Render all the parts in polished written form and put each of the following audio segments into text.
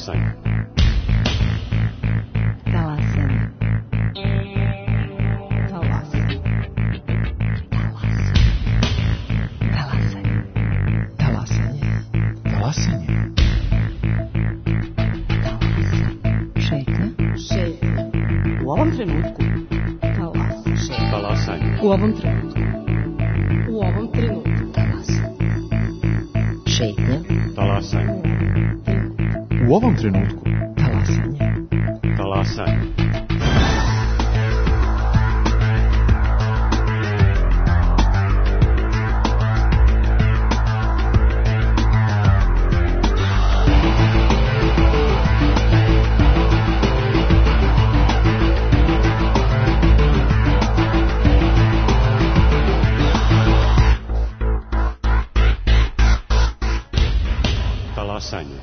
Talasanje. Talasanje. Talasanje. Talasanje. Talasanje. Talasanje. Šetnja. Šetnja. U ovom trenutku. Talasanje. Talasanje. U ovom trenutku. U ovom trenutku. Talasanje. Šetnja. Talasanje. U ovom trenutku. Talasanje. Talasanje. Talasanje.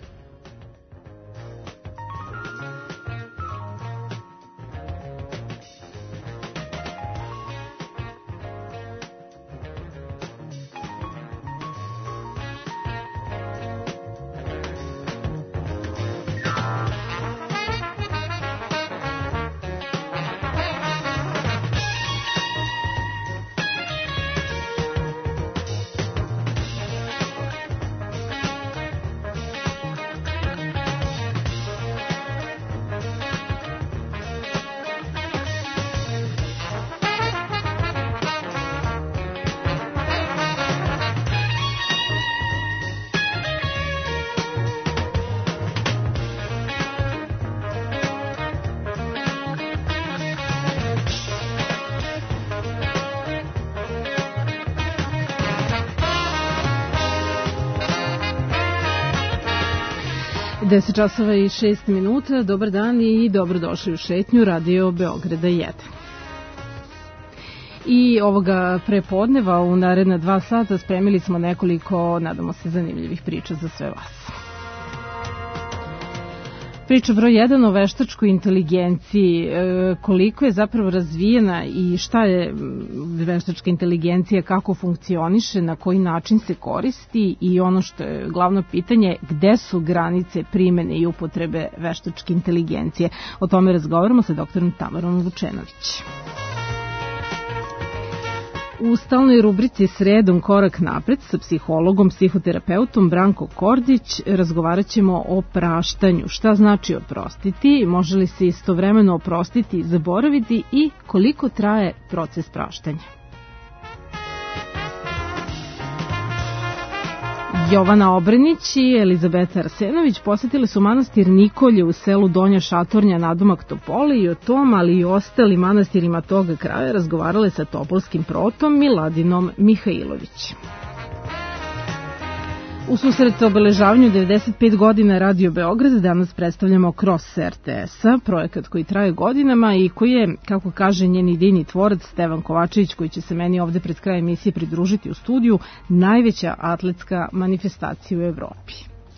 Deset časova i 6 minuta. Dobar dan i dobrodošli u šetnju Radio Beograda 1. I ovoga prepodneva u naredna 2 sata spremili smo nekoliko, nadamo se, zanimljivih priča za sve vas. Priča broj 1 o veštačkoj inteligenciji, koliko je zapravo razvijena i šta je veštačka inteligencija, kako funkcioniše, na koji način se koristi i ono što je glavno pitanje, gde su granice primene i upotrebe veštačke inteligencije. O tome razgovaramo sa doktorom Tamarom Vučenović. U stalnoj rubrici Sredom korak napred sa psihologom, psihoterapeutom Branko Kordić razgovarat ćemo o praštanju. Šta znači oprostiti, može li se istovremeno oprostiti i zaboraviti i koliko traje proces praštanja. Jovana Obrenić i Elizabeta Arsenović posetili su manastir Nikolje u selu Donja Šatornja nadomak Topole i o tom, ali i ostalim manastirima toga kraja razgovarale sa topolskim protom Miladinom Mihajlović. U susret obeležavanju 95 godina Radio Beograd danas predstavljamo Cross RTS-a, projekat koji traje godinama i koji je, kako kaže njen idejni tvorac Stevan Kovačević, koji će se meni ovde pred kraj emisije pridružiti u studiju, najveća atletska manifestacija u Evropi.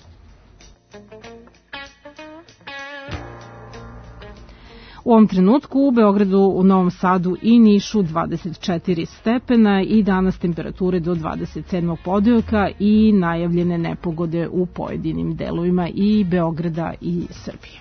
U ovom trenutku u Beogradu, u Novom Sadu i Nišu 24 stepena i danas temperature do 27. podujaka i najavljene nepogode u pojedinim delovima i Beograda i Srbije.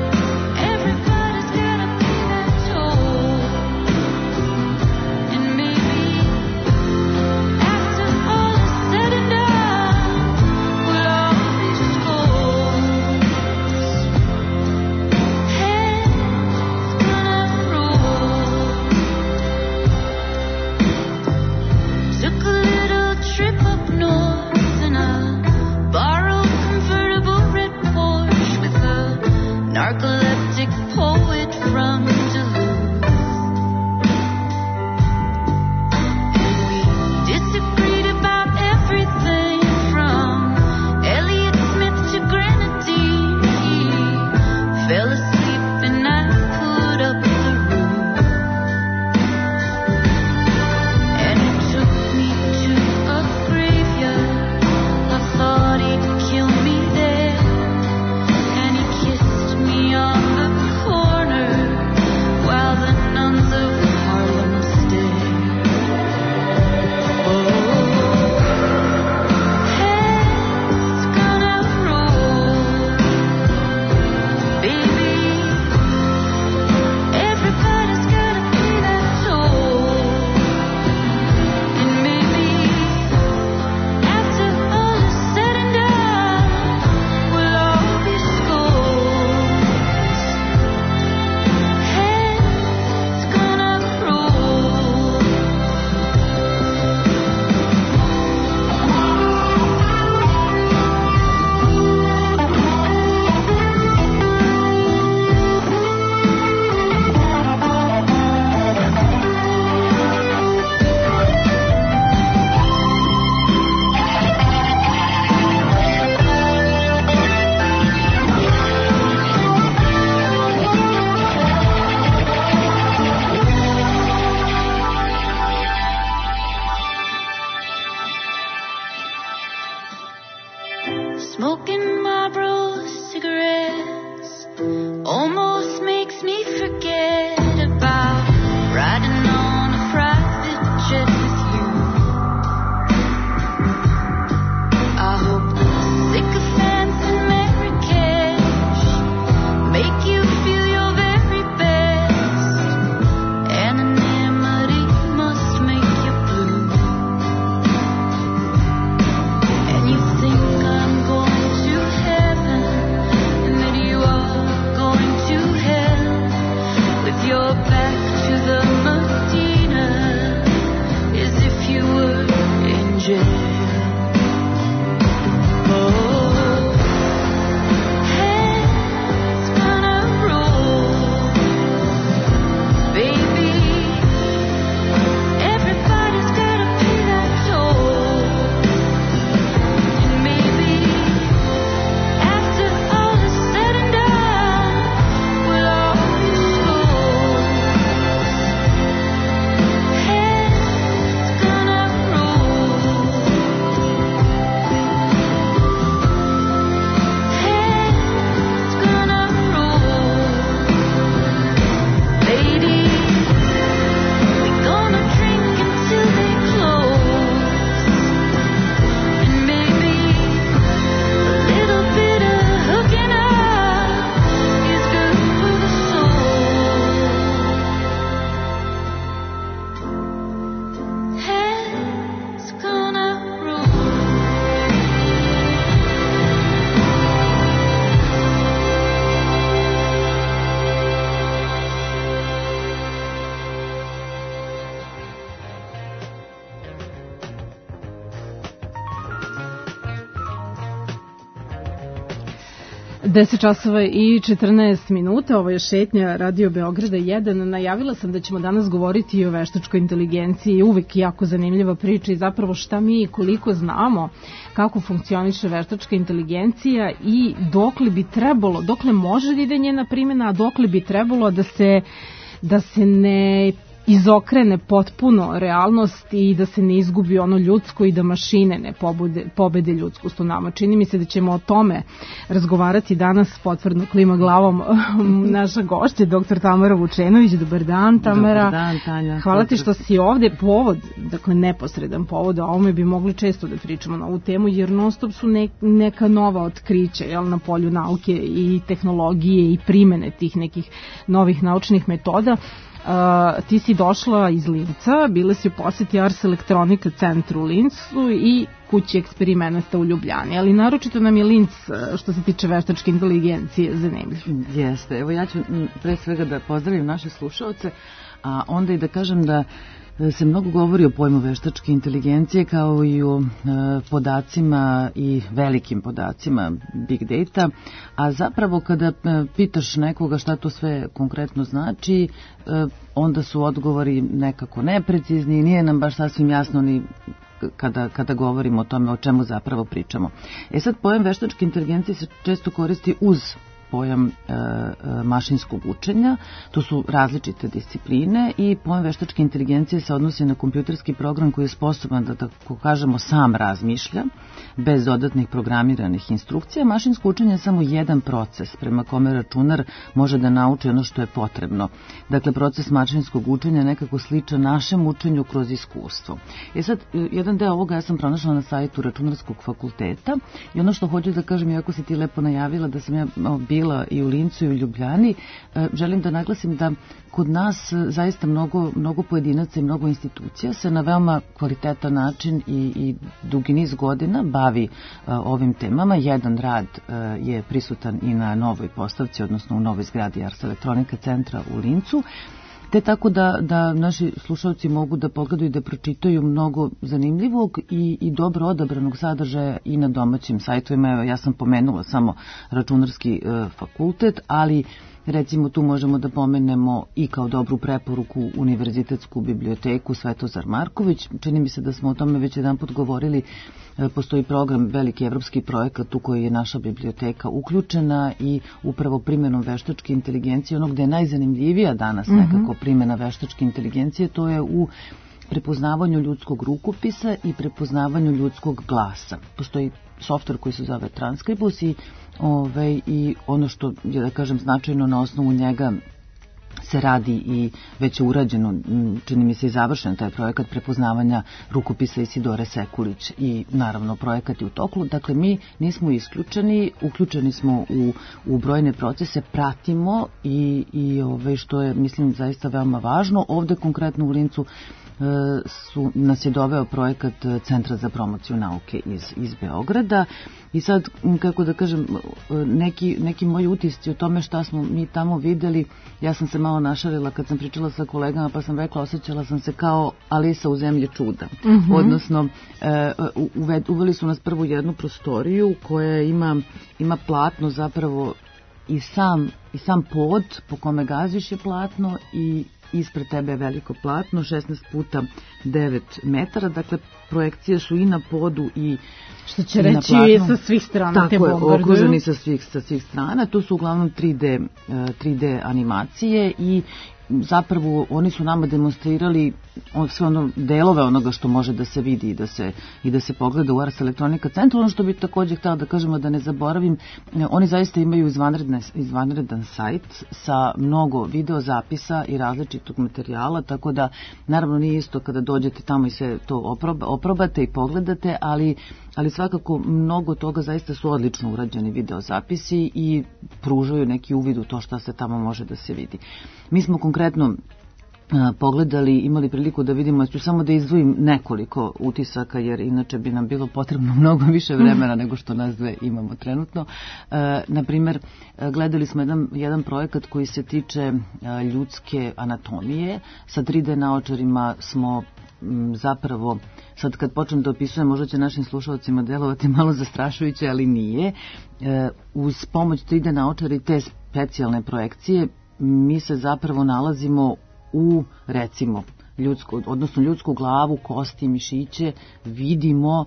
Me 10 časova i 14 minuta, ovo je šetnja Radio Beograda 1. Najavila sam da ćemo danas govoriti i o veštačkoj inteligenciji, uvek jako zanimljiva priča i zapravo šta mi i koliko znamo kako funkcioniše veštačka inteligencija i dokle bi trebalo, dokle može da ide njena primjena, a dokle bi trebalo da se ne izokrene potpuno realnost i da se ne izgubi ono ljudsko i da mašine ne pobede ljudskost u nama. Čini mi se da ćemo o tome razgovarati danas, potvrdno klima glavom naša gošća, dr. Tamara Vučenović. Dobar dan, Tamara. Dobar dan, Tanja. Hvala ti što si ovde. Povod, dakle neposredan povod, a ovome bi mogli često da pričamo na ovu temu, jer non stop su neka nova otkrića, na polju nauke i tehnologije i primene tih nekih novih naučnih metoda. Ti si došla iz Linca, bila si u poseti Ars Electronica centru u Lincu i kući eksperimenata u Ljubljani, ali naročito nam je Linc što se tiče veštačke inteligencije zanimljiv. Jeste, evo ja ću pre svega da pozdravim naše slušaoce, a onda i da kažem da se mnogo govori o pojmu veštačke inteligencije kao i o podacima i velikim podacima big data, a zapravo kada pitaš nekoga šta to sve konkretno znači, onda su odgovori nekako neprecizni i nije nam baš sasvim jasno ni kada govorimo o tome o čemu zapravo pričamo. Sad pojam veštačke inteligencije se često koristi uz pojam mašinskog učenja, to su različite discipline i pojam veštačke inteligencije se odnosi na kompjuterski program koji je sposoban da, tako kažemo, sam razmišlja, bez dodatnih programiranih instrukcija. Mašinsko učenje je samo jedan proces prema kome računar može da nauči ono što je potrebno. Dakle, proces mašinskog učenja je nekako sličan našem učenju kroz iskustvo. Sad, jedan deo ovoga ja sam pronašla na sajtu Računarskog fakulteta i ono što hoću da kažem, iako si ti lepo najavila da sam ja bila i u Lincu i u Ljubljani, želim da naglasim da kod nas zaista mnogo pojedinaca i mnogo institucija se na veoma kvalitetan način i dugi niz godina bavi ovim temama. Jedan rad je prisutan i na novoj postavci, odnosno u novoj zgradi Ars Electronica centra u Lincu, te tako da naši slušalci mogu da pogledaju i da pročitaju mnogo zanimljivog i dobro odabranog sadržaja i na domaćim sajtovima. Evo, ja sam pomenula samo Računarski fakultet, ali recimo tu možemo da pomenemo i kao dobru preporuku Univerzitetsku biblioteku Svetozar Marković. Čini mi se da smo o tome već jedanput govorili. Postoji program, veliki evropski projekat u koji je naša biblioteka uključena i upravo primjenom veštačke inteligencije, ono gde je najzanimljivija danas nekako primjena veštačke inteligencije, to je u prepoznavanju ljudskog rukopisa i prepoznavanju ljudskog glasa. Postoji softver koji se zove Transkribus i ono što je, da kažem, značajno, na osnovu njega se radi i već je urađeno, čini mi se i završen taj projekat prepoznavanja rukopisa Isidore Sekulić i naravno projekat je u toku. Dakle, mi nismo isključeni, uključeni smo u brojne procese, pratimo i što je, mislim, zaista veoma važno. Ovde konkretno u Lincu nas je doveo projekat Centra za promociju nauke iz Beograda i sad, kako da kažem, neki moji utisci o tome šta smo mi tamo videli, ja sam se malo našalila kad sam pričala sa kolegama, pa sam rekla, osjećala sam se kao Alisa u zemlji čuda. Odnosno, uveli su nas prvo jednu prostoriju koja ima platno zapravo i sam pod po kome gaziš je platno i ispred tebe je veliko platno, 16 puta 9 metara, dakle projekcije su i na podu i što će reći i sa svih strana te bombarduju. Tako je, okruženi sa svih strana, to su uglavnom 3D animacije i zapravo oni su nama demonstrirali sve delove onoga što može da se vidi i da se pogleda u Ars Electronica centru. Ono što bi također htjela da kažemo, da ne zaboravim, oni zaista imaju izvanredan sajt sa mnogo videozapisa i različitog materijala, tako da naravno nije isto kada dođete tamo i sve to oprobate i pogledate, ali svakako mnogo toga zaista su odlično urađeni videozapisi i pružaju neki uvid u to šta se tamo može da se vidi. Mi smo konkretno pogledali, imali priliku da vidimo, ću samo da izdvojim nekoliko utisaka, jer inače bi nam bilo potrebno mnogo više vremena nego što nas dve imamo trenutno. Naprimer, gledali smo jedan projekat koji se tiče ljudske anatomije. Sa 3D naočarima smo zapravo, sad kad počnem da opisujem, možda će našim slušalcima delovati malo zastrašujuće, ali nije. Uz pomoć 3D naočara i te specijalne projekcije mi se zapravo nalazimo u, recimo, ljudsku glavu, kosti, mišiće, vidimo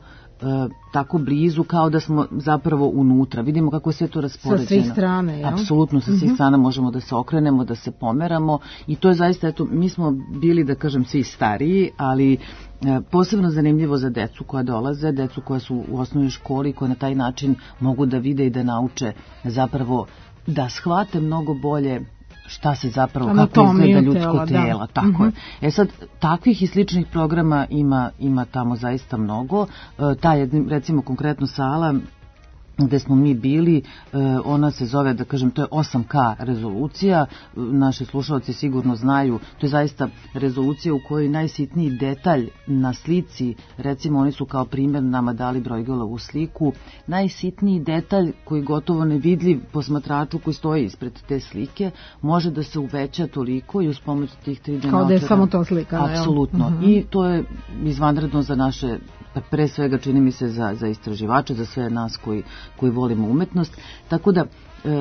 tako blizu kao da smo zapravo unutra. Vidimo kako je sve to raspoređeno. Sa svih strana, jel? Apsolutno, sa svih strana možemo da se okrenemo, da se pomeramo i to je zaista, eto, mi smo bili, da kažem, svi stariji, ali posebno zanimljivo za decu koja dolaze, decu koja su u osnovnoj školi, koja na taj način mogu da vide i da nauče zapravo da shvate mnogo bolje šta se zapravo, kako izgleda ljudsko tela, tako je. Sad, takvih i sličnih programa ima tamo zaista mnogo. Ta je, recimo, konkretno sala gde smo mi bili, ona se zove, da kažem, to je 8K rezolucija, naši slušalci sigurno znaju, to je zaista rezolucija u kojoj najsitniji detalj na slici, recimo oni su kao primjer nama dali Bruegelovu sliku, najsitniji detalj koji gotovo nevidljiv posmatraču koji stoji ispred te slike, može da se uveća toliko i uz pomoć tih 3D naočara. Kao da je samo to slika. Apsolutno. I to je izvanredno za naše, pre svega čini mi se za istraživače, za sve nas koji volimo umetnost. Tako da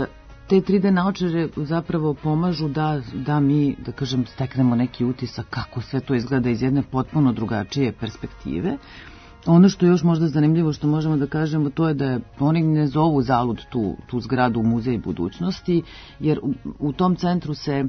te 3D naočare zapravo pomažu da mi, da kažem, steknemo neki utisak kako sve to izgleda iz jedne potpuno drugačije perspektive. Ono što je još možda zanimljivo što možemo da kažemo, to je da oni ne zovu zalud tu zgradu Muzej budućnosti, jer u tom centru se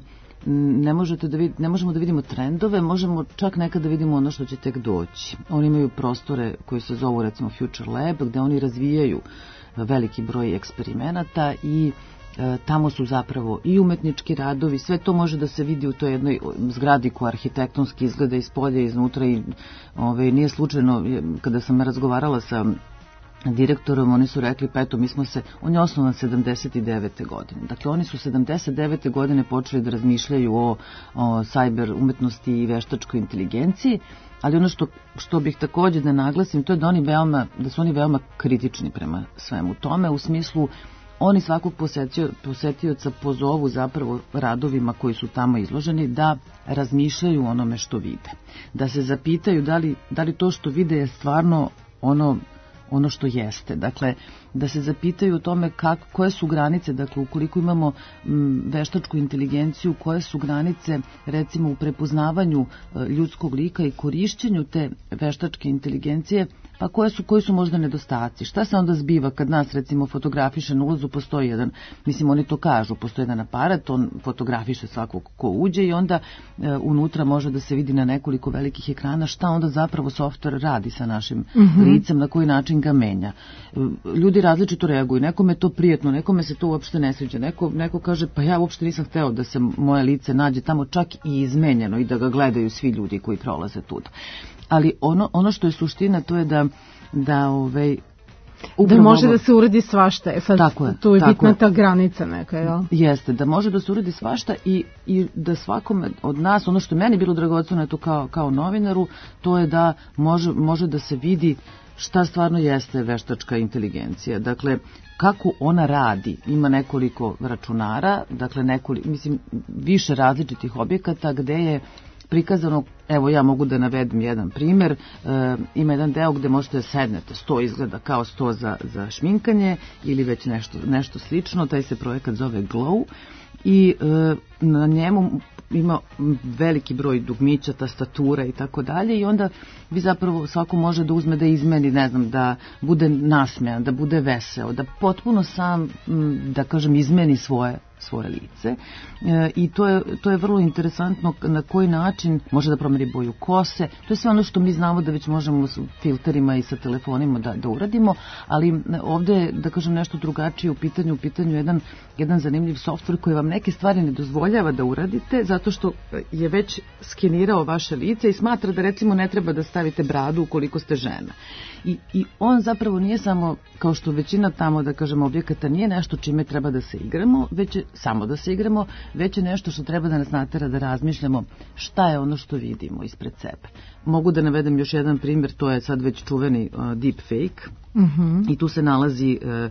ne možemo da vidimo trendove, možemo čak nekad da vidimo ono što će tek doći. Oni imaju prostore koji se zovu, recimo, Future Lab, gde oni razvijaju veliki broj eksperimenata i tamo su zapravo i umetnički radovi, sve to može da se vidi u toj jednoj zgradi koja arhitektonski izgleda iz polja i iznutra i nije slučajno, kada sam razgovarala sa direktorom, oni su rekli, pa eto, on je osnovan 79. godine. Dakle, oni su 79. godine počeli da razmišljaju o cyber umetnosti i veštačkoj inteligenciji, ali ono što bih također da naglasim, to je da su oni veoma kritični prema svemu tome, u smislu oni svakog posetioca pozovu zapravo radovima koji su tamo izloženi da razmišljaju o onome što vide. Da se zapitaju da li to što vide je stvarno ono što jeste. Dakle, da se zapitaju o tome koje su granice, dakle, ukoliko imamo veštačku inteligenciju, koje su granice, recimo, u prepoznavanju ljudskog lika i korišćenju te veštačke inteligencije, pa koji su možda nedostaci. Šta se onda zbiva kad nas, recimo, fotografiše na ulazu, postoji jedan, mislim, oni to kažu, postoji jedan aparat, on fotografiše svakog ko uđe i onda unutra može da se vidi na nekoliko velikih ekrana šta onda zapravo softver radi sa našim licem, na koji način ga menja. Ljudi različito reaguju, nekome je to prijetno, nekome se to uopšte ne sviđa, neko kaže, pa ja uopšte nisam hteo da se moje lice nađe tamo, čak i izmenjeno i da ga gledaju svi ljudi koji prolaze tuda. Ali ono što je suština, to je da može da se uredi svašta. Sad tu je bitna ta granica neka, jel? Jeste, da može da se uredi svašta i da svakome od nas, ono što je meni bilo dragoceno je to kao novinaru, to je da može da se vidi šta stvarno jeste veštačka inteligencija. Dakle, kako ona radi, ima nekoliko računara, dakle više različitih objekata gde je prikazano, evo ja mogu da navedem jedan primjer, ima jedan deo gde možete da sednete, sto izgleda kao sto za šminkanje ili već nešto slično, taj se projekat zove Glow i na njemu ima veliki broj dugmića, tastatura i tako dalje i onda vi zapravo svako može da uzme da izmeni, ne znam, da bude nasmejan, da bude veseo, da potpuno sam, da kažem, izmeni svoje lice i to je vrlo interesantno na koji način može da promeni boju kose, to je sve ono što mi znamo da već možemo s filterima i sa telefonima da uradimo, ali ovdje je, da kažem, nešto drugačije u pitanju jedan zanimljiv softver koji vam neke stvari ne dozvoljava da uradite zato što je već skenirao vaše lice i smatra da, recimo, ne treba da stavite bradu ukoliko ste žena. I on zapravo nije samo, kao što većina tamo, da kažem, objekata nije nešto čime treba da se igramo, već je samo da se igramo, već je nešto što treba da nas natera da razmišljamo šta je ono što vidimo ispred sebe. Mogu da navedem još jedan primjer, to je sad već čuveni deepfake i tu se nalazi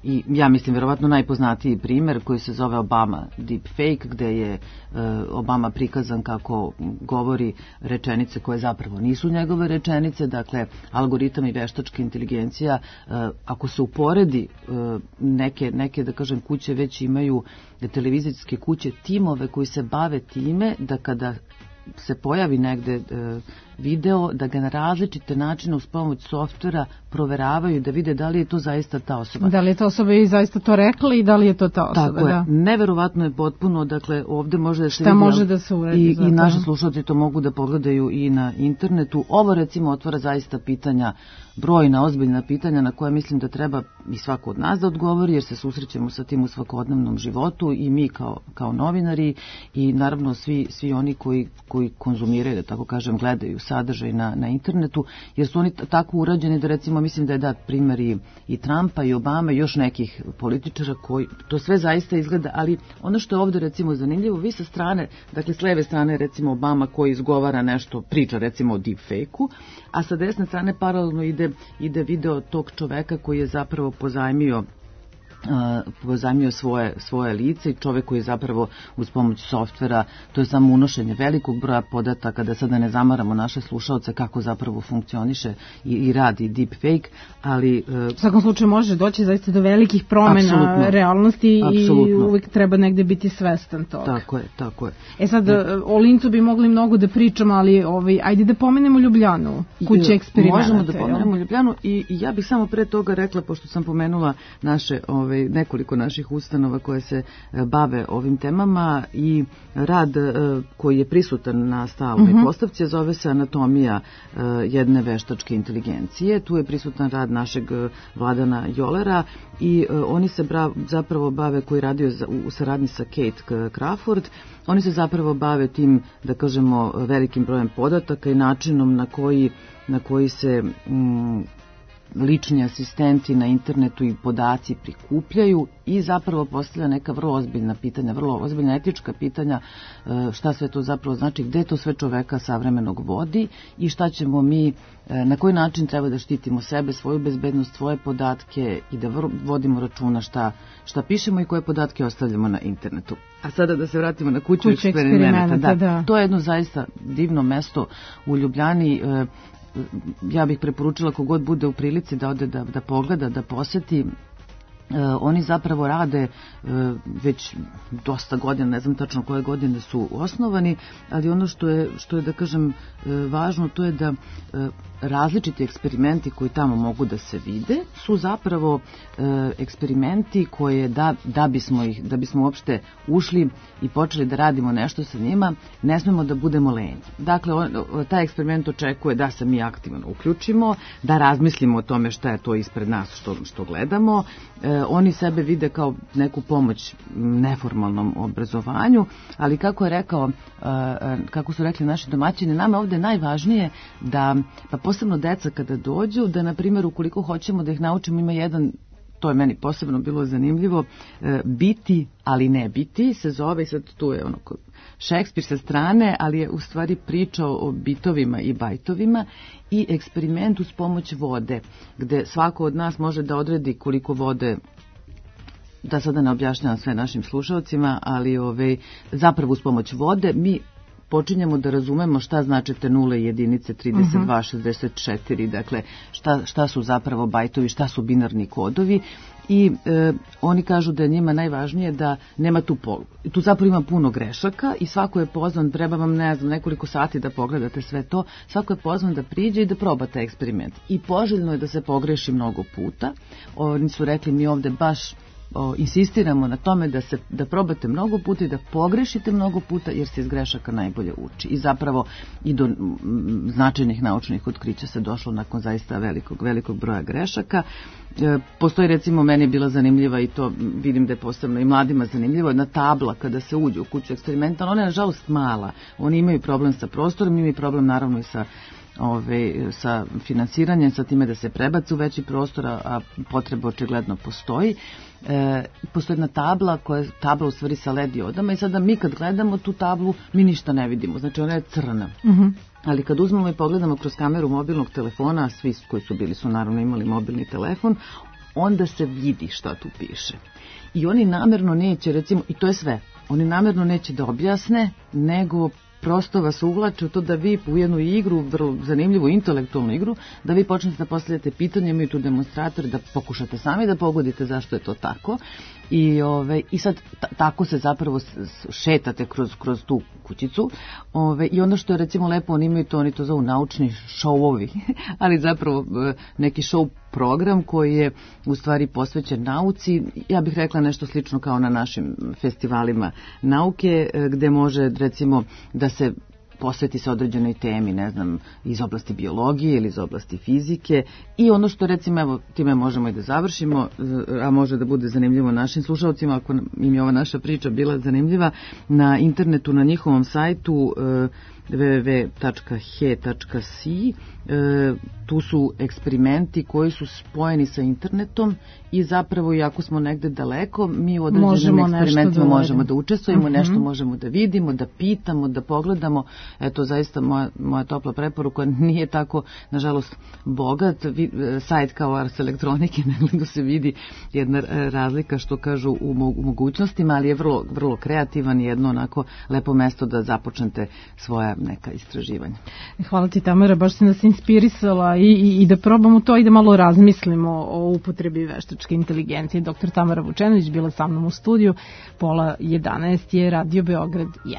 i ja mislim verovatno najpoznatiji primer koji se zove Obama deepfake, gde je Obama prikazan kako govori rečenice koje zapravo nisu njegove rečenice. Dakle, algoritam i veštačka inteligencija, ako se uporedi, neke da kažem kuće već imaju, televizijske kuće, timove koji se bave time da kada se pojavi negde video, da ga na različite načine uz pomoć softvera proveravaju, da vide da li je to zaista ta osoba. Da li je ta osoba i zaista to rekla i da li je to ta osoba. Tako je, neverovatno je potpuno, dakle ovde može da se šta može da se uredi. I naši slušalci to mogu da pogledaju i na internetu. Ovo recimo otvara zaista pitanja, brojna, ozbiljna pitanja na koje mislim da treba i svako od nas da odgovori, jer se susrećemo sa tim u svakodnevnom životu i mi kao novinari i naravno svi oni koji konzumiraju, da tako kažem, gledaju sadržaj na internetu, jer su oni tako urađeni da recimo mislim da je dat primjer i Trumpa i Obama i još nekih političara koji to sve zaista izgleda, ali ono što je ovde recimo zanimljivo, vi sa strane, dakle s leve strane recimo Obama koji izgovara nešto, priča recimo o deepfake-u, a sa desne strane paralelno ide video tog čoveka koji je zapravo pozajmio svoje lice i čovek koji je zapravo uz pomoć softvera, to je samo unošenje velikog broja podataka, da sada ne zamaramo naše slušaoce kako zapravo funkcioniše i radi deepfake, ali u svakom slučaju može doći zaista do velikih promena realnosti i uvijek treba negde biti svestan toga. Tako je. Sad, o Lincu bi mogli mnogo da pričamo, ali ajde da pomenemo Ljubljanu, kuće eksperimenata. Možemo da pomenemo Ljubljanu i ja bih samo pre toga rekla, pošto sam pomenula naše nekoliko naših ustanova koje se bave ovim temama i rad koji je prisutan na stalnoj postavci, zove se Anatomija jedne veštačke inteligencije. Tu je prisutan rad našeg Vladana Jolera i oni se zapravo bave, koji radio u saradnji sa Kate Crawford, oni se zapravo bave tim, da kažemo, velikim brojem podataka i načinom na koji se lični asistenti na internetu i podaci prikupljaju i zapravo postavlja neka vrlo ozbiljna pitanja, vrlo ozbiljna etička pitanja, šta sve to zapravo znači, gde to sve čoveka savremenog vodi i šta ćemo mi, na koji način treba da štitimo sebe, svoju bezbednost, svoje podatke i da vodimo računa šta pišemo i koje podatke ostavljamo na internetu. A sada da se vratimo na kuću eksperimenata. Da. To je jedno zaista divno mesto u Ljubljani. Ja bih preporučila kogod bude u prilici da ode da pogleda, da poseti. Oni zapravo rade već dosta godina, ne znam tačno koje godine su osnovani, ali ono što je da kažem važno, to je da različiti eksperimenti koji tamo mogu da se vide su zapravo eksperimenti koje da bismo uopšte ušli i počeli da radimo nešto sa njima, ne smemo da budemo lenji. Dakle, taj eksperiment očekuje da se mi aktivno uključimo, da razmislimo o tome šta je to ispred nas što gledamo. Oni sebe vide kao neku pomoć neformalnom obrazovanju, ali kako su rekli naši domaćini, nama ovde najvažnije da, pa posebno deca kada dođu, da na primjer ukoliko hoćemo da ih naučimo, ima jedan, to je meni posebno bilo zanimljivo, biti, ali ne biti, se zove, i sad tu je ono Šekspir sa strane, ali je u stvari pričao o bitovima i bajtovima i eksperiment uz pomoć vode, gde svako od nas može da odredi koliko vode, da sada ne objašnjavam sve našim slušalcima, ali zapravo uz pomoć vode mi počinjemo da razumemo šta znači te nule i jedinice 32, 64, dakle šta su zapravo bajtovi, šta su binarni kodovi i oni kažu da je njima najvažnije da nema tu zapravo ima puno grešaka i svako je pozvan, treba vam nekoliko sati da pogledate sve to, svako je pozvan da priđe i da proba taj eksperiment i poželjno je da se pogreši mnogo puta. Oni su rekli mi ovde baš insistiramo na tome da probate mnogo puta i da pogrešite mnogo puta jer se iz grešaka najbolje uči i zapravo i do značajnih naučnih otkrića se došlo nakon zaista velikog broja grešaka. Postoji recimo, meni je bila zanimljiva i to vidim da je posebno i mladima zanimljivo, jedna tabla kada se uđe u kuću eksperimenta, ona je nažalost mala, oni imaju problem sa prostorom, imaju problem naravno i sa finansiranjem, sa time da se prebaci u veći prostor, a potreba očigledno postoji. Postoji jedna tabla u stvari sa LED diodama i sada mi kad gledamo tu tablu mi ništa ne vidimo, znači ona je crna. Ali kad uzmemo i pogledamo kroz kameru mobilnog telefona, svi koji su bili su naravno imali mobilni telefon, onda se vidi šta tu piše. I oni namerno neće, recimo, i to je sve, oni namerno neće da objasne, nego prosto vas uvlače u to da vi u jednu igru, vrlo zanimljivu intelektualnu igru, da vi počnete da postavljate pitanje, imaju tu demonstrator, da pokušate sami da pogodite zašto je to tako. I sad tako se zapravo šetate kroz tu kućicu. I ono što je recimo lepo, oni to zovu naučni šouovi, ali zapravo neki šou program koji je u stvari posvećen nauci. Ja bih rekla nešto slično kao na našim festivalima nauke, gde može recimo da se posveti se određenoj temi, ne znam, iz oblasti biologije ili iz oblasti fizike. I ono što recimo, evo, time možemo i da završimo, a može da bude zanimljivo našim slušalcima, ako im je ova naša priča bila zanimljiva, na internetu, na njihovom sajtu www.he.si tu su eksperimenti koji su spojeni sa internetom i zapravo, iako smo negde daleko, mi u određenim eksperimentima možemo da učestvujemo, nešto možemo da vidimo, da pitamo, da pogledamo. Eto, zaista moja topla preporuka, nije tako, nažalost, bogat sajt kao Ars elektronike, negledu se vidi jedna razlika, što kažu, u mogućnostima, ali je vrlo, vrlo kreativan i jedno onako lepo mesto da započnete svoja neka istraživanja. Hvala ti, Tamara, baš si nas inspirisala i da probamo to i da malo razmislimo o upotrebi veštačke inteligencije. Dr. Tamara Vučenović bila sa mnom u studiju, pola 11 je Radio Beograd 1.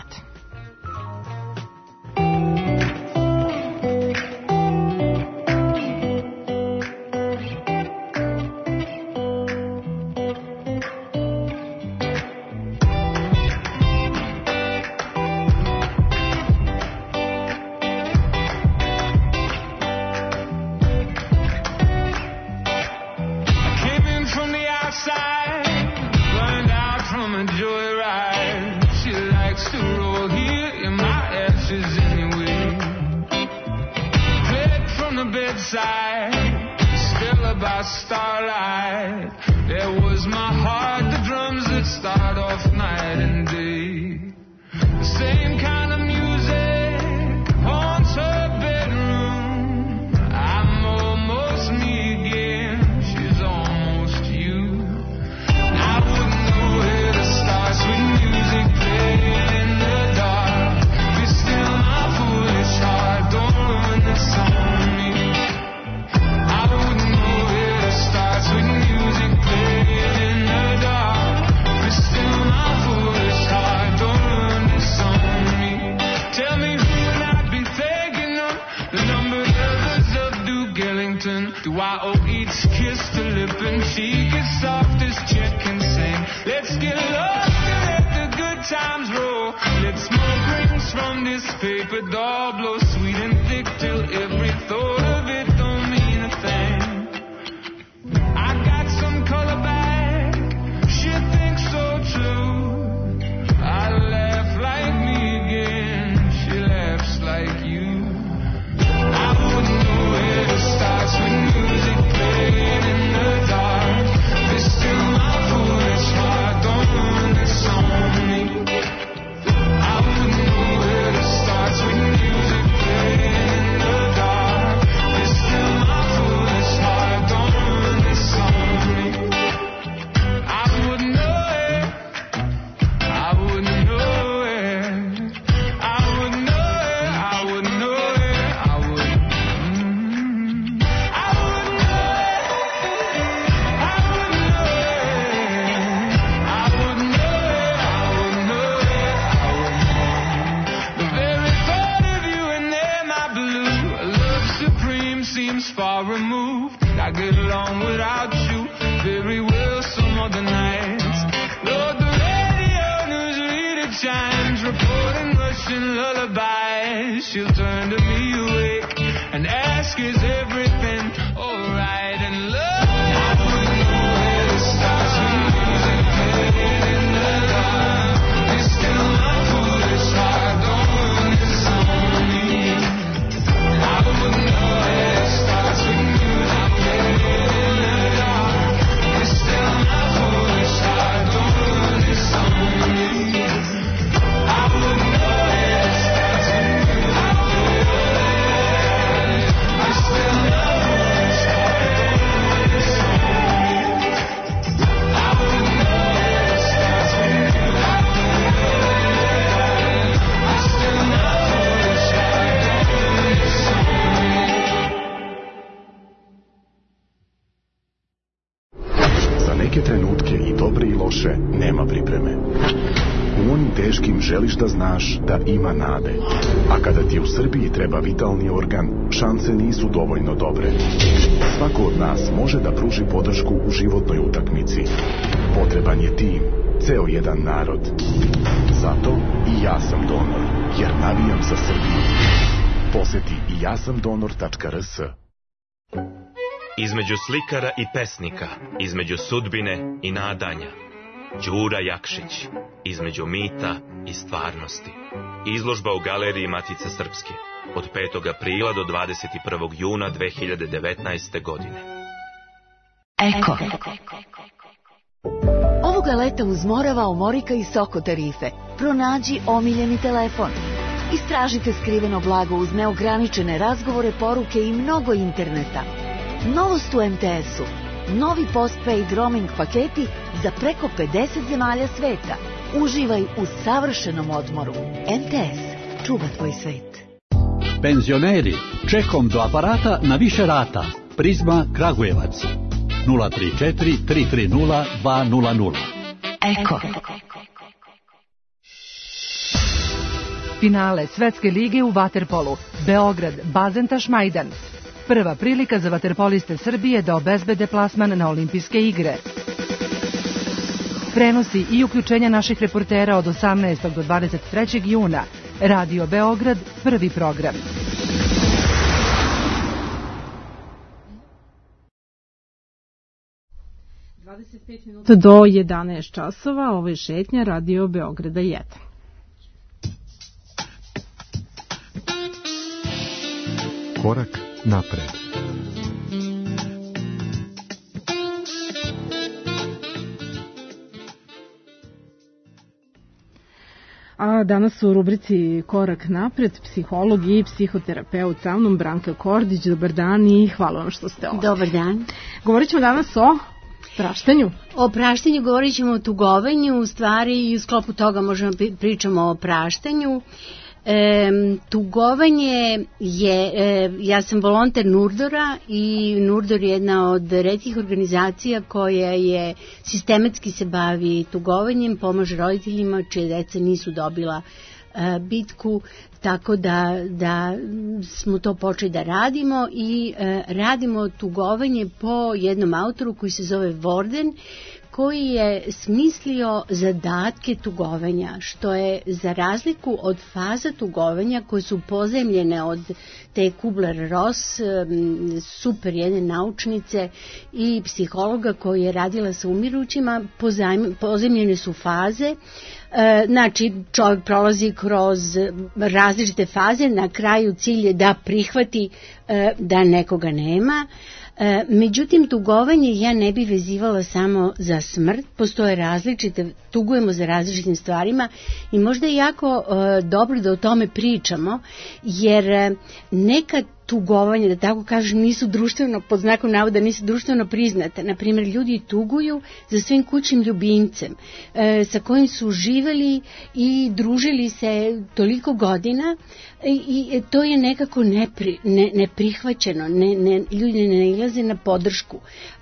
Still više nema pripreme. U onim teškim želiš da znaš da ima nade. A kada ti u Srbiji treba vitalni organ, šanse nisu dovoljno dobre. Svako od nas može da pruži podršku u životnoj utakmici. Potreban je tim, ceo jedan narod. Zato i ja sam donor, jer navijam za Srbiju. Poseti i jasamdonor.rs. Između slikara i pesnika, između sudbine i nadanja. Đura Jakšić, između mita i stvarnosti. Izložba u Galeriji Matice Srpske od 5. aprila do 21. juna 2019. godine. Eko. Ovoga leta uz Morava, Omorika i Soko tarife. Pronađi omiljeni telefon. Istražite skriveno blago uz neograničene razgovore, poruke i mnogo interneta. Novost u MTS-u. Novi postpaid roaming paketi za preko 50 zemalja sveta. Uživaj u savršenom odmoru. MTS. Čuva tvoj svet. Penzioneri, čekom do aparata na više rata. Prizma Kragujevac. 034 330 200. Eko. Finale Svetske lige u vaterpolu. Beograd, Bazentaš Majdan. Prva prilika za vaterpoliste Srbije da obezbede plasman na olimpijske igre. Prenosi i uključenja naših reportera od 18. do 23. juna. Radio Beograd, prvi program. Do 11 časova, ovo je šetnja Radio Beograda 1. Korak napred. A danas u rubrici Korak napred psiholog i psihoterapeut sa mnom Branka Kordić. Dobar dan i hvala vam što ste ovdje. Dobar dan. Govorit ćemo danas o praštanju. O praštanju govorit ćemo o tugovanju, u stvari i u sklopu toga možemo pričamo o praštanju. Tugovanje je, ja sam volonter Nurdora i Nurdor je jedna od retkih organizacija koja je sistematski se bavi tugovanjem, pomaže roditeljima čije deca nisu dobila bitku, tako da smo to počeli da radimo i radimo tugovanje po jednom autoru koji se zove Worden, koji je smislio zadatke tugovanja, što je za razliku od faza tugovanja koje su pozemljene od te Kubler-Ross, super jedne naučnice i psihologa koja je radila sa umirućima, pozemljene su faze. Znači, čovjek prolazi kroz različite faze, na kraju cilj je da prihvati da nekoga nema. Međutim, tugovanje ja ne bi vezivala samo za smrt, postoje različite, tugujemo za različitim stvarima i možda je jako dobro da o tome pričamo, jer neka tugovanje, da tako kažem, nisu društveno, pod znakom navoda, nisu društveno priznate. Naprimjer, ljudi tuguju za svojim kućnim ljubimcem sa kojim su živeli i družili se toliko godina i to je nekako neprihvaćeno. Ljudi ne nailaze na podršku,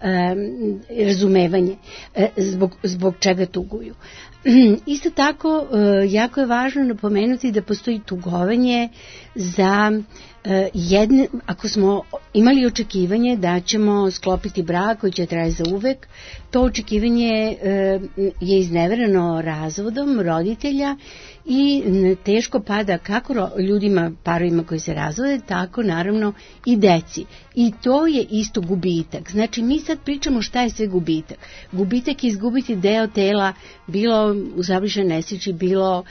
razumevanje zbog čega tuguju. Isto tako, jako je važno napomenuti da postoji tugovanje za jedne, ako smo imali očekivanje da ćemo sklopiti brak koji će trajati za uvek, to očekivanje je iznevereno razvodom roditelja i teško pada kako ljudima, parovima koji se razvode, tako naravno i deci. I to je isto gubitak. Znači, mi sad pričamo šta je sve gubitak. Gubitak je izgubiti deo tela, bilo u saobraćajnoj nesreći, bilo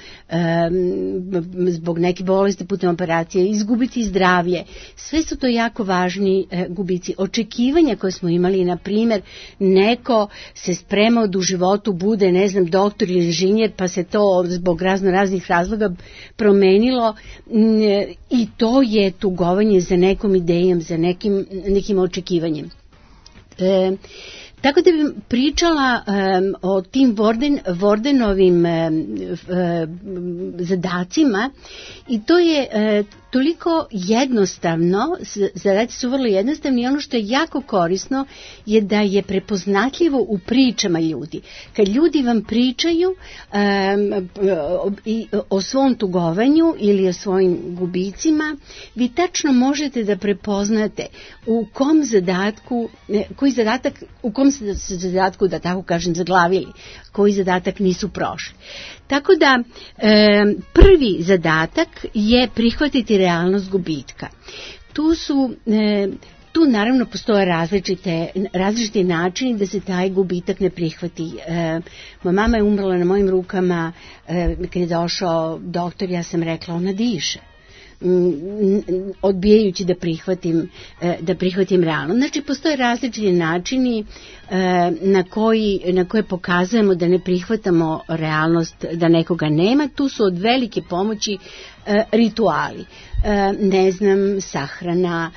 zbog neke bolesti putem operacije, izgubiti zdravlje. Sve su to jako važni gubici. Očekivanja koje smo imali, na primjer, neko se spremao da u životu bude, ne znam, doktor ili inženjer, pa se to zbog raznih razloga promenilo i to je tugovanje za nekom idejom, za nekim očekivanjem. Tako da bih pričala o tim Vordenovim zadacima i to je toliko jednostavno, zadaci su vrlo jednostavni i ono što je jako korisno je da je prepoznatljivo u pričama ljudi. Kad ljudi vam pričaju o svom tugovanju ili o svojim gubicima, vi tačno možete da prepoznate u kom zadatku, u kom se zadatku, da tako kažem, zaglavili, koji zadatak nisu prošli. Tako da prvi zadatak je prihvatiti realnost gubitka. Tu naravno postoje različiti načini da se taj gubitak ne prihvati. Moja mama je umrla na mojim rukama, kad je došao doktor, ja sam rekla ona diše, odbijajući da prihvatim realno. Znači, postoje različiti načini na koje pokazujemo da ne prihvatamo realnost, da nekoga nema. Tu su od velike pomoći rituali. Sahrana,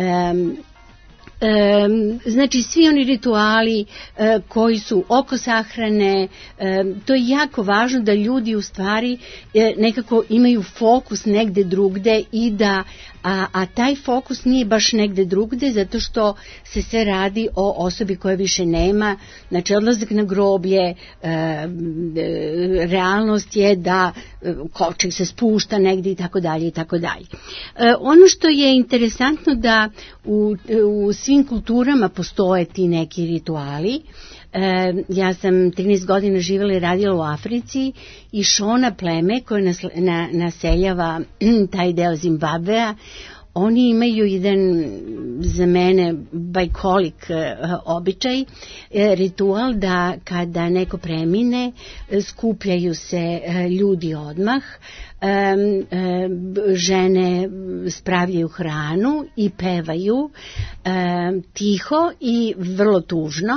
znači svi oni rituali koji su oko sahrane, to je jako važno da ljudi u stvari nekako imaju fokus negde drugde i da a taj fokus nije baš negde drugde zato što se sve radi o osobi koja više nema. Znači odlazak na groblje, realnost je da kovčeg se spušta negde i tako dalje i tako dalje. Ono što je interesantno da u svim kulturama postoje ti neki rituali. Ja sam 13 godina živjela i radila u Africi i Šona pleme koje naseljava taj deo Zimbabvea, oni imaju jedan, za mene, bajkolik običaj, ritual da kada neko premine, skupljaju se ljudi odmah, žene spravljaju hranu i pevaju tiho i vrlo tužno,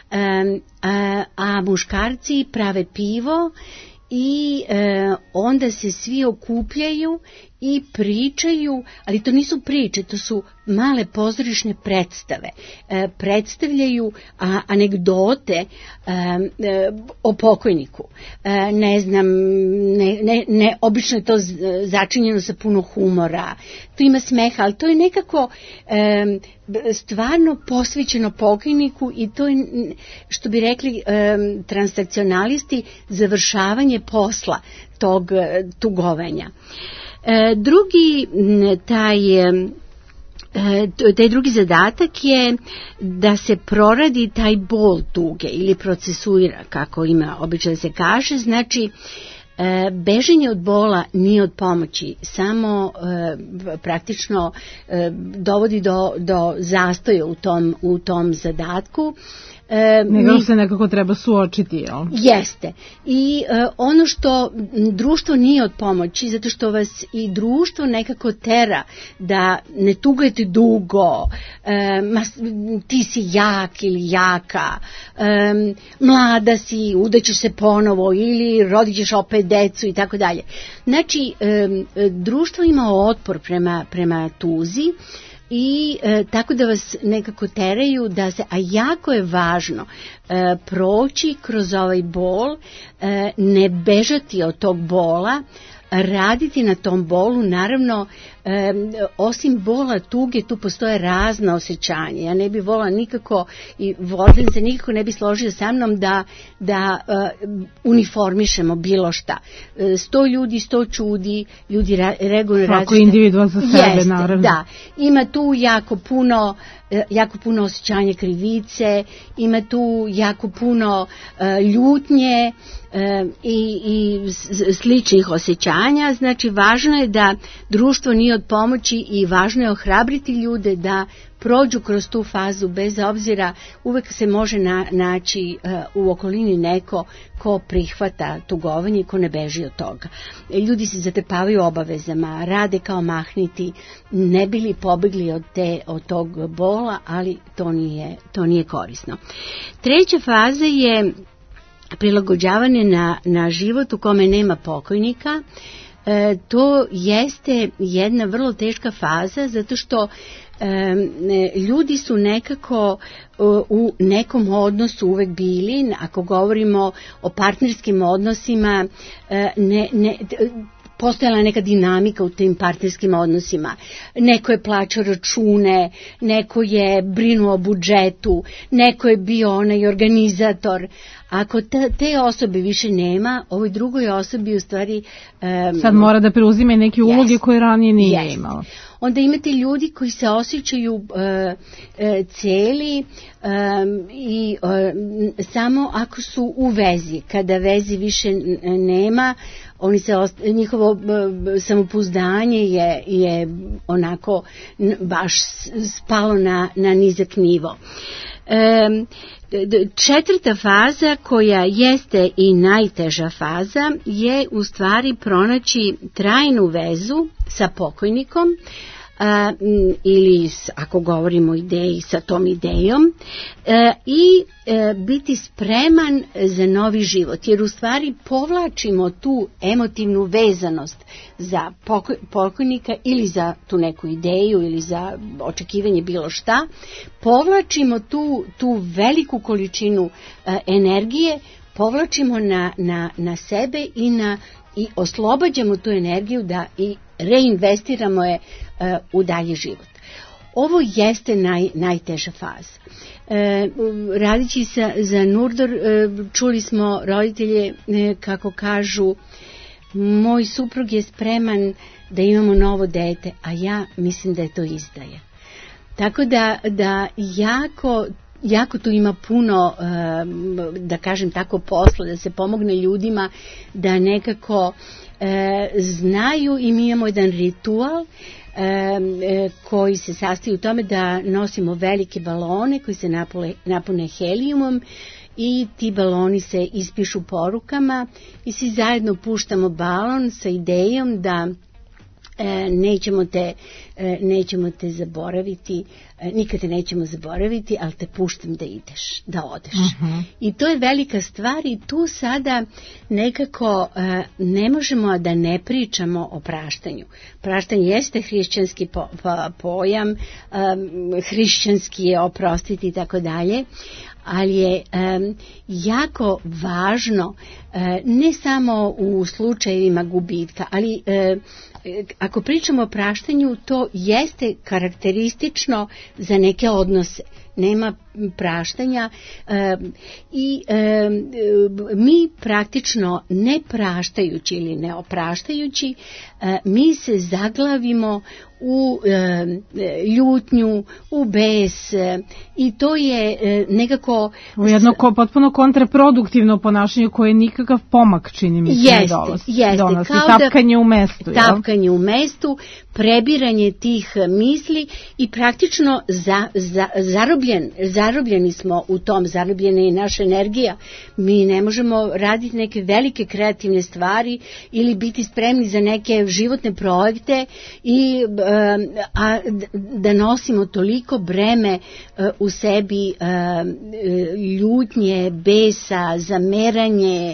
a muškarci prave pivo i onda se svi okupljaju i pričaju, ali to nisu priče, to su male pozorišne predstave. Predstavljaju anegdote o pokojniku. Obično je to začinjeno sa puno humora, tu ima smeha, ali to je nekako stvarno posvećeno pokojniku i to je, što bi rekli transakcionalisti, završavanje posla tog tugovanja. Taj drugi zadatak je da se proradi taj bol tuge ili procesuira, kako ima obično da se kaže. Znači, beženje od bola nije od pomoći, samo praktično dovodi do zastoja u tom zadatku. Nego se nekako treba suočiti, jel? Jeste. I ono što društvo nije od pomoći, zato što vas i društvo nekako tera da ne tugujete dugo, ti si jak ili jaka, mlada si, udaćeš se ponovo ili rodit ćeš opet decu i tako dalje. Znači, društvo ima otpor prema tuzi, i tako da vas nekako teraju da se, a jako je važno proći kroz ovaj bol, ne bežati od tog bola, raditi na tom bolu. Naravno, osim bola tuge tu postoje razna osjećanja. Ja ne bi volila nikako i Vorden se nikako ne bi složio sa mnom da uniformišemo bilo šta. 100 ljudi, 100 čudi, ljudi reaguju različite. Svako individual za sebe, naravno. Da, ima tu jako puno osjećanja krivice, ima tu jako puno ljutnje i sličnih osjećanja. Znači, važno je da društvo nije od pomoći i važno je ohrabriti ljude da prođu kroz tu fazu, bez obzira, uvek se može naći u okolini neko ko prihvata tugovanje i ko ne beži od toga. Ljudi se zatrpavaju obavezama, rade kao mahniti, ne bili pobegli od tog bola, ali to nije korisno. Treća faza je prilagođavanje na život u kome nema pokojnika. To jeste jedna vrlo teška faza, zato što ljudi su nekako u nekom odnosu uvek bili. Ako govorimo o partnerskim odnosima, postojala neka dinamika u tim partnerskim odnosima. Neko je plaćao račune, neko je brinuo o budžetu, neko je bio onaj organizator. Ako te osobe više nema, ovoj drugoj osobi u stvari... sad mora da preuzime neke uloge koje ranije nije imao. Onda imate ljudi koji se osjećaju celi i samo ako su u vezi. Kada vezi više nema, njihovo samopouzdanje je onako baš spalo na nizak nivo. Četvrta faza, koja jeste i najteža faza, je u stvari pronaći trajnu vezu sa pokojnikom, ili ako govorimo o ideji, sa tom idejom, i biti spreman za novi život, jer u stvari povlačimo tu emotivnu vezanost za pokojnika ili za tu neku ideju ili za očekivanje bilo šta, povlačimo tu veliku količinu energije, povlačimo na sebe i oslobađamo tu energiju da i reinvestiramo je u dalji život. Ovo jeste najteža faza. Radići za Nurdor, čuli smo roditelje kako kažu: moj suprug je spreman da imamo novo dete, a ja mislim da je to izdaja. Tako da jako tu ima puno, da kažem tako, posla, da se pomogne ljudima da nekako znaju, i mi imamo jedan ritual koji se sastoji u tome da nosimo velike balone koji se napune helijumom i ti baloni se ispišu porukama i svi zajedno puštamo balon sa idejom da nećemo te zaboraviti, nikad te nećemo zaboraviti, ali te puštam da ideš, da odeš. Uh-huh. I to je velika stvar i tu sada nekako ne možemo da ne pričamo o praštanju. Praštanje jeste hrišćanski pojam, hrišćanski je oprostiti i tako dalje, ali je jako važno, ne samo u slučajevima gubitka, ali ako pričamo o praštanju, to jeste karakteristično za neke odnose. Nema praštanja i mi praktično ne praštajući ili ne opraštajući, mi se zaglavimo u ljutnju, u bes, i to je nekako... U jedno potpuno kontraproduktivno ponašanje koje nikakav pomak, čini mi se, ne donosi. Jeste. Tapkanje u mestu. Tapkanje u mestu, prebiranje tih misli i praktično zarobljeni smo u tom, zarobljena je naša energija. Mi ne možemo raditi neke velike kreativne stvari ili biti spremni za neke životne projekte a da nosimo toliko breme u sebi ljutnje, besa, zameranje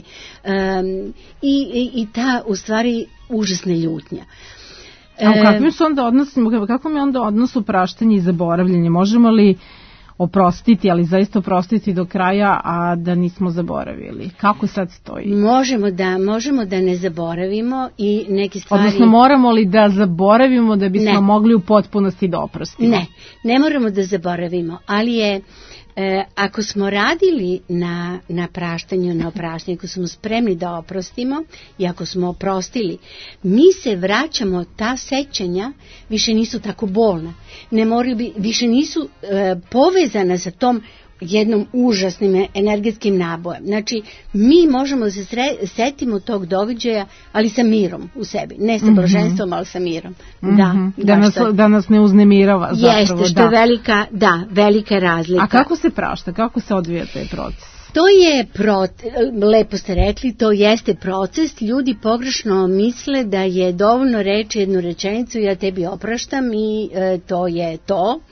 i ta u stvari užasna ljutnja. A u kakvim su onda odnosima, kakvom je onda odnosu praštanje i zaboravljanje? Možemo li oprostiti, ali zaista oprostiti do kraja, a da nismo zaboravili? Kako sad stoji? Možemo da ne zaboravimo i neke stvari... Odnosno, moramo li da zaboravimo da bismo mogli u potpunosti da oprostimo? Ne moramo da zaboravimo, ali je... ako smo radili na praštanju, na opraštanju, ako smo spremni da oprostimo i ako smo oprostili, mi se vraćamo, ta sećanja više nisu tako bolna, više nisu povezana sa tom jednom užasnim energetskim nabojem. Znači, mi možemo da se setimo tog događaja, ali sa mirom u sebi. Ne sa blaženstvom, ali sa mirom. Da nas ne uznemirava zapravo. Jeste, što je velika razlika. A kako se prašta? Kako se odvija taj proces? To je, lepo ste rekli, to jeste proces. Ljudi pogrešno misle da je dovoljno reći jednu rečenicu, ja tebi opraštam i to je to.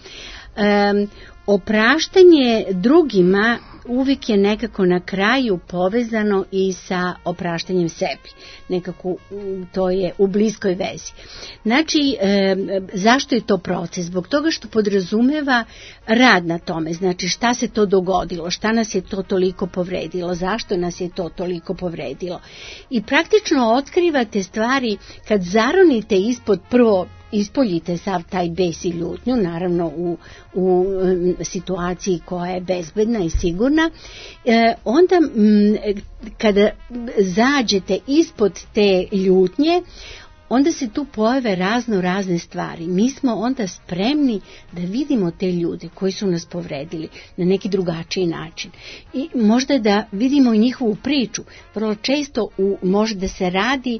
Opraštanje drugima uvijek je nekako na kraju povezano i sa opraštanjem sebi. Nekako to je u bliskoj vezi. Znači, zašto je to proces? Zbog toga što podrazumeva rad na tome. Znači, šta se to dogodilo? Šta nas je to toliko povredilo? Zašto nas je to toliko povredilo? I praktično otkrivate stvari kad zaronite ispod prvo ispoljite sav taj bes i ljutnju, naravno u situaciji koja je bezbedna i sigurna, onda kada zađete ispod te ljutnje, onda se tu pojave razne stvari. Mi smo onda spremni da vidimo te ljude koji su nas povredili na neki drugačiji način. I možda da vidimo i njihovu priču. Vrlo često može da se radi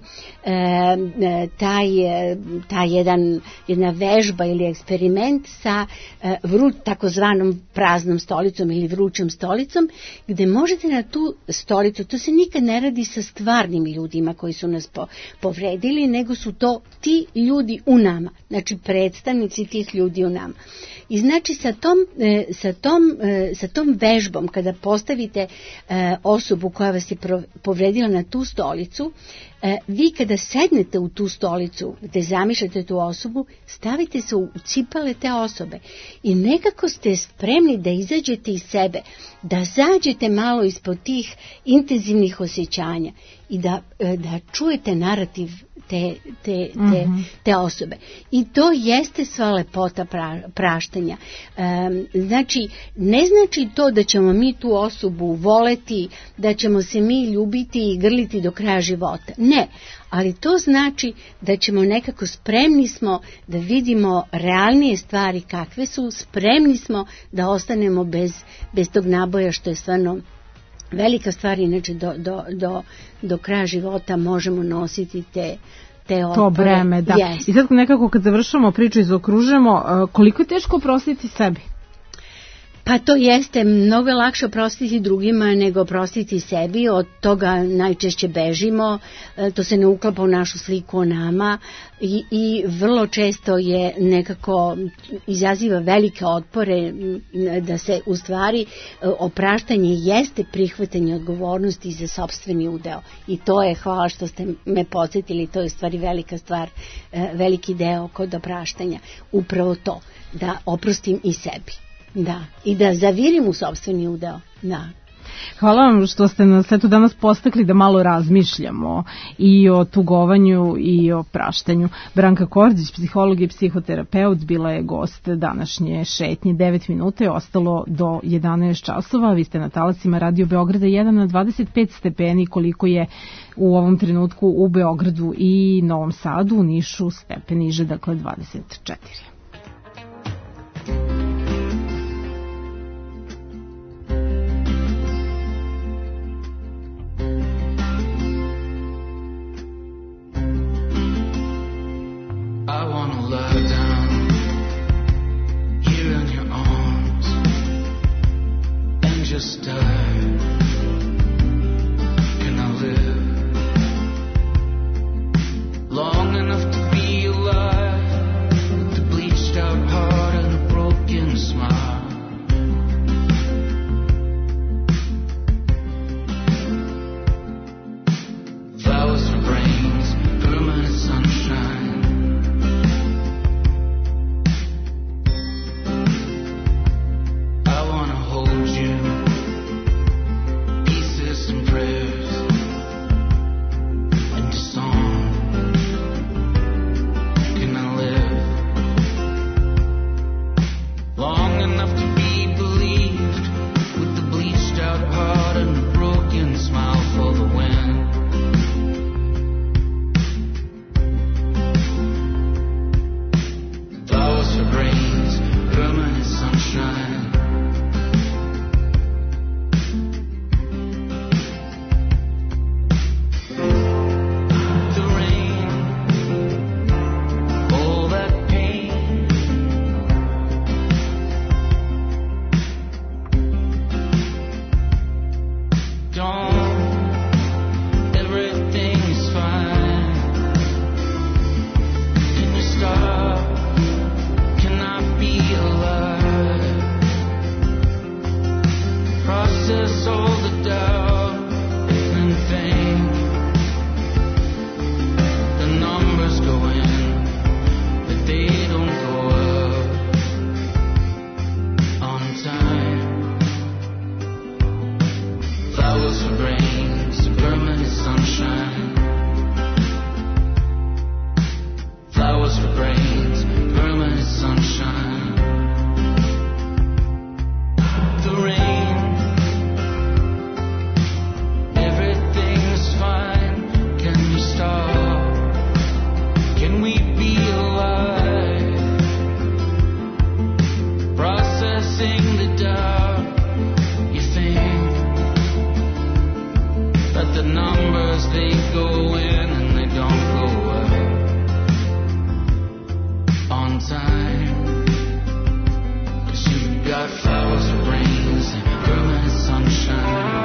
jedna vežba ili eksperiment sa takozvanom praznom stolicom ili vrućom stolicom, gde možete na tu stolicu, to se nikad ne radi sa stvarnim ljudima koji su nas povredili, nego su to ti ljudi u nama, znači predstavnici tih ljudi u nama. I znači sa tom vežbom, kada postavite osobu koja vas je povredila na tu stolicu, vi kada sednete u tu stolicu gde zamišljate tu osobu, stavite se u cipele te osobe i nekako ste spremni da izađete iz sebe, da zađete malo ispod tih intenzivnih osjećanja i da čujete narativ te osobe. I to jeste sva lepota praštanja. Znači, ne znači to da ćemo mi tu osobu voleti, da ćemo se mi ljubiti i grliti do kraja života. Ne, ali to znači da ćemo nekako, spremni smo da vidimo realnije stvari kakve su, spremni smo da ostanemo bez tog naboja, što je stvarno velika stvar. Inače do kraja života možemo nositi te otpore. To breme, da. Yes. I sad nekako kad završamo priču i zaokružujemo, koliko je teško oprostiti sebi? Pa to jeste, mnogo je lakše oprostiti drugima nego oprostiti sebi, od toga najčešće bežimo, to se ne uklapa u našu sliku o nama i vrlo često je nekako izaziva velike otpore, da se u stvari opraštanje jeste prihvatanje odgovornosti za sopstveni udeo. I to je, hvala što ste me podsjetili, to je u stvari velika stvar, veliki deo kod opraštanja, upravo to, da oprostim i sebi. Da, i da zavirim u sopstveni udeo. Da. Hvala vam što ste nas eto danas postakli da malo razmišljamo i o tugovanju i o praštanju. Branka Kordić, psiholog i psihoterapeut, bila je gost današnje šetnje. 9 minuta je ostalo do 11 časova. Vi ste na talasima Radio Beograda 1 na 25 stepeni, koliko je u ovom trenutku u Beogradu i Novom Sadu, u Nišu stepen niže, dakle 24. Can I be alive? time. 'Cause you got flowers and rains and permanent sunshine.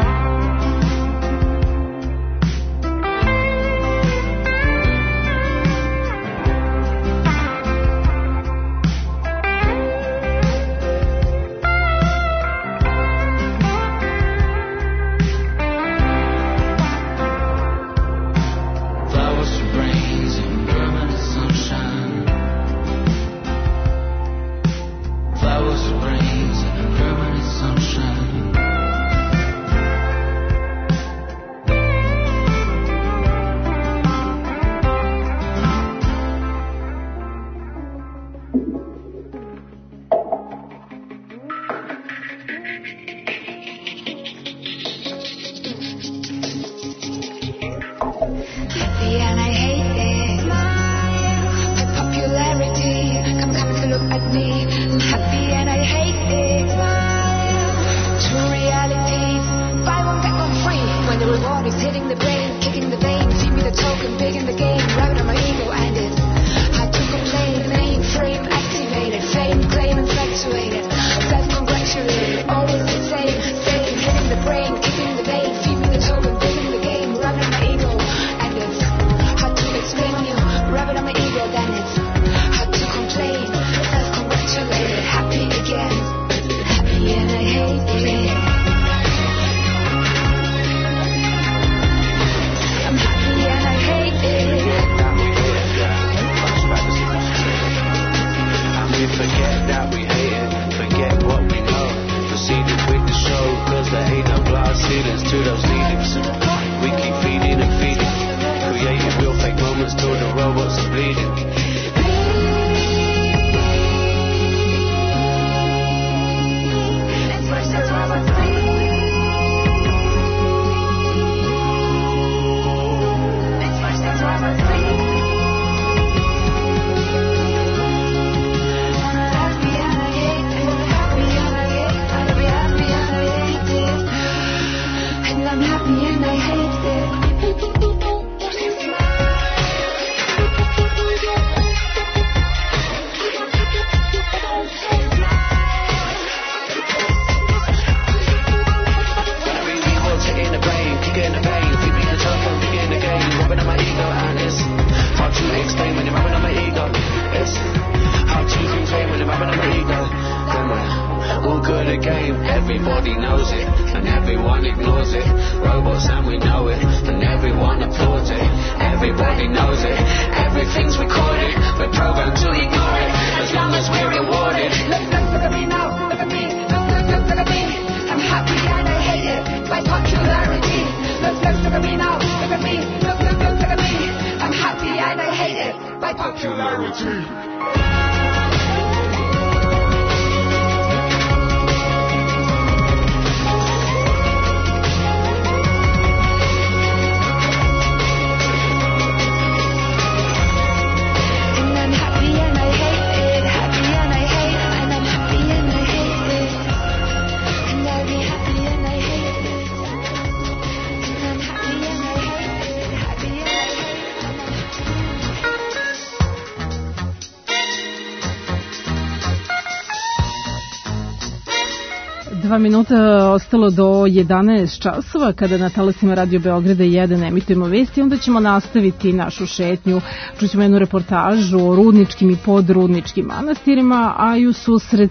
Minuta ostalo do 11 časova kada na talasima Radio Beograda 1 emitujemo vesti, onda ćemo nastaviti našu šetnju. Čućemo jednu reportažu o rudničkim i podrudničkim manastirima, a i u susret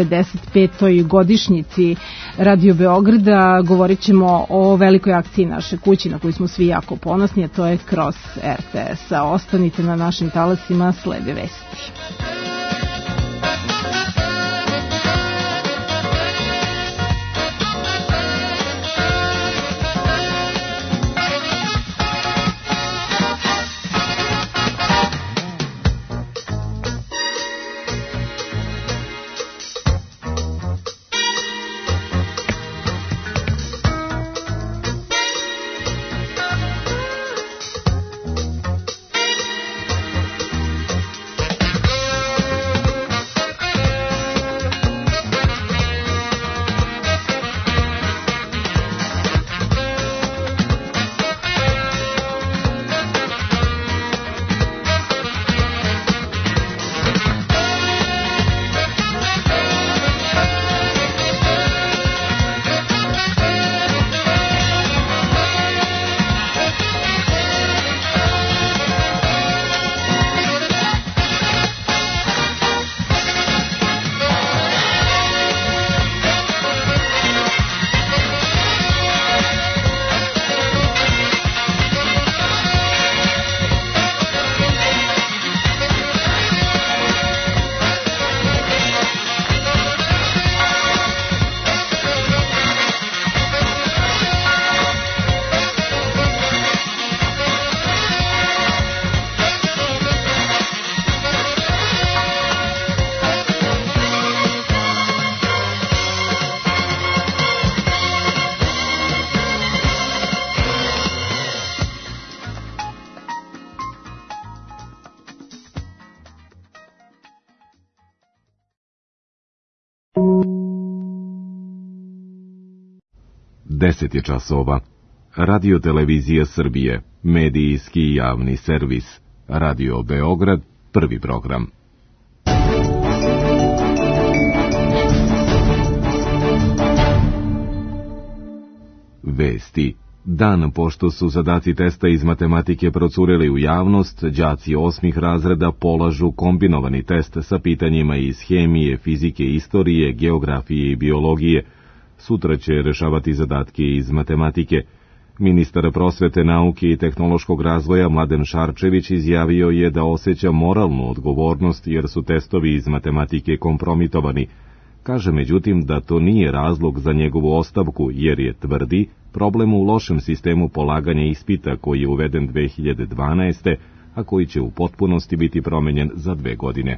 95. godišnjici Radio Beograda govorit ćemo o velikoj akciji naše kući na koju smo svi jako ponosni, a to je Kroz RTS-a. Ostanite na našim talasima, slede vesti. 10 je časova. Radio Televizija Srbije, medijski javni servis. Radio Beograd, prvi program. Vesti. Dan pošto su zadaci testa iz matematike procureli u javnost, đaci 8. razreda polažu kombinovani test sa pitanjima iz hemije, fizike, istorije, geografije i biologije. Sutra će rešavati zadatke iz matematike. Ministar prosvete, nauke i tehnološkog razvoja Mladen Šarčević izjavio je da osjeća moralnu odgovornost jer su testovi iz matematike kompromitovani. Kaže međutim da to nije razlog za njegovu ostavku jer je, tvrdi, problem u lošem sistemu polaganja ispita koji je uveden 2012. a koji će u potpunosti biti promenjen za 2 godine.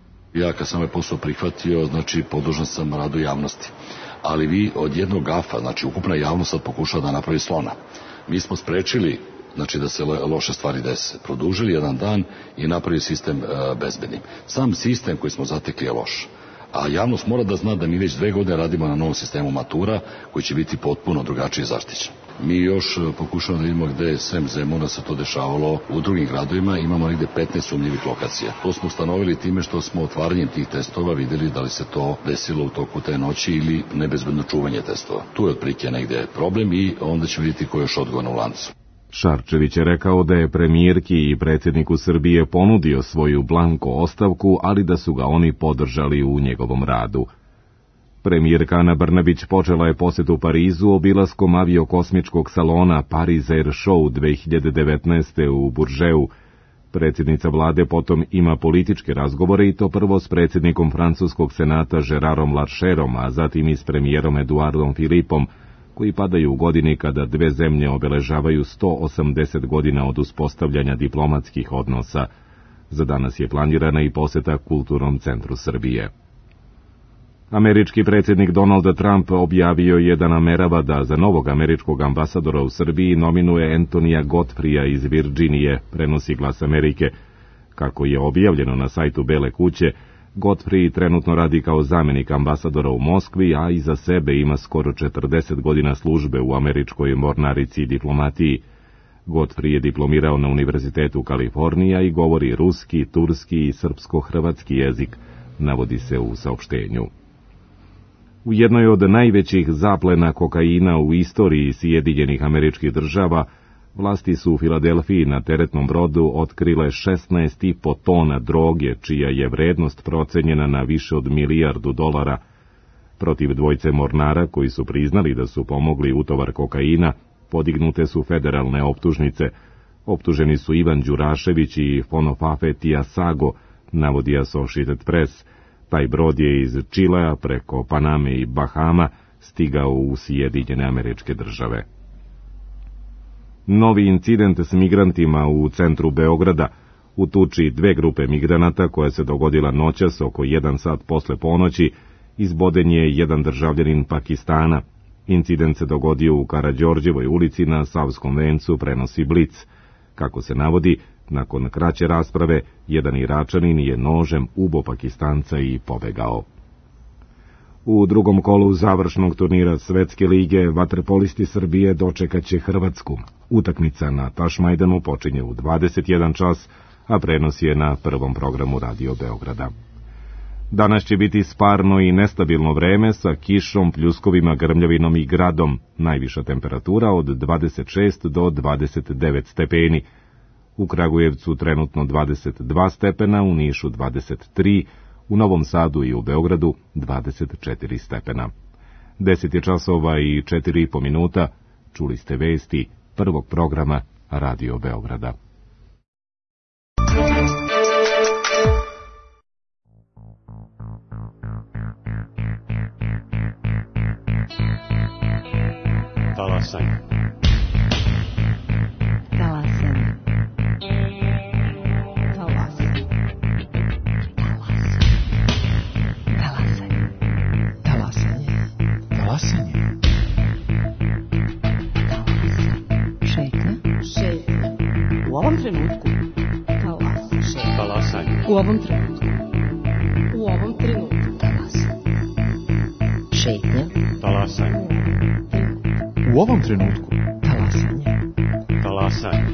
Ja kad sam ovaj posao prihvatio, znači podložan sam radu javnosti. Ali vi od jednog gafa, znači ukupna javnost sad pokušava da napravi slona. Mi smo sprečili, znači da se loše stvari dese. Produžili jedan dan i napravili sistem bezbednim. Sam sistem koji smo zatekli je loš. A javnost mora da zna da mi već 2 godine radimo na novom sistemu matura koji će biti potpuno drugačije zaštićen. Mi još pokušavamo da vidimo gde sem Zemuna se to dešavalo u drugim gradovima, imamo negde 15 sumnjivih lokacija. To smo ustanovili time što smo otvaranjem tih testova videli da li se to desilo u toku te noći ili nebezbedno čuvanje testova. Tu je otprilike negde problem i onda ćemo vidjeti ko je još odgovorno u lancu. Šarčević je rekao da je premijerki i predsjedniku Srbije ponudio svoju blanko ostavku, ali da su ga oni podržali u njegovom radu. Premijerka Ana Brnabić počela je posjetu Parizu obilaskom aviokosmičkog salona Paris Air Show 2019. u Buržeu. Predsjednica vlade potom ima političke razgovore i to prvo s predsjednikom francuskog senata Gerarom Larcherom, a zatim i s premijerom Eduardom Philippom, koji padaju u godini kada 2 zemlje obeležavaju 180 godina od uspostavljanja diplomatskih odnosa. Za danas je planirana i posjeta Kulturnom centru Srbije. Američki predsjednik Donald Trump objavio je da namerava da za novog američkog ambasadora u Srbiji nominuje Antonija Godfreya iz Virginije, prenosi Glas Amerike. Kako je objavljeno na sajtu Bele kuće, Godfrey trenutno radi kao zamjenik ambasadora u Moskvi, a iza sebe ima skoro 40 godina službe u američkoj mornarici i diplomatiji. Godfrey je diplomirao na Univerzitetu Kalifornija i govori ruski, turski i srpsko-hrvatski jezik, navodi se u saopštenju. U jednoj od najvećih zaplena kokaina u istoriji Sjedinjenih Američkih Država, vlasti su u Filadelfiji na teretnom brodu otkrile 16,5 tona droge, čija je vrednost procenjena na više od $1 milijardu. Protiv dvojce mornara, koji su priznali da su pomogli utovar kokaina, podignute su federalne optužnice. Optuženi su Ivan Đurašević i Fonofafe Tiasago, navodi Associated Press. Taj brod je iz Čilea preko Paname i Bahama stigao u Sjedinjene Američke Države. Novi incident s migrantima u centru Beograda. U tuči 2 grupe migranata koja se dogodila noćas oko 1 sat posle ponoći, izboden je jedan državljanin Pakistana. Incident se dogodio u Karađorđevoj ulici na Savskom vencu, prenosi Blic. Kako se navodi, nakon kraće rasprave, jedan Iračanin je nožem ubo Pakistanca i pobegao. U drugom kolu završnog turnira Svetske lige vaterpolisti Srbije dočekaće Hrvatsku. Utakmica na Tašmajdanu počinje u 21 čas, a prenos je na prvom programu Radio Beograda. Danas će biti sparno i nestabilno vreme sa kišom, pljuskovima, grmljavinom i gradom. Najviša temperatura od 26 do 29 stepeni. U Kragujevcu trenutno 22 stepena, u Nišu 23, u Novom Sadu i u Beogradu 24 stepena. 10 je časova i 4,5 minuta. Čuli ste vesti prvog programa Radio Beograda. Talasanje. Talasanje. Talasanje. Talasanje. Talasanje. Talasanje. Šetnja. Šetnja. U ovom trenutku. Talasanje. Talasanje. U ovom trenutku. U ovom trenutku. Talasanje. Šetnja. Talasanje. U U ovom trenutku Talasanje. Talasanje.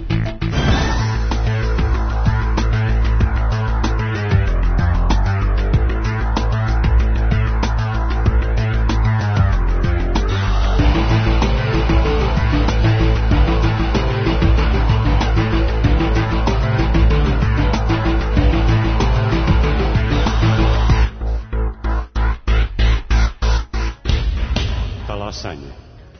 Talasanje.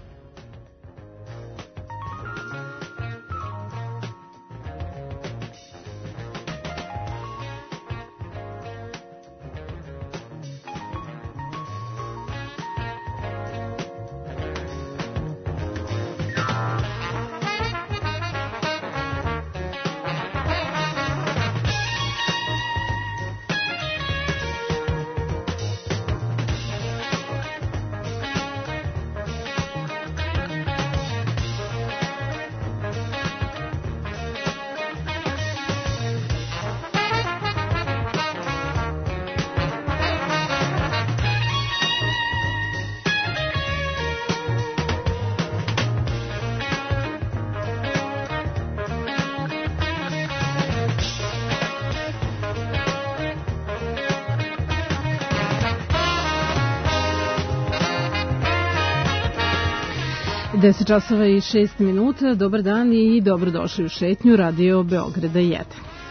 Deset časova i 6 minuta, dobar dan i dobrodošli u šetnju Radio Beograda 1.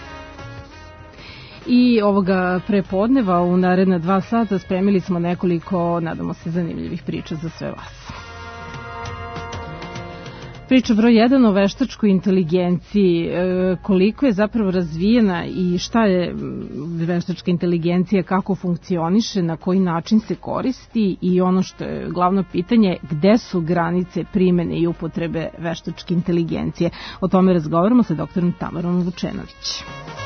I ovoga prepodneva u naredna 2 sata spremili smo nekoliko, nadamo se, zanimljivih priča za sve vas. Priča broj 1 o veštačkoj inteligenciji, koliko je zapravo razvijena i šta je veštačka inteligencija, kako funkcioniše, na koji način se koristi i ono što je glavno pitanje, gde su granice primene i upotrebe veštačke inteligencije. O tome razgovaramo sa doktorom Tamarom Vučenović.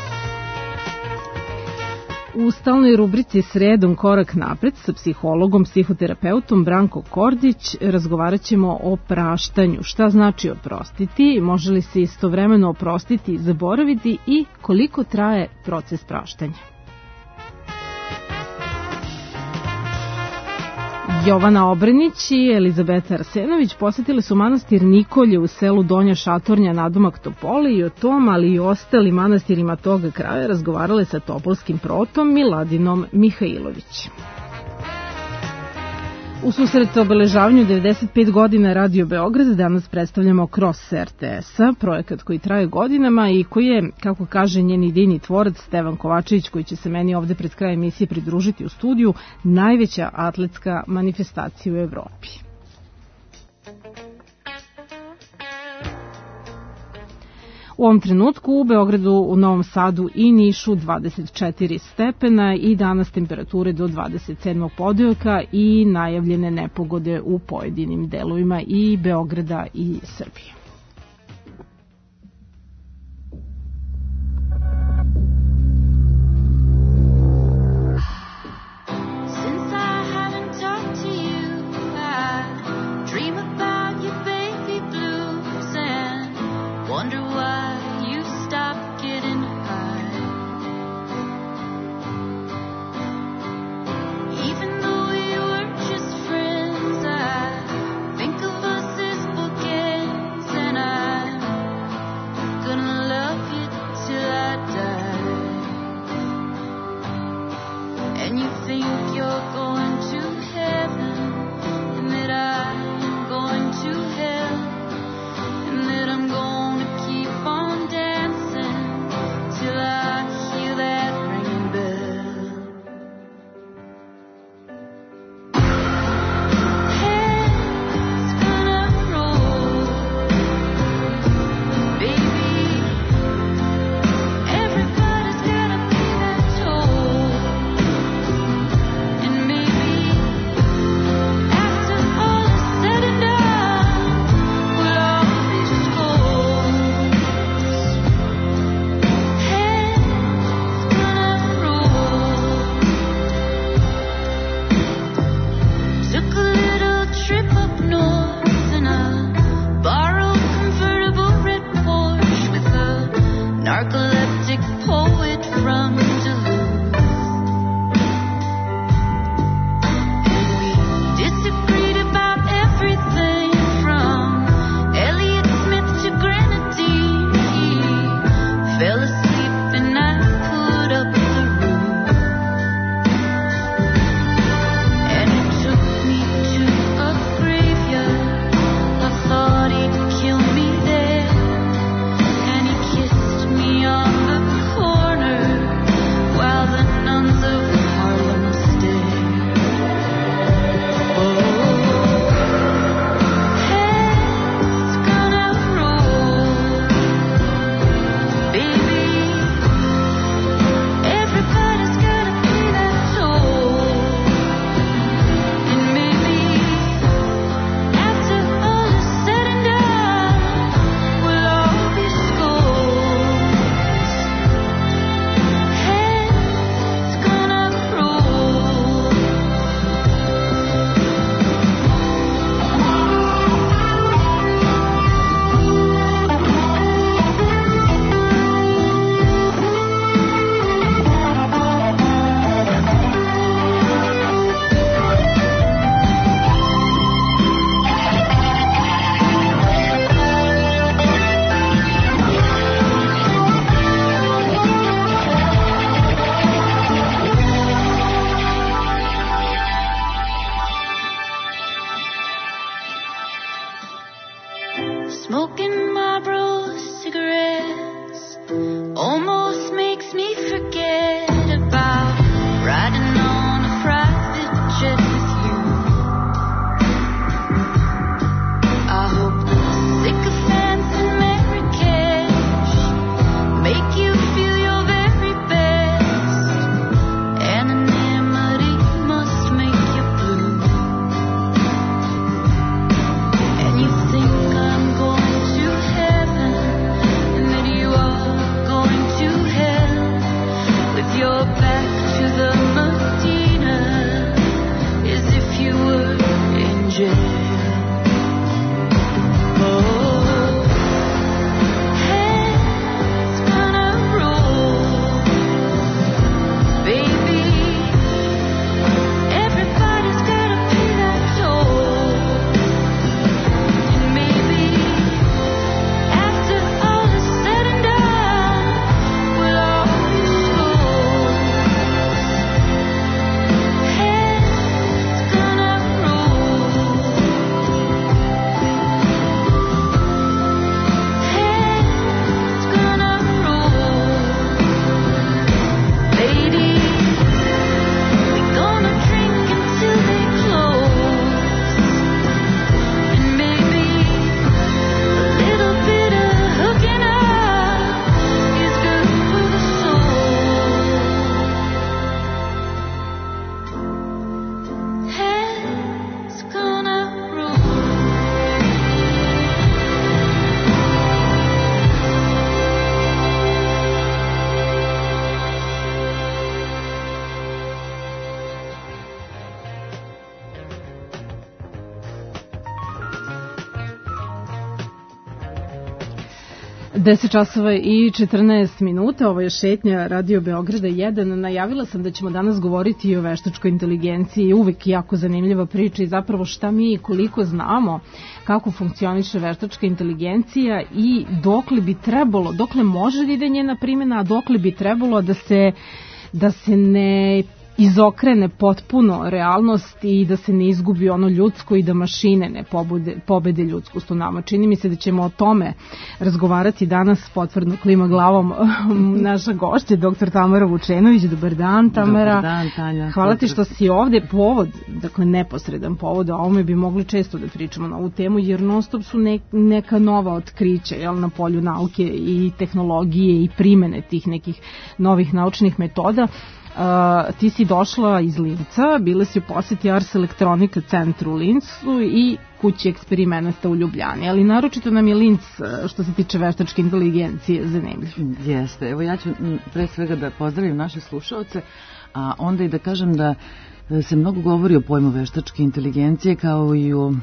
U stalnoj rubrici Sredom korak napred sa psihologom, psihoterapeutom Branko Kordić razgovarat ćemo o praštanju. Šta znači oprostiti, može li se istovremeno oprostiti i zaboraviti i koliko traje proces praštanja. Jovana Obrenić i Elizabeta Arsenović posetili su manastir Nikolje u selu Donja Šatornja nadomak Topole i o tom, ali i ostalim manastirima toga kraja razgovarale sa topolskim protom Miladinom Mihajlović. U susret obeležavanju 95 godina Radio Beograd danas predstavljamo Cross RTS-a, projekat koji traje godinama i koji je, kako kaže njen idejni tvorac Stevan Kovačević, koji će se meni ovde pred kraj emisije pridružiti u studiju, najveća atletska manifestacija u Evropi. U ovom trenutku u Beogradu, u Novom Sadu i Nišu 24 stepena i danas temperature do 27. podujaka i najavljene nepogode u pojedinim delovima i Beograda i Srbije. Think of us as bookends 10 časova i 14 minuta, ovo je šetnja Radio Beograda 1. Najavila sam da ćemo danas govoriti i o veštačkoj inteligenciji, uvek jako zanimljiva priča i zapravo šta mi i koliko znamo kako funkcioniše veštačka inteligencija i dokle bi trebalo, dokle može da ide njena primjena, a dokle bi trebalo da se ne izokrene potpuno realnost i da se ne izgubi ono ljudsko i da mašine ne pobede ljudskost u nama. Čini mi se da ćemo o tome razgovarati danas, potvrdno klima glavom naša gošća, dr. Tamara Vučenović. Dobar dan, Tamara. Dobar dan, Tanja. Hvala ti što si ovde. Povod, dakle neposredan povod, a ovome bi mogli često da pričamo na ovu temu, jer non stop su neka nova otkrića na polju nauke i tehnologije i primene tih nekih novih naučnih metoda. Ti si došla iz Linca, bila si u poseti Ars Electronica centru u Lincu i kući eksperimenata u Ljubljani, ali naročito nam je Linc što se tiče veštačke inteligencije zanimljiv. Jeste, evo ja ću pre svega da pozdravim naše slušaoce, a onda i da kažem da se mnogo govori o pojmu veštačke inteligencije kao i o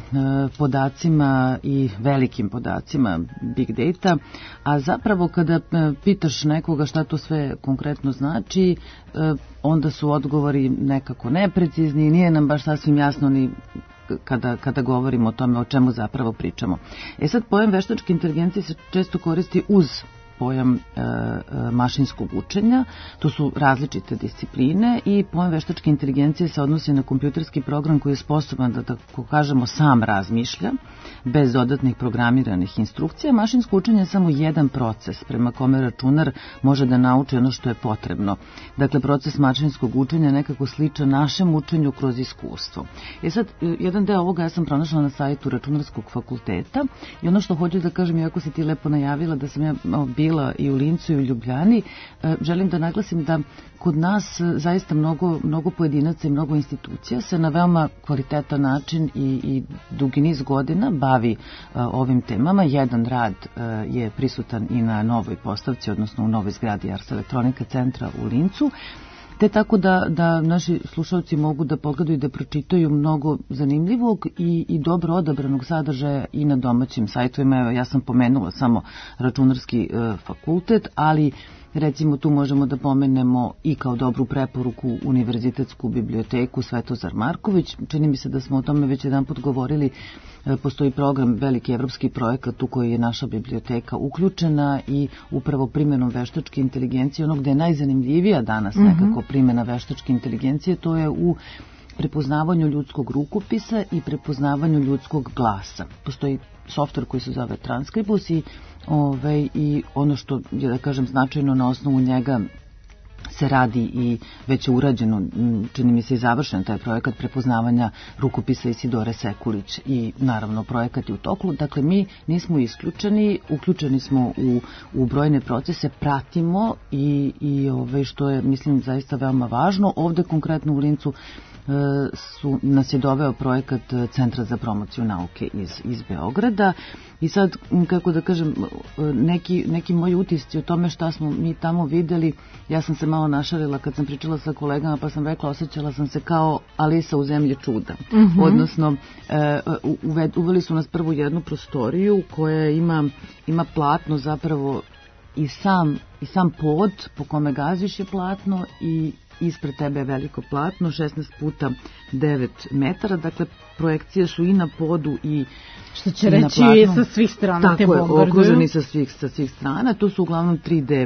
podacima i velikim podacima, big data, a zapravo kada pitaš nekoga šta to sve konkretno znači, onda su odgovori nekako neprecizni i nije nam baš sasvim jasno ni kada govorimo o tome o čemu zapravo pričamo. Sad, pojam veštačke inteligencije se često koristi uz pojam mašinskog učenja, to su različite discipline i pojam veštačke inteligencije se odnosi na kompjuterski program koji je sposoban da, tako kažemo, sam razmišlja, bez dodatnih programiranih instrukcija. Mašinsko učenje je samo jedan proces prema kome računar može da nauči ono što je potrebno. Dakle, proces mašinskog učenja je nekako sličan našem učenju kroz iskustvo. Sad, jedan deo ovoga ja sam pronašla na sajtu Računarskog fakulteta i ono što hoću da kažem, iako si ti lepo najavila da sam ja bila i u Lincu i u Ljubljani, želim da naglasim da kod nas zaista mnogo pojedinaca i mnogo institucija se na veoma kvalitetan način i dugi niz godina bavi ovim temama. Jedan rad je prisutan i na novoj postavci, odnosno u novoj zgradi Ars Electronica centra u Lincu, te tako da naši slušalci mogu da pogledaju i da pročitaju mnogo zanimljivog i dobro odabranog sadržaja i na domaćim sajtovima. Evo, ja sam pomenula samo Računarski fakultet, ali recimo tu možemo da pomenemo i kao dobru preporuku Univerzitetsku biblioteku Svetozar Marković. Čini mi se da smo o tome već jedanput govorili. Postoji program, veliki evropski projekat u koji je naša biblioteka uključena i upravo primjenom veštačke inteligencije, ono gde je najzanimljivija danas nekako primjena veštačke inteligencije, to je u prepoznavanju ljudskog rukopisa i prepoznavanju ljudskog glasa. Postoji softver koji se zove Transkribus i ono što je, da kažem, značajno, na osnovu njega se radi i već je urađeno, čini mi se i završen taj projekat prepoznavanja rukopisa Isidore Sekulić i naravno projekat je u toku. Dakle, mi nismo isključeni, uključeni smo u brojne procese, pratimo i što je, mislim, zaista veoma važno. Ovde konkretno u Lincu nas je doveo projekat Centra za promociju nauke iz Beograda i sad, kako da kažem, neki moji utisci o tome šta smo mi tamo videli, ja sam se malo našalila kad sam pričala sa kolegama, pa sam rekla, osjećala sam se kao Alisa u zemlji čuda. Odnosno, uveli su nas prvu jednu prostoriju koja ima platno zapravo i sam pod po kome gaziš je platno i ispred tebe je veliko platno, 16 puta 9 metara, dakle projekcije su i na podu i što će reći sa svih strana. Tako je, okruženi sa svih strana, to su uglavnom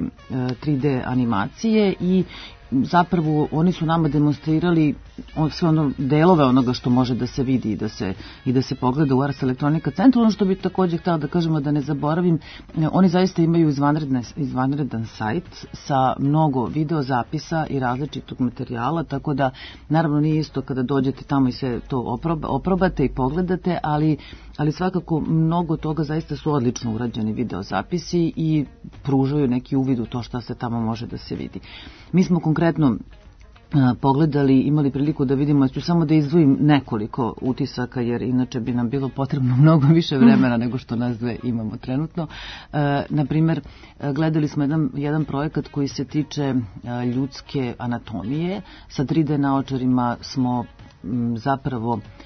3D animacije i zapravo oni su nama demonstrirali sve delove onoga što može da se vidi i da se pogleda u Ars Electronica centru. Ono što bih također htjela da kažemo, da ne zaboravim, oni zaista imaju izvanredan sajt sa mnogo videozapisa i različitog materijala, tako da naravno nije isto kada dođete tamo i sve to oprobate i pogledate, ali svakako mnogo toga zaista su odlično urađeni videozapisi i pružaju neki uvid u to šta se tamo može da se vidi. Mi smo konkretno pogledali, imali priliku da vidimo, ću samo da izdvojim nekoliko utisaka, jer inače bi nam bilo potrebno mnogo više vremena nego što nas dve imamo trenutno. Naprimer, gledali smo jedan projekat koji se tiče ljudske anatomije. Sa 3D naočarima smo zapravo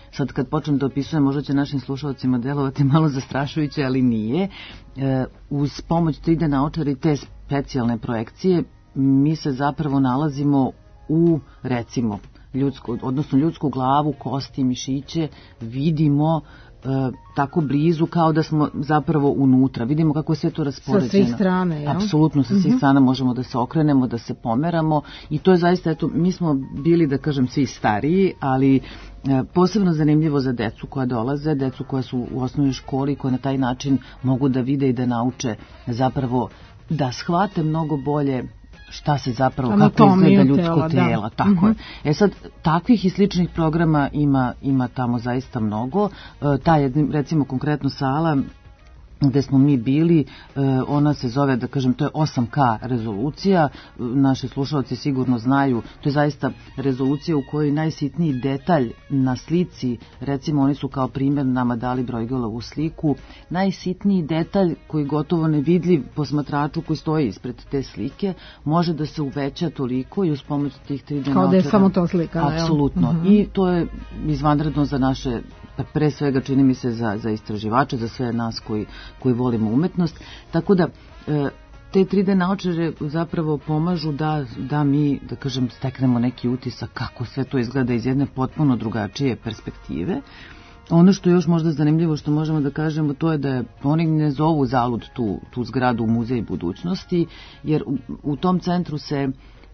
sad kad počnem da opisujem, možda će našim slušalcima delovati malo zastrašujuće, ali nije. Uz pomoć 3D naočara i te specijalne projekcije mi se zapravo nalazimo u, recimo, ljudsku glavu, kosti, mišiće, vidimo tako blizu kao da smo zapravo unutra. Vidimo kako je sve to raspoređeno. Sa svih strana, jel? Apsolutno, sa svih strana možemo da se okrenemo, da se pomeramo i to je zaista, eto, mi smo bili, da kažem, svi stariji, ali posebno zanimljivo za decu koja dolaze, decu koja su u osnovnoj školi, koja na taj način mogu da vide i da nauče zapravo da shvate mnogo bolje šta se zapravo, kako izgleda ljudsko tijelo. Tako je. Sad, takvih i sličnih programa ima tamo zaista mnogo. Ta je, recimo, konkretno sala gde smo mi bili, ona se zove, da kažem, to je 8K rezolucija, naši slušalci sigurno znaju, to je zaista rezolucija u kojoj najsitniji detalj na slici, recimo oni su kao primjer nama dali Bruegelovu sliku, najsitniji detalj koji gotovo nevidljiv posmatraču koji stoji ispred te slike, može da se uveća toliko i uz pomoć tih 3D naočara. Kao da je samo to slika. Apsolutno. I to je izvanredno za naše, pre svega čini mi se za istraživače, za sve nas koji volimo umetnost. Tako da te 3D naočare zapravo pomažu da mi, da kažem, steknemo neki utisak kako sve to izgleda iz jedne potpuno drugačije perspektive. Ono što je još možda zanimljivo što možemo da kažemo, to je da oni ne zovu zalud tu zgradu Muzej budućnosti, jer u tom centru se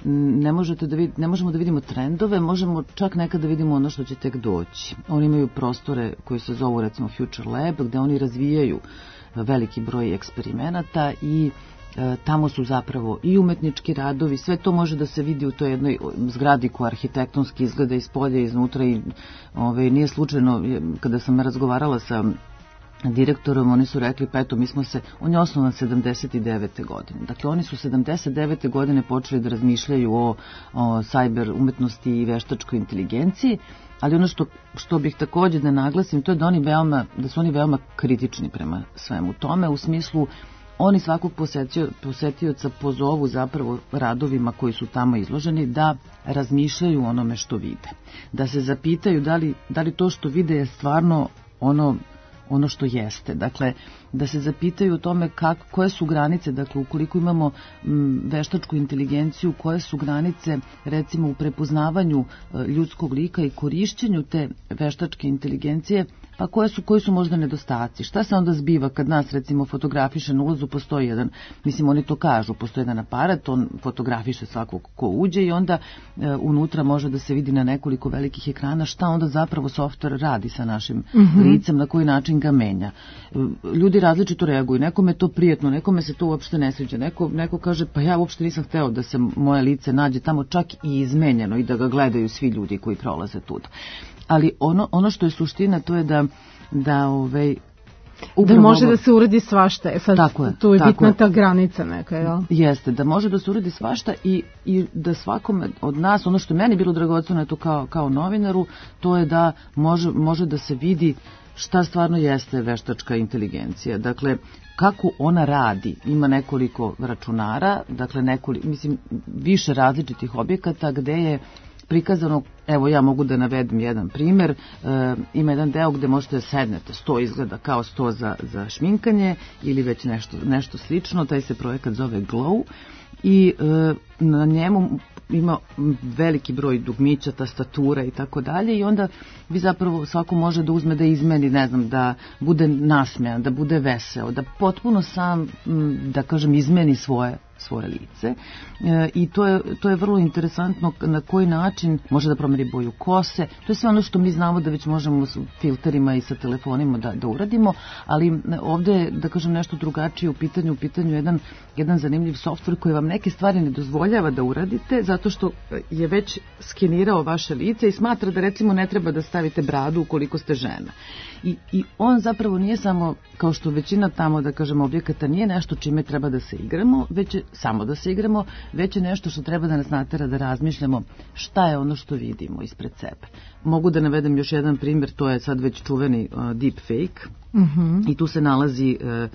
ne možemo da vidimo trendove, možemo čak nekad da vidimo ono što će tek doći. Oni imaju prostore koji se zovu, recimo, Future Lab, gde oni razvijaju veliki broj eksperimenata i tamo su zapravo i umetnički radovi, sve to može da se vidi u toj jednoj zgradi koja arhitektonski izgleda iz polja i iznutra i nije slučajno, kada sam razgovarala sa direktorom, oni su rekli, pa eto, on je osnovan 79. godine. Dakle, oni su 79. godine počeli da razmišljaju o cyber umetnosti i veštačkoj inteligenciji, ali ono što bih takođe da naglasim, to je da su oni veoma kritični prema svemu tome, u smislu oni svakog posetioca pozovu zapravo radovima koji su tamo izloženi da razmišljaju o onome što vide. Da se zapitaju da li to što vide je stvarno ono što jeste. Dakle, da se zapitaju o tome koje su granice, dakle, ukoliko imamo veštačku inteligenciju, koje su granice, recimo, u prepoznavanju ljudskog lika i korišćenju te veštačke inteligencije, pa koji su možda nedostaci. Šta se onda zbiva kad nas, recimo, fotografiše na ulazu, postoji jedan, mislim, oni to kažu, postoji jedan aparat, on fotografiše svakog ko uđe i onda unutra može da se vidi na nekoliko velikih ekrana šta onda zapravo softver radi sa našim licem, na koji način ga menja. Ljudi različito reaguju, nekome je to prijatno, nekome se to uopšte ne sviđa, neko kaže, pa ja uopšte nisam hteo da se moje lice nađe tamo, čak i izmenjeno i da ga gledaju svi ljudi koji prolaze tuda. Ali ono što je suština, to je da može da se uradi svašta. Tu je bitna ta granica neka, jel? Jeste, da može da se uradi svašta i da svakome od nas, ono što je meni bilo dragoceno kao novinaru, to je da može da se vidi šta stvarno jeste veštačka inteligencija. Dakle, kako ona radi, ima nekoliko računara, dakle više različitih objekata gde je prikazano, evo ja mogu da navedem jedan primjer, ima jedan deo gde možete da sednete, sto izgleda kao sto za šminkanje ili već nešto slično, taj se projekat zove Glow i na njemu ima veliki broj dugmića, tastatura i tako dalje i onda vi zapravo svako može da uzme da izmeni, ne znam, da bude nasmejan, da bude veseo, da potpuno sam, da kažem, izmeni svoje lice i to je vrlo interesantno na koji način može da promeni boju kose. To je sve ono što mi znamo da već možemo s filterima i sa telefonima da uradimo, ali ovde je, da kažem, nešto drugačije u pitanju jedan zanimljiv softver koji vam neke stvari ne dozvoljava da uradite zato što je već skenirao vaše lice i smatra da, recimo, ne treba da stavite bradu ukoliko ste žena. I on zapravo nije samo, kao što većina tamo, da kažem, objekata nije nešto čime treba da se igramo, već je samo da se igramo, već je nešto što treba da nas natera da razmišljamo šta je ono što vidimo ispred sebe. Mogu da navedem još jedan primjer, to je sad već čuveni deepfake i tu se nalazi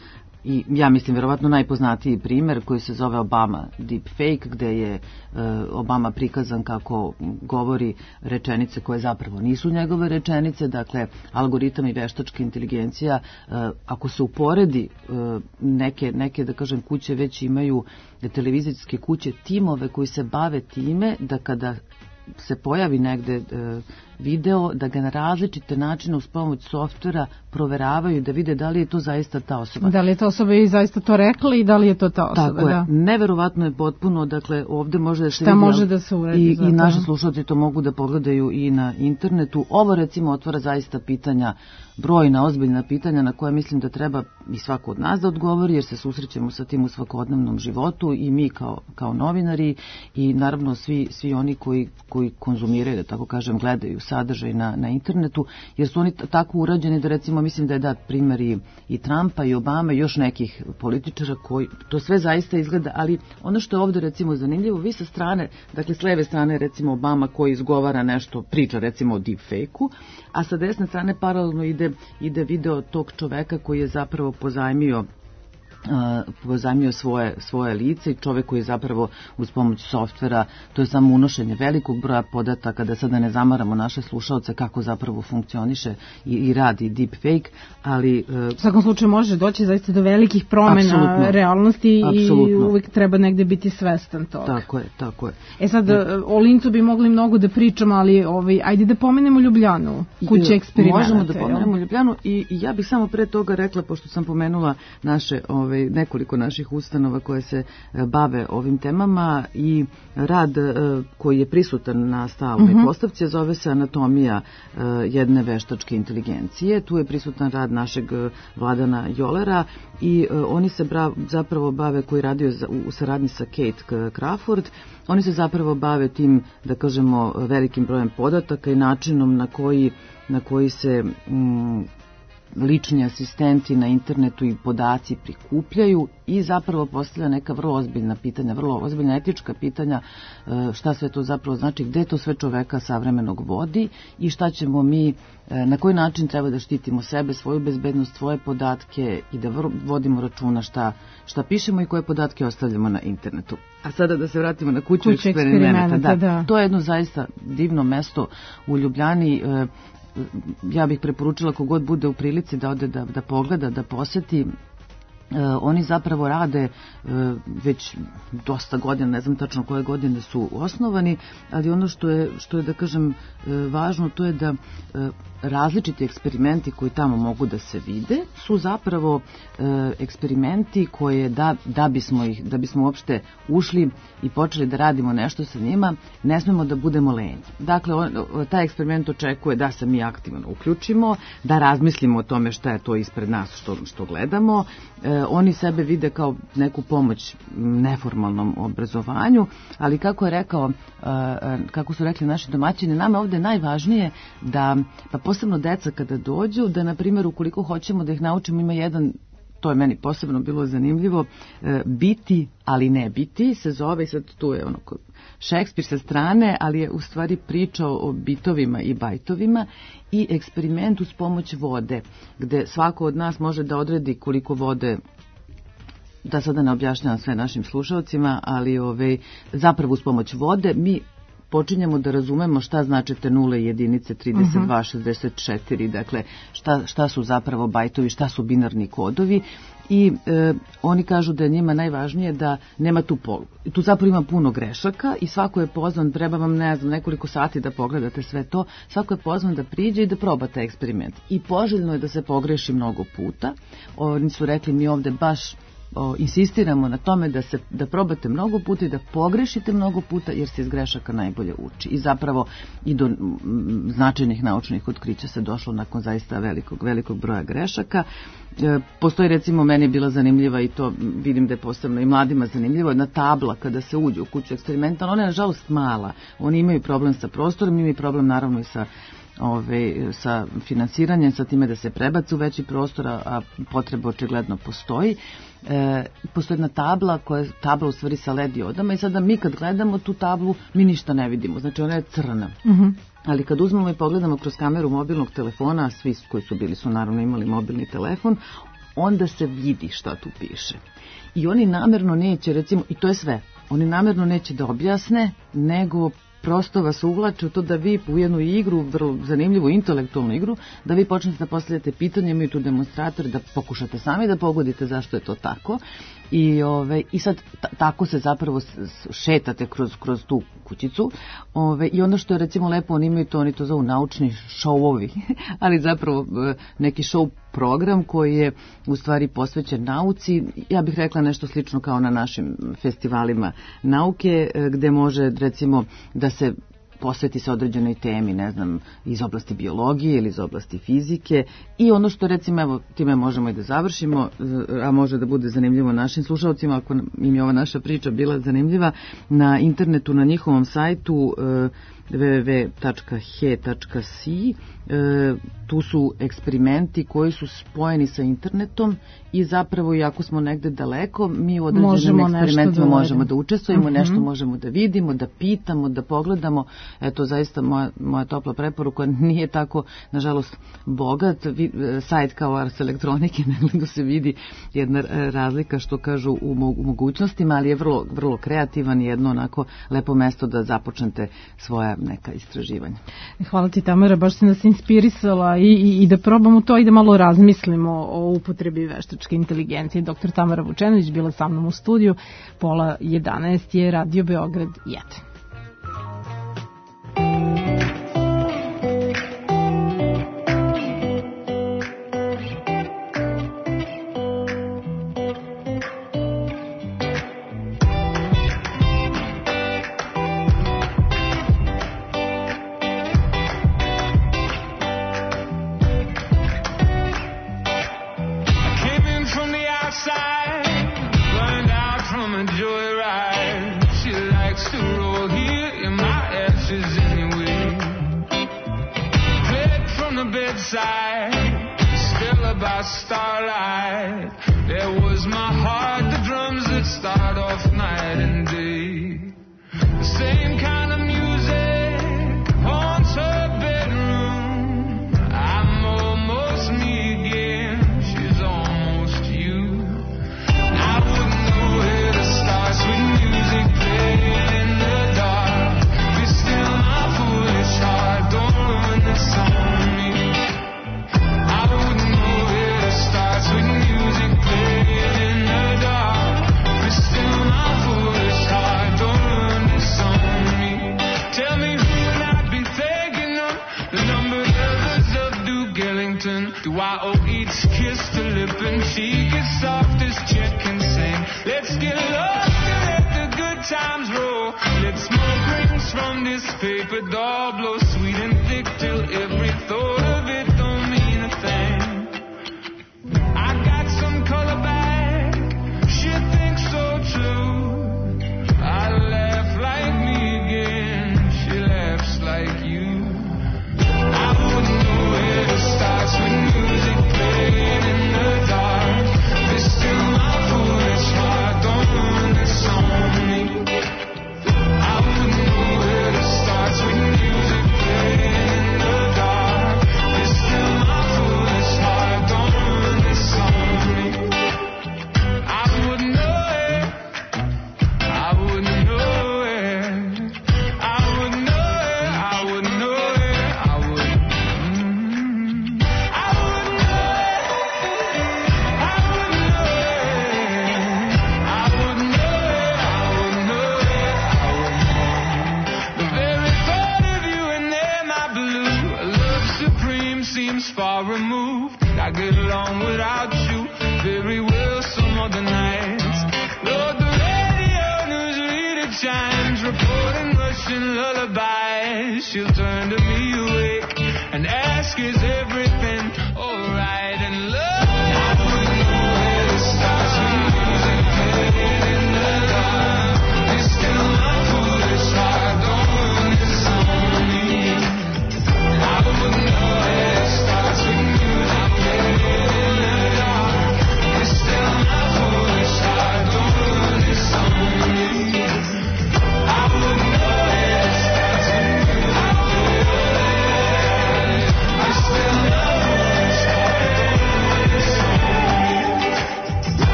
i ja mislim verovatno najpoznatiji primer koji se zove Obama deepfake, gde je Obama prikazan kako govori rečenice koje zapravo nisu njegove rečenice. Dakle, algoritam i veštačka inteligencija, ako se uporedi, neke da kažem kuće već imaju, televizijske kuće, timove koji se bave time da kada se pojavi negde video, da ga na različite načine uz pomoć softvera proveravaju, da vide da li je to zaista ta osoba. Da li je ta osoba i zaista to rekla i da li je to ta osoba. Tako je, neverovatno je potpuno, dakle ovde može da se šta može da se uredi. I naši slušalci to mogu da pogledaju i na internetu. Ovo recimo otvara zaista pitanja, brojna, ozbiljna pitanja na koje mislim da treba i svako od nas da odgovori, jer se susrećemo sa tim u svakodnevnom životu i mi kao novinari i naravno svi oni koji konzumiraju, da tako kažem, gledaju sadržaj na internetu, jer su oni tako urađeni da recimo mislim da je dat primjer i Trumpa i Obama i još nekih političara koji to sve zaista izgleda, ali ono što je ovde recimo zanimljivo, vi sa strane, dakle s leve strane recimo Obama koji izgovara nešto, priča recimo o deepfake-u, a sa desne strane paralelno ide video tog čoveka koji je zapravo pozajmio svoje lice i čovek koji je zapravo uz pomoć softvera, to je samo unošenje velikog broja podataka, da sada ne zamaramo naše slušaoce kako zapravo funkcioniše i radi deepfake, ali u svakom slučaju može doći zaista do velikih promena realnosti i uvijek treba negde biti svestan toga. Tako je. Sad, o Lincu bi mogli mnogo da pričamo, ali ajde da pomenemo Ljubljanu, kuće eksperimenata. Možemo da pomenemo Ljubljanu i ja bih samo pre toga rekla, pošto sam pomenula naše nekoliko naših ustanova koje se bave ovim temama i rad koji je prisutan na stalnoj postavci, zove se Anatomija jedne veštačke inteligencije. Tu je prisutan rad našeg Vladana Jolera i oni se zapravo bave, koji radio u saradnji sa Kate Crawford, oni se zapravo bave tim, da kažemo, velikim brojem podataka i načinom na koji se lični asistenti na internetu i podaci prikupljaju i zapravo postavlja neka vrlo ozbiljna pitanja, vrlo ozbiljna etička pitanja, šta sve to zapravo znači, gde to sve čoveka savremenog vodi i šta ćemo mi, na koji način treba da štitimo sebe, svoju bezbednost, svoje podatke i da vodimo računa šta pišemo i koje podatke ostavljamo na internetu. A sada da se vratimo na kuću eksperimenata. Da. To je jedno zaista divno mesto u Ljubljani. Ja bih preporučila kogod bude u prilici da ode da pogleda, da poseti. Oni zapravo rade već dosta godina, ne znam tačno koje godine su osnovani, ali ono što je da kažem važno, to je da različiti eksperimenti koji tamo mogu da se vide su zapravo eksperimenti koje da bismo uopšte ušli i počeli da radimo nešto sa njima, ne smemo da budemo lenji. Dakle, taj eksperiment očekuje da se mi aktivno uključimo, da razmislimo o tome šta je to ispred nas što gledamo. Oni sebe vide kao neku pomoć neformalnom obrazovanju, ali kako su rekli naši domaćini, nama ovde najvažnije da, pa posebno deca kada dođu, da na primjer ukoliko hoćemo da ih naučimo, ima jedan, to je meni posebno bilo zanimljivo, biti, ali ne biti, se zove, i sad tu je Šekspir sa strane, ali je u stvari pričao o bitovima i bajtovima i eksperiment uz pomoć vode, gde svako od nas može da odredi koliko vode, da sada ne objašnjavam sve našim slušalcima, ali zapravo uz pomoć vode mi počinjemo da razumemo šta znači te nule i jedinice 32, 64, dakle šta su zapravo bajtovi, šta su binarni kodovi i oni kažu da je njima najvažnije da nema tu tu zapravo ima puno grešaka i svako je pozvan, treba vam nekoliko sati da pogledate sve to, svako je pozvan da priđe i da proba taj eksperiment i poželjno je da se pogreši mnogo puta. Oni su rekli mi ovde baš insistiramo na tome da probate mnogo puta i da pogrešite mnogo puta, jer se iz grešaka najbolje uči. I zapravo i do značajnih naučnih otkrića se došlo nakon zaista velikog broja grešaka. Postoji, recimo, meni je bila zanimljiva i to vidim da je posebno i mladima zanimljivo, jedna tabla kada se uđe u kuću eksperimenta, ona je nažalost mala. Oni imaju problem sa prostorom, imaju problem naravno i sa finansiranjem, sa time da se prebaci u veći prostor, a potreba očigledno postoji. Postoji jedna tabla u stvari sa LED diodama i sada mi kad gledamo tu tablu mi ništa ne vidimo, znači ona je crna. Ali kad uzmemo i pogledamo kroz kameru mobilnog telefona, svi koji su bili su naravno imali mobilni telefon, onda se vidi šta tu piše. I oni namerno neće, recimo, i to je sve, oni namerno neće da objasne, nego prosto vas uvlače u to da vi u jednu igru, vrlo zanimljivu intelektualnu igru, da vi počnete da postavljate pitanje, imaju tu demonstratori, da pokušate sami da pogodite zašto je to tako. I sad tako se zapravo šetate kroz tu kućicu. I ono što je recimo lepo, oni to zovu naučni šovovi, ali zapravo neki šov program koji je u stvari posvećen nauci. Ja bih rekla nešto slično kao na našim festivalima nauke, gde može recimo da se posveti se određenoj temi, ne znam, iz oblasti biologije ili iz oblasti fizike. I ono što recimo, evo, time možemo i da završimo, a može da bude zanimljivo našim slušalcima, ako im je ova naša priča bila zanimljiva, na internetu, na njihovom sajtu www.he.si tu su eksperimenti koji su spojeni sa internetom i zapravo, iako smo negde daleko, mi u određenim eksperimentima možemo da učestvujemo, nešto možemo da vidimo, da pitamo, da pogledamo. Eto, zaista moja topla preporuka, nije tako, nažalost, bogat sajt kao Ars elektronike, nego se vidi jedna razlika, što kažu, u mogućnostima, ali je vrlo, vrlo kreativan i jedno onako lepo mesto da započnete svoja neka istraživanja. Hvala ti, Tamara, baš si nas inspirisala i da probamo to i da malo razmislimo o upotrebi veštačke inteligencije. Dr. Tamara Vučenović bila sa mnom u studiju, pola 11 je Radio Beograd 1.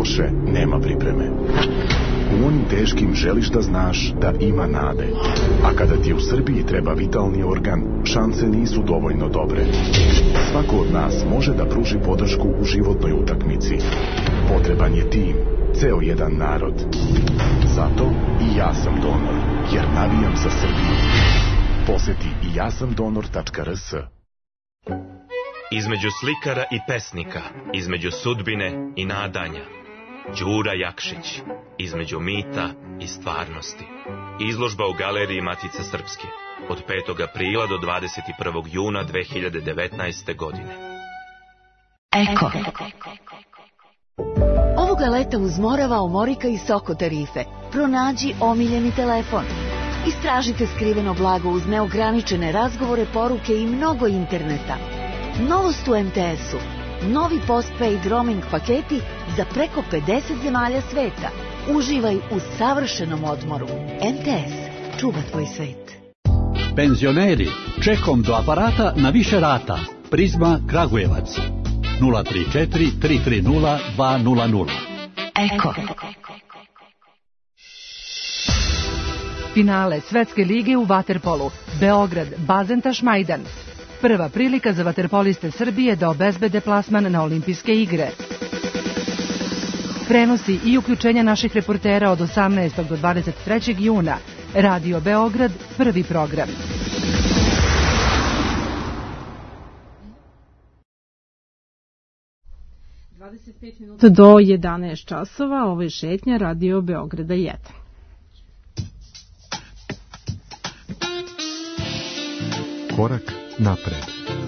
loše, nema pripreme. U onim teškim želiš da znaš da ima nade. A kada ti u Srbiji treba vitalni organ, šanse nisu dovoljno dobre. Svako od nas može da pruži podršku u životnoj utakmici. Potreban je tim, ceo jedan narod. Zato i ja sam donor, jer navijam za Srbiju. Poseti i jasamdonor.rs. Između slikara i pesnika, između sudbine i nadanja. Đura Jakšić, između mita i stvarnosti. Izložba u Galeriji Matice Srpske, od 5. aprila do 21. juna 2019. godine. Eko. Ovoga leta uz Morava, Omorika i Soko tarife pronađi omiljeni telefon. Istražite skriveno blago uz neograničene razgovore, poruke i mnogo interneta. Novost u MTS-u. Novi postpaid roaming paketi za preko 50 zemalja sveta. Uživaj u savršenom odmoru. MTS. Čuva tvoj svet. Penzioneri, čekom do aparata na više rata. Prizma Kragujevac. 034 330 200. Eko. Finale Svetske lige u vaterpolu. Beograd, Bazentaš Majdan. Prva prilika za vaterpoliste Srbije da obezbede plasman na olimpijske igre. Prenosi i uključenja naših reportera od 18. do 23. juna. Radio Beograd, prvi program. Do 11 časova, ovo je šetnja Radio Beograda 1. Korak napred.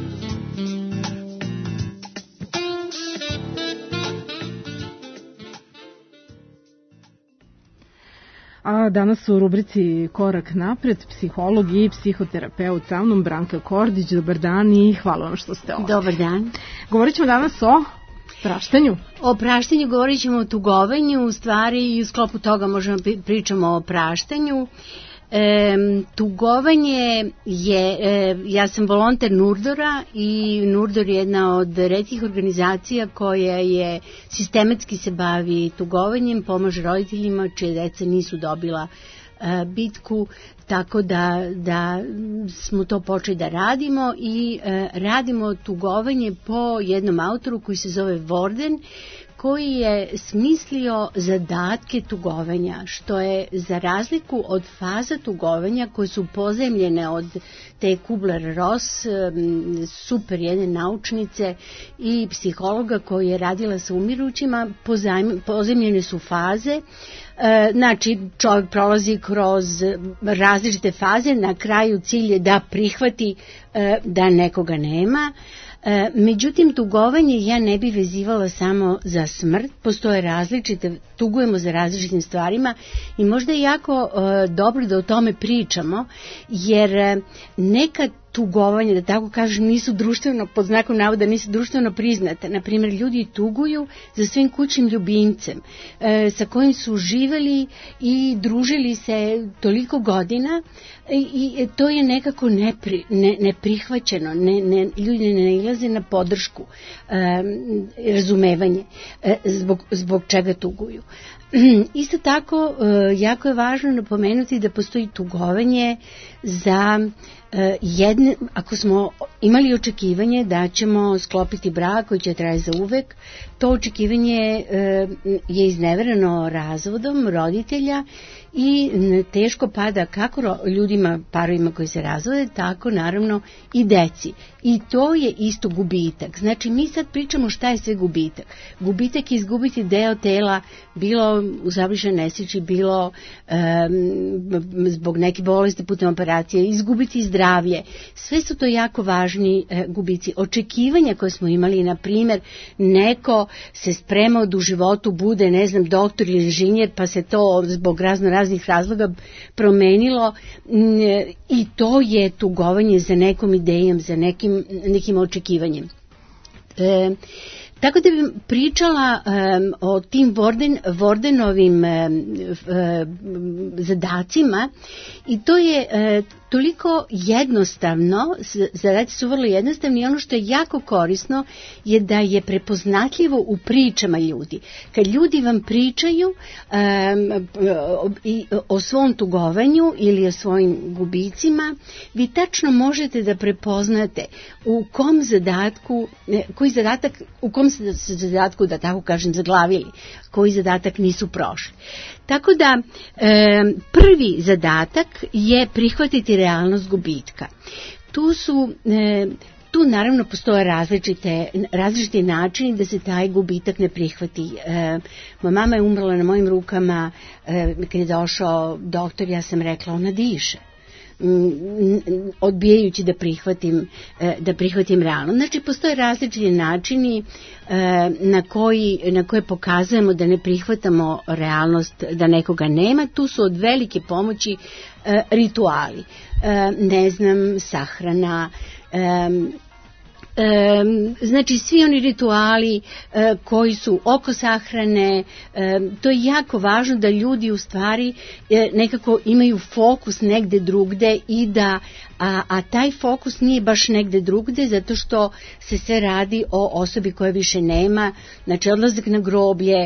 A danas u rubrici Korak napred psiholog i psihoterapeut sa mnom Branka Kordić. Dobar dan i hvala vam što ste ovdje. Dobar dan. Govorit ćemo danas o praštanju. O praštanju govorit ćemo o tugovanju, u stvari i u sklopu toga možemo pričamo o praštanju. Tugovanje je, ja sam volonter Nurdora i Nurdor je jedna od retkih organizacija koja je sistematski se bavi tugovanjem, pomaže roditeljima čije deca nisu dobila bitku, tako da smo to počeli da radimo i radimo tugovanje po jednom autoru koji se zove Worden, koji je smislio zadatke tugovanja, što je za razliku od faza tugovanja koje su pozemljene od te Kubler-Ross, super jedne naučnice i psihologa koji je radila sa umirućima, pozemljene su faze. Znači čovjek prolazi kroz različite faze, na kraju cilj je da prihvati da nekoga nema. Međutim, tugovanje ja ne bi vezivala samo za smrt, postoje različite, tugujemo za različitim stvarima i možda je jako dobro da o tome pričamo, jer neka tugovanja, da tako kažem, nisu društveno, pod znakom navoda, nisu društveno priznate. Naprimjer, ljudi tuguju za svojim kućnim ljubimcem sa kojim su živeli i družili se toliko godina i to je nekako neprihvaćeno. Ljudi ne nailaze na podršku, razumevanje zbog čega tuguju. Isto tako, jako je važno napomenuti da postoji tugovanje za ako smo imali očekivanje da ćemo sklopiti brak koji će trajati za uvek, to očekivanje je iznevereno razvodom roditelja i teško pada kako ljudima, parovima koji se razvode, tako naravno i deci. I to je isto gubitak. Znači mi sad pričamo šta je sve gubitak. Gubitak je izgubiti deo tela, bilo u saobraćajnoj nesreći, bilo zbog neke bolesti putem operacije, izgubiti zdravlje. Sve su to jako važni gubici. Očekivanja koje smo imali, na primjer, neko se spremao da u životu bude, ne znam, doktor ili inženjer, pa se to zbog raznih razloga promenilo i to je tugovanje za nekom idejom, za nekim očekivanjem. Tako da bih pričala o tim Vordenovim zadacima i toliko jednostavno, zadaci su vrlo jednostavni i ono što je jako korisno je da je prepoznatljivo u pričama ljudi. Kad ljudi vam pričaju o svom tugovanju ili o svojim gubicima, vi tačno možete da prepoznate u kom zadatku, u kom se zadatku, da tako kažem, zaglavili, koji zadatak nisu prošli. Tako da prvi zadatak je prihvatiti realnost gubitka. Tu naravno postoje različiti načini da se taj gubitak ne prihvati. Moja mama je umrla na mojim rukama, kad je došao doktor, ja sam rekla ona diše, odbijajući da prihvatim realno. Znači, postoje različiti načini na koje pokazujemo da ne prihvatamo realnost, da nekoga nema. Tu su od velike pomoći rituali. Sahrana, znači svi oni rituali koji su oko sahrane, to je jako važno da ljudi u stvari nekako imaju fokus negde drugde i da a taj fokus nije baš negde drugde zato što se sve radi o osobi koja više nema. Znači odlazak na groblje,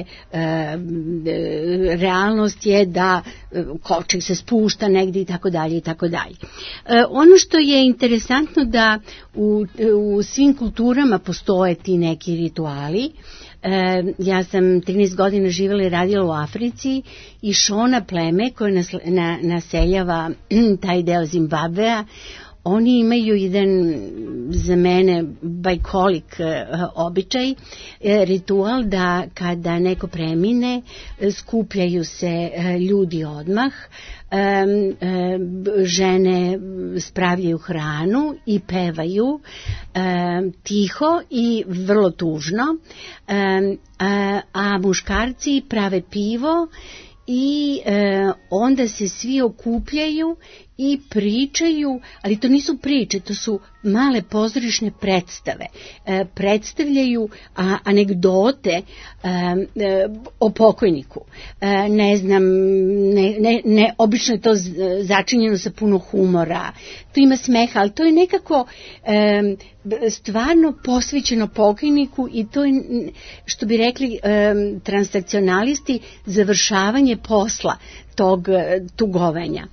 realnost je da kovčeg se spušta negde i tako dalje i tako dalje. Ono što je interesantno da u svim kulturama postoje ti neki rituali. Ja sam 13 godina živjela i radila u Africi i Šona pleme koje naseljava taj deo Zimbabvea, oni imaju jedan, za mene, bajkolik običaj, ritual da kada neko premine, skupljaju se ljudi odmah, žene spravljaju hranu i pevaju tiho i vrlo tužno, a muškarci prave pivo i onda se svi okupljaju i pričaju, ali to nisu priče, to su male pozorišne predstave. Predstavljaju anegdote o pokojniku. Obično je to začinjeno sa puno humora. Tu ima smeha, ali to je nekako stvarno posvećeno pokojniku i to je, što bi rekli transakcionalisti, završavanje posla tog tugovanja.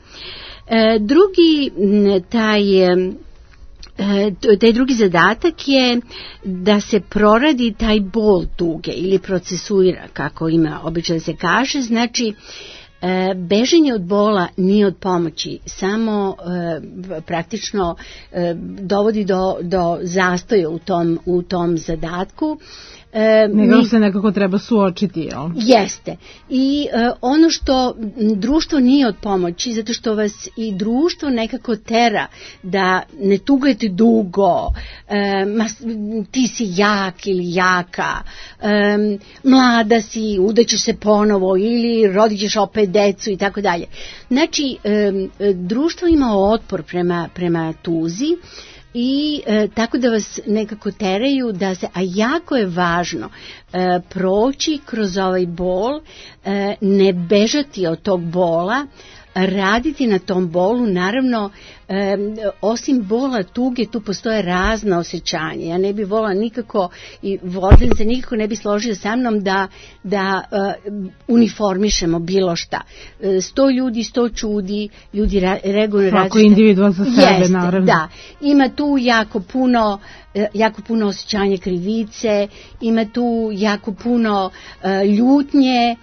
Taj drugi zadatak je da se proradi taj bol tuge ili procesuira, kako ima obično se kaže. Znači, beženje od bola nije od pomoći, samo praktično dovodi do zastoja u tom zadatku. Nego se nekako treba suočiti, jel? Jeste. I ono što društvo nije od pomoći, zato što vas i društvo nekako tera da ne tugujete dugo, ti si jak ili jaka, mlada si, udaćeš se ponovo ili rodit ćeš opet decu i tako dalje. Znači, društvo ima otpor prema tuzi, i tako da vas nekako teraju da se, a jako je važno proći kroz ovaj bol, ne bežati od tog bola, raditi na tom bolu. Naravno, osim bola tuge, tu postoje razna osjećanja. Ja ne bi volila nikako, i Vordan se nikako ne bi složio sa mnom da uniformišemo bilo šta. 100 ljudi, 100 čudi, ljudi reaguju različite. Svako individual za sebe, naravno. Da, ima tu jako puno osjećanja krivice, ima tu jako puno ljutnje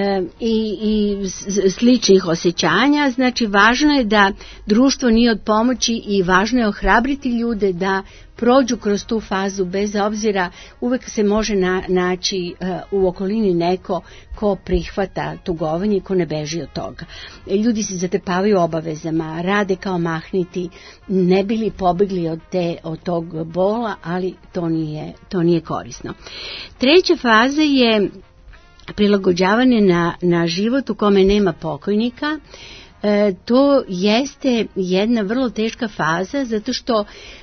i sličnih osjećanja. Znači, važno je da društvo nije od pomoći i važno je ohrabriti ljude da prođu kroz tu fazu, bez obzira, uvek se može naći u okolini neko ko prihvata tugovanje i ko ne beži od toga. Ljudi se zatrpavaju obavezama, rade kao mahniti, ne bili pobegli od tog bola, ali to nije korisno. Treća faza je prilagođavanje na život u kome nema pokojnika. To jeste jedna vrlo teška faza, zato što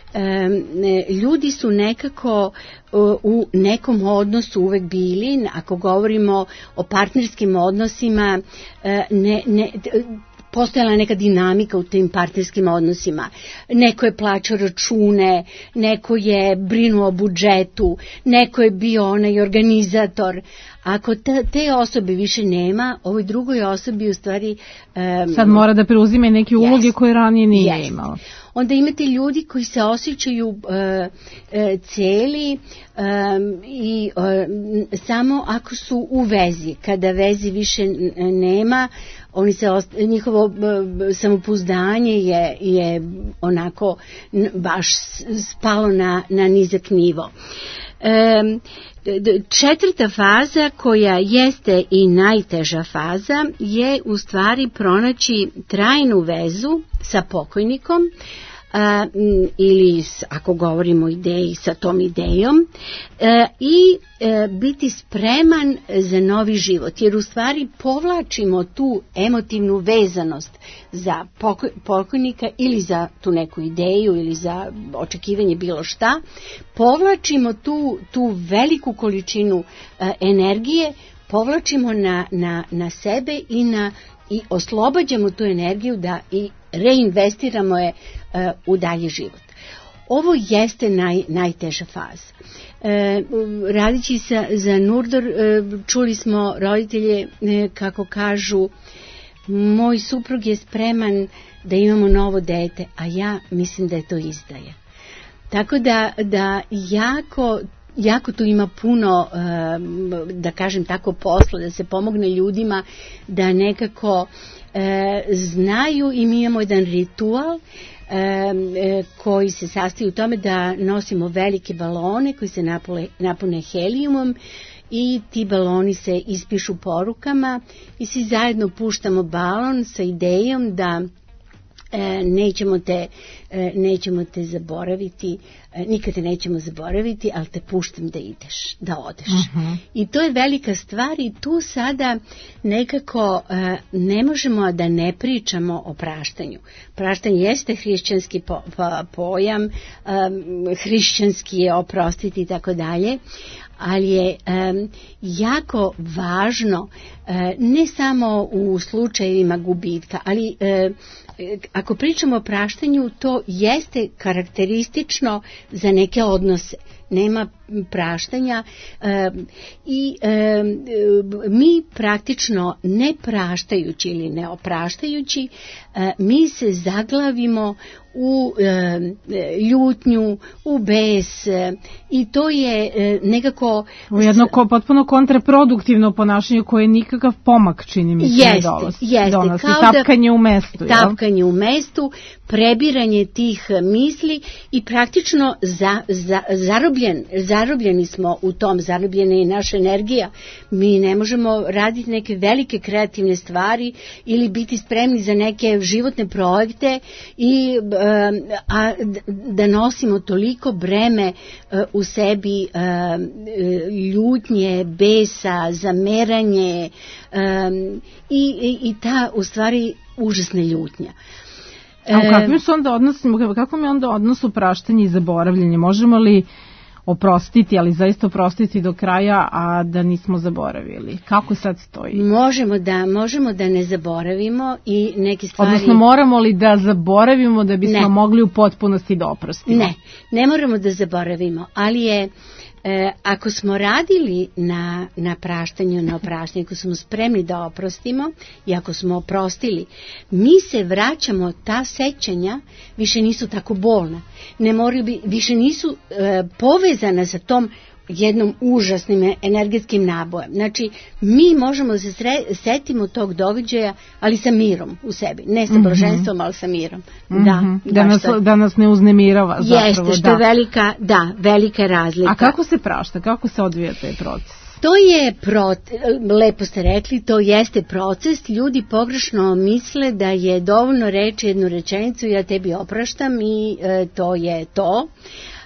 ljudi su nekako u nekom odnosu uvek bili. Ako govorimo o partnerskim odnosima, postojala neka dinamika u tim partnerskim odnosima. Neko je plaćao račune, neko je brinuo o budžetu, neko je bio onaj organizator. Ako te osobe više nema, ovoj drugoj osobi u stvari... sad mora da preuzime neke uloge koje ranije nije imala. Onda imate ljudi koji se osjećaju celi i samo ako su u vezi. Kada vezi više nema, njihovo samopouzdanje je onako baš spalo na nizak nivo. Četvrta faza, koja jeste i najteža faza, je u stvari pronaći trajnu vezu sa pokojnikom, ili ako govorimo o ideji, sa tom idejom, i biti spreman za novi život, jer u stvari povlačimo tu emotivnu vezanost za pokojnika ili za tu neku ideju ili za očekivanje bilo šta, povlačimo tu veliku količinu energije, povlačimo na sebe i oslobađamo tu energiju da i reinvestiramo je u dalji život. Ovo jeste najteža faza. Radići za Nurdor, čuli smo roditelje kako kažu: moj suprug je spreman da imamo novo dete, a ja mislim da je to izdaja. Tako da jako tu ima puno, da kažem tako, posla, da se pomogne ljudima da nekako znaju, i mi imamo jedan ritual koji se sastoji u tome da nosimo velike balone koji se napune helijumom i ti baloni se ispišu porukama i svi zajedno puštamo balon sa idejom da nećemo te zaboraviti, nikad te nećemo zaboraviti, ali te puštam da ideš, da odeš. I to je velika stvar i tu sada nekako ne možemo da ne pričamo o praštanju. Praštanje jeste hrišćanski pojam, hrišćanski je oprostiti i tako dalje, ali je jako važno, ne samo u slučajevima gubitka, ali ako pričamo o praštanju, to jeste karakteristično za neke odnose. Nema praštanja i mi praktično ne praštajući ili ne opraštajući, mi se zaglavimo u ljutnju, u bes, i to je nekako u jedno potpuno kontraproduktivno ponašanje koje nikakav pomak, čini mi se, ne donosi. Tapkanje u mestu. Tapkanje u mestu, prebiranje tih misli i praktično zarobljeni smo u tom, zarobljena je naša energija. Mi ne možemo raditi neke velike kreativne stvari ili biti spremni za neke životne projekte i da nosimo toliko breme u sebi ljutnje, besa, zameranje i ta u stvari užasna ljutnja. A u kakvim su onda odnosima, kako mi onda odnos u praštanju i zaboravljenje? Možemo li oprostiti, ali zaista oprostiti do kraja, a da nismo zaboravili? Kako sad stoji? Možemo da ne zaboravimo i neke stvari... Odnosno, moramo li da zaboravimo da bismo mogli u potpunosti da oprostimo? Ne moramo da zaboravimo, ali je... ako smo radili na praštanju, na opraštanju, ako smo spremni da oprostimo i ako smo oprostili, mi se vraćamo, ta sećanja više nisu tako bolna, više nisu povezana sa tom jednom užasnim energetskim nabojem. Znači, mi možemo da se setimo tog događaja, ali sa mirom u sebi. Ne sa blaženstvom, ali sa mirom. Da nas ne uznemirava zapravo. Jeste, što je velika razlika. A kako se prašta? Kako se odvija taj proces? To je, lepo ste rekli, to jeste proces. Ljudi pogrešno misle da je dovoljno reći jednu rečenicu, ja tebi opraštam i to je to.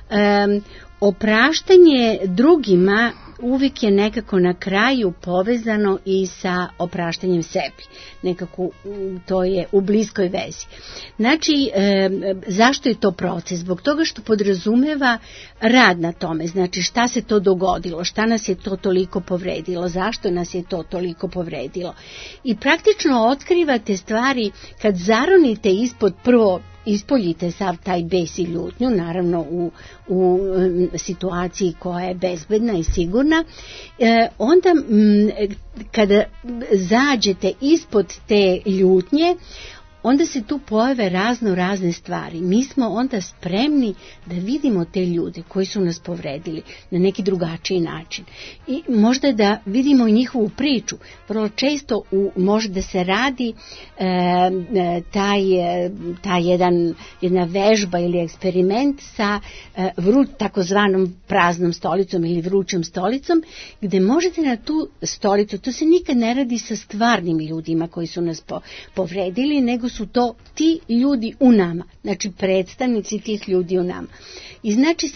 Opraštanje drugima uvijek je nekako na kraju povezano i sa opraštanjem sebi. Nekako to je u bliskoj vezi. Znači, zašto je to proces? Zbog toga što podrazumeva rad na tome. Znači, šta se to dogodilo? Šta nas je to toliko povredilo? Zašto nas je to toliko povredilo? I praktično otkrivate stvari kad zaronite ispod, prvo ispoljite sav taj bes i ljutnju, naravno u situaciji koja je bezbedna i sigurna, onda kada zađete ispod te ljutnje, onda se tu pojave razne stvari. Mi smo onda spremni da vidimo te ljude koji su nas povredili na neki drugačiji način. I možda da vidimo i njihovu priču. Vrlo često može da se radi jedna vežba ili eksperiment sa takozvanom praznom stolicom ili vrućom stolicom, gde možete na tu stolicu, to se nikad ne radi sa stvarnim ljudima koji su nas povredili, nego su to ti ljudi u nama, znači predstavnici tih ljudi u nama. I znači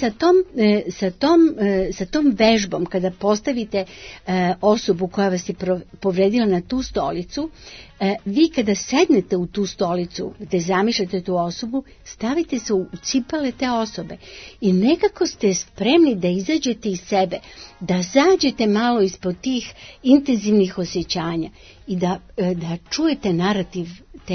sa tom vežbom, kada postavite osobu koja vas je povredila na tu stolicu, vi kada sednete u tu stolicu gde zamišljate tu osobu, stavite se u cipele te osobe i nekako ste spremni da izađete iz sebe, da zađete malo ispod tih intenzivnih osjećanja i da čujete narativ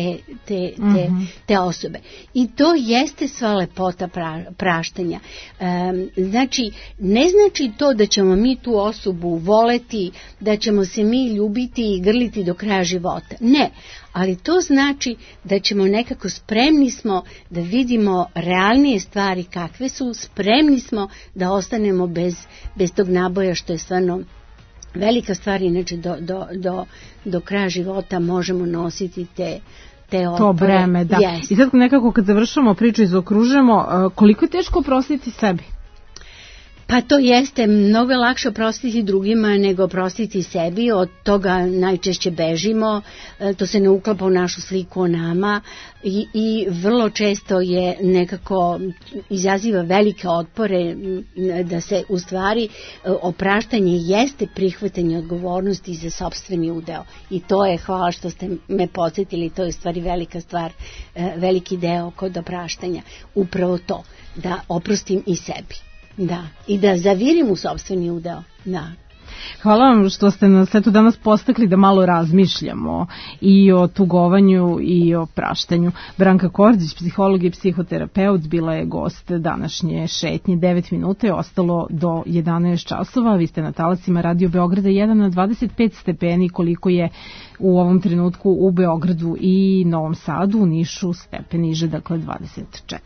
te osobe. I to jeste sva lepota praštanja. Znači, ne znači to da ćemo mi tu osobu voleti, da ćemo se mi ljubiti i grliti do kraja života. Ne, ali to znači da ćemo nekako, spremni smo da vidimo realnije stvari kakve su, spremni smo da ostanemo bez tog naboja, što je stvarno velika stvar. Inače do kraja života možemo nositi te to breme, da. Yes. I sad nekako kad završamo priču i zaokružujemo, koliko je teško oprostiti sebi? Pa to jeste, mnogo je lakše oprostiti drugima nego oprostiti sebi, od toga najčešće bežimo, to se ne uklapa u našu sliku o nama i vrlo često je nekako izaziva velike otpore da se u stvari opraštanje jeste prihvatanje odgovornosti za sopstveni udeo. I to je, hvala što ste me podsjetili, to je u stvari velika stvar, veliki deo kod opraštanja, upravo to, da oprostim i sebi. Da, i da zavirim u sopstveni udeo, da. Hvala vam što ste nas eto danas postakli da malo razmišljamo i o tugovanju i o praštanju. Branka Kordić, psiholog i psihoterapeut, bila je gost današnje šetnje. 9 minuta je ostalo do 11 časova. Vi ste na talasima Radio Beograda 1 na 25 stepeni, koliko je u ovom trenutku u Beogradu i Novom Sadu, u Nišu stepen niže, dakle 24.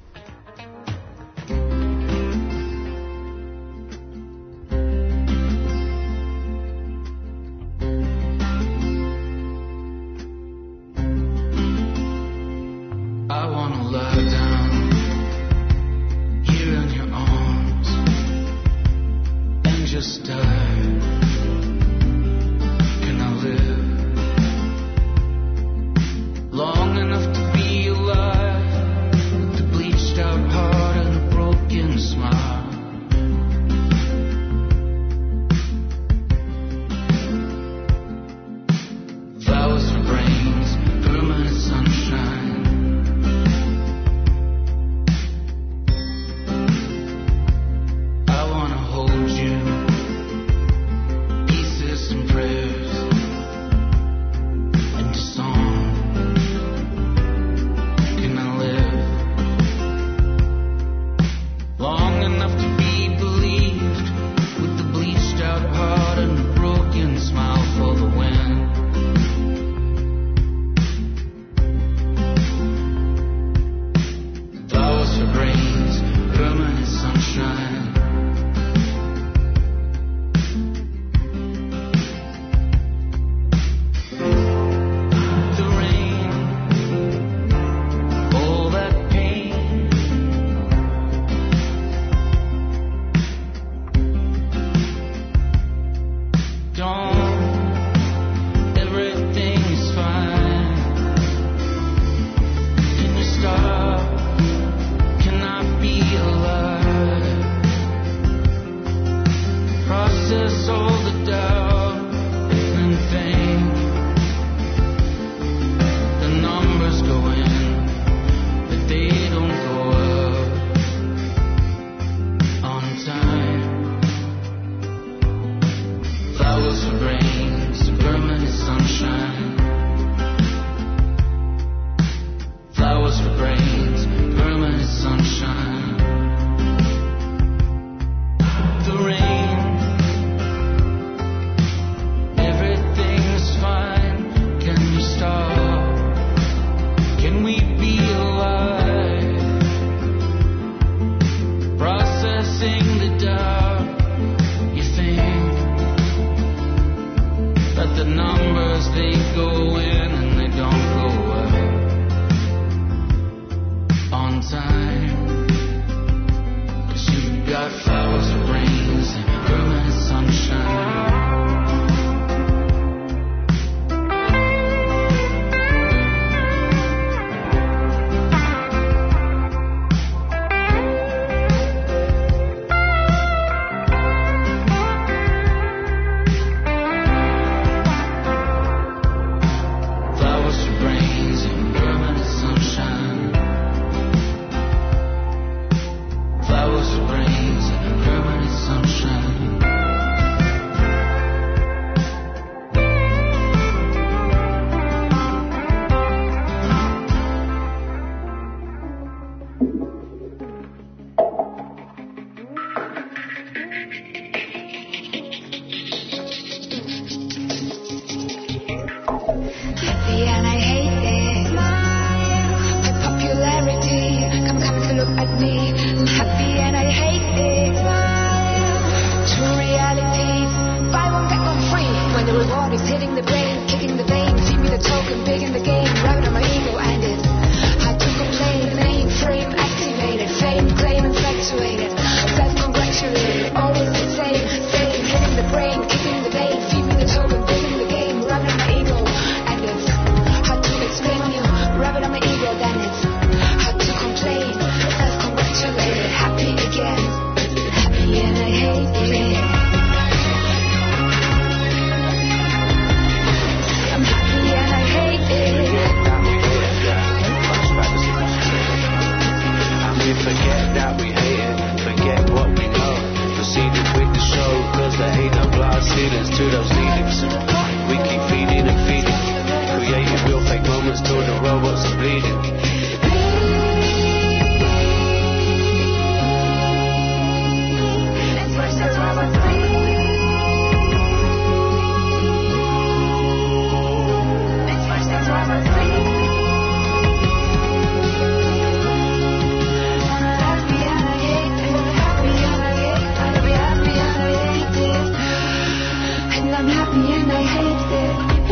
Just die. Can I live long enough to be alive, to bleed process all the doubt and pain. The numbers go in, but they don't go up on time. Flowers for brains, permanent sunshine. Flowers for brains, permanent sunshine. The rain, everything's fine. Can you stop? Can we be alive? Processing the doubt. You think that the numbers, they go in and they don't go out on time. 'Cause you got flowers for brains and permanent sunshine. Flowers for brains and permanent sunshine. Flowers for brains and permanent sunshine. Happy and I hate it. Smile. My popularity. Come to look at me. I'm happy and I hate it. Smile. True realities. Buy one get one free. When the reward is hitting the brain, kicking the vein, feed me the token, big in the game, rabbit on my ego, and it's hard to complain. Mainframe activated, fame, claim infatuated, self-congratulated, always the same, hitting the brain, kicking the vein, feed me the token, big in the game, rabbit on my ego, and it's hard to explain when you rabbit on my ego, then it's hard to complain, self-congratulated, happy again, happy and I hate it. I'm happy and I hate it. And we forget that we hate it, forget what we know. Proceeded with the show, cause there ain't no glass ceilings to those leadings. We keep feeding and feeding, creating real fake moments till the robots are bleeding. Let's watch the robots bleed. Let's watch the robots bleed. Happy and I hate it. Happy and I hate it. Happy and I hate it. And I'm happy and I hate it.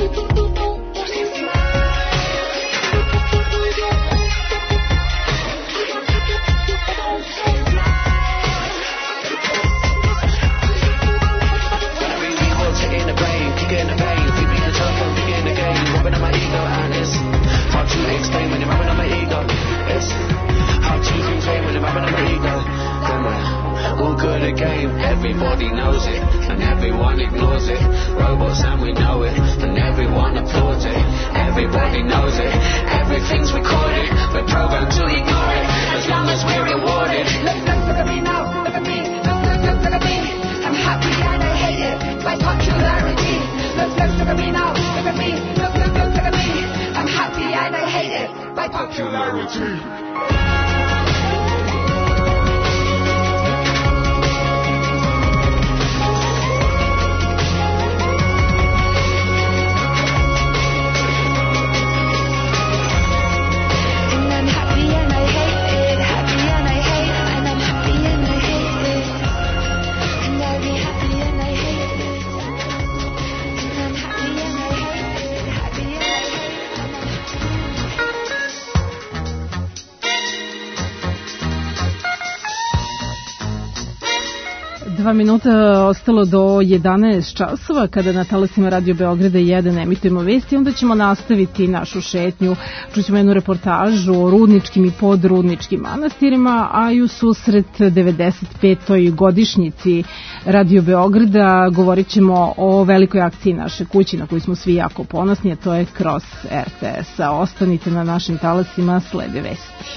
In the brain, kicking the vein, feed me the telephone, begin the game, rubbing on my ego, and it's hard to explain when you're rubbing on my ego. It's hard to contain when you're rubbing on my ego. Then we're all good at game, everybody knows it, and everyone ignores it. Robots and we know it, and everyone applauds it. Everybody knows it, everything's recorded. We're programmed to ignore it, as long as we're rewarded. Look at me now, look at me, look at me. I'm happy and I hate it. My popularity. Look at me now, look at me, look at me. I'm happy and I hate it. My popularity. And I'm happy and I hate it. Happy and I hate it. And I'm happy 2 minuta ostalo do 11 časova kada na talasima Radio Beograda 1 emitujemo vesti, onda ćemo nastaviti našu šetnju. Čućemo jednu reportažu o rudničkim i podrudničkim manastirima, a i u susret 95. godišnjici Radio Beograda govorit ćemo o velikoj akciji naše kući na koju smo svi jako ponosni, a to je Kroz RTS-a. Ostanite na našim talasima, slede vesti.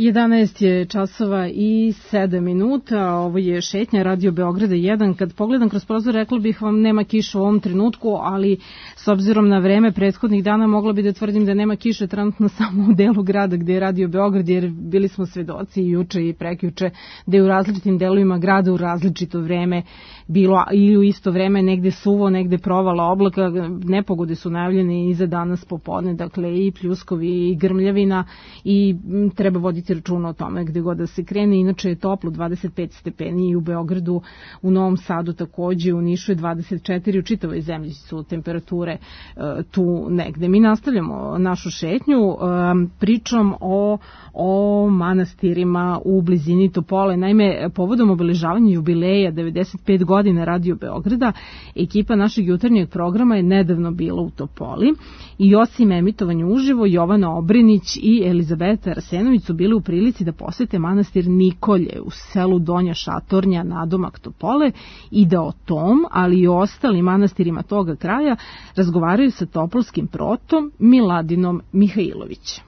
11 je časova i 7 minuta, ovo je šetnja Radio Beograda 1. Kad pogledam kroz prozor, rekla bih vam nema kiše u ovom trenutku, ali s obzirom na vreme prethodnih dana mogla bi da tvrdim da nema kiše trenutno samo u delu grada gde je Radio Beograd, jer bili smo svedoci i juče i prekjuče da je u različitim delovima grada u različito vreme bilo ili u isto vreme negde suvo, negde provala oblaka, nepogode su najavljene i za danas popodne, dakle i pljuskovi i grmljavina i treba voditi računa o tome gde god da se krene. Inače je toplo, 25 stepeni i u Beogradu, u Novom Sadu takođe, u Nišu je 24, u čitavoj zemlji su temperature tu negde. Mi nastavljamo našu šetnju pričom o manastirima u blizini Topole. Naime, povodom obeležavanja jubileja 95 godina Radio Beograda, ekipa našeg jutarnjeg programa je nedavno bila u Topoli i osim emitovanja uživo, Jovana Obrenić i Elizabeta Arsenović su bili u prilici da posete manastir Nikolje u selu Donja Šatornja nadomak Topole i da o tom, ali i o ostalim manastirima toga kraja razgovaraju sa topolskim protom Miladinom Mihajlović.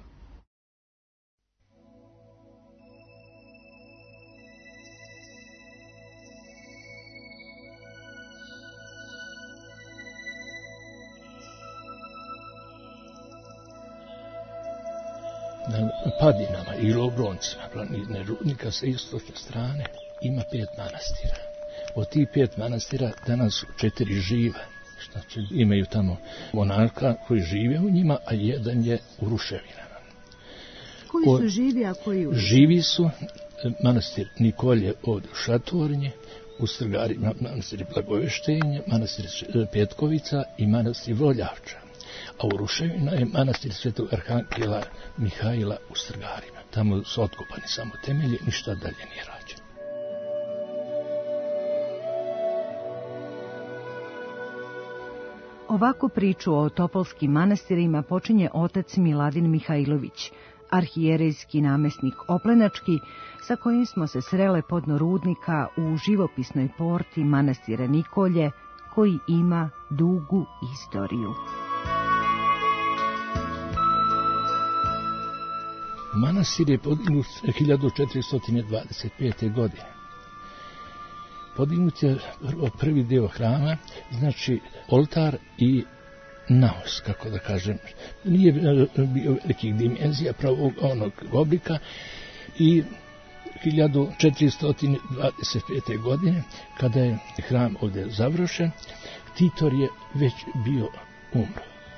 Na padinama ili obroncima planine Rudnika sa istočne strane ima 5 manastira. Od tih 5 manastira danas su 4 živa. Znači, imaju tamo monarha koji žive u njima, a jedan je u ruševinama. Koji su živi, a koji u živi su manastir Nikolje od Šatornje, u Strgarima manastir Blagoveštenje, manastir Petkovica i manastir Voljavča. A u ruševina je manastir Svetog Arhangela Mihajla u Strgarima. Tamo su otkopani samo temelji, ništa dalje nije rađeno. Ovako priču o topolskim manastirima počinje otac Miladin Mihajlović, arhijerejski namesnik Oplenački, sa kojim smo se srele podno Rudnika u živopisnoj porti manastira Nikolje, koji ima dugu istoriju. Manastir je podignut 1425. godine. Podignut je prvi deo hrama, znači oltar i naos, kako da kažem. Nije bio velikih dimenzija pravog onog oblika i 1425. godine, kada je hram ovdje završen, Titor je već bio umro.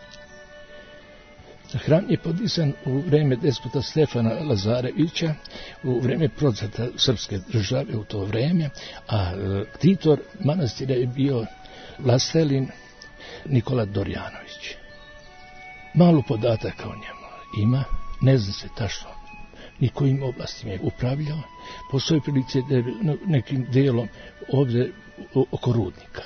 Hram je podisan u vreme despota Stefana Lazarevića, u vreme procvata srpske države u to vreme, a Titor manastira je bio vlastelin Nikola Dorjanović. Malo podataka o njemu ima, ne zna se tačno ni kojim oblastima je upravljao, postoje prilice da je nekim delom ovdje oko Rudnika.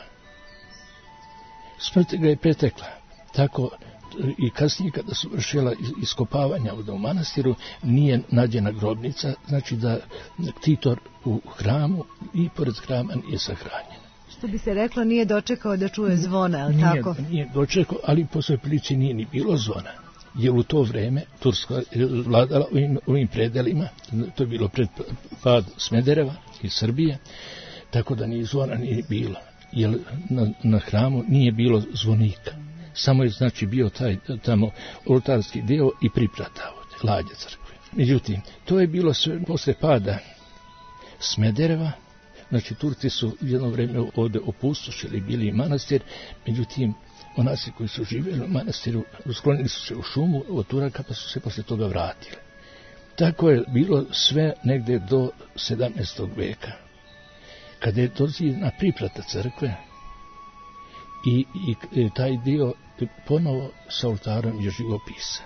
Smrt ga je pretekla, tako i kasnije kada su vršila iskopavanja u manastiru nije nađena grobnica, znači da Titor u hramu i pored hrama nije sahranjen. Što bi se reklo, nije dočekao da čuje zvona, ali tako? Nije dočekao, ali po svojoj prilici nije ni bilo zvona. Jer u to vreme Turska vladala u ovim predelima, to je bilo pred pad Smedereva i Srbije, tako da ni zvona nije bilo. Jer na hramu nije bilo zvonika. Samo je znači bio taj tamo oltarski deo i priprata ovdje, lađa crkve. Međutim, to je bilo sve posle pada Smedereva, znači Turci su jedno vreme ovdje opustošili bili manastir, međutim, monasi koji su živjeli u manastiru sklonili su se u šumu od Turaka pa su se posle toga vratili. Tako je bilo sve negde do 17. veka. Kada je dozidana priprata crkve i taj dio ponovo sa oltarom je živopisan.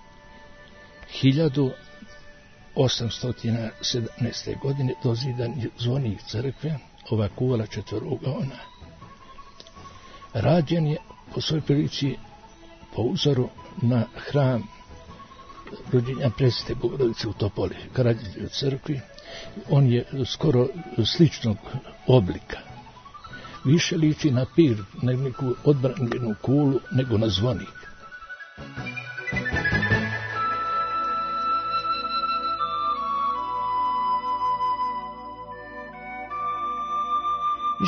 1817. godine dozidan je zvonik crkve, ova kuvala četvorogaona. Rađen je po svojoj prilici po uzoru na hram rođenja Presvete Bogorodice u Topoli, Karađorđevoj crkvi. On je skoro sličnog oblika. Više liči na pir, na neku odbranjenu kulu, nego na zvonik.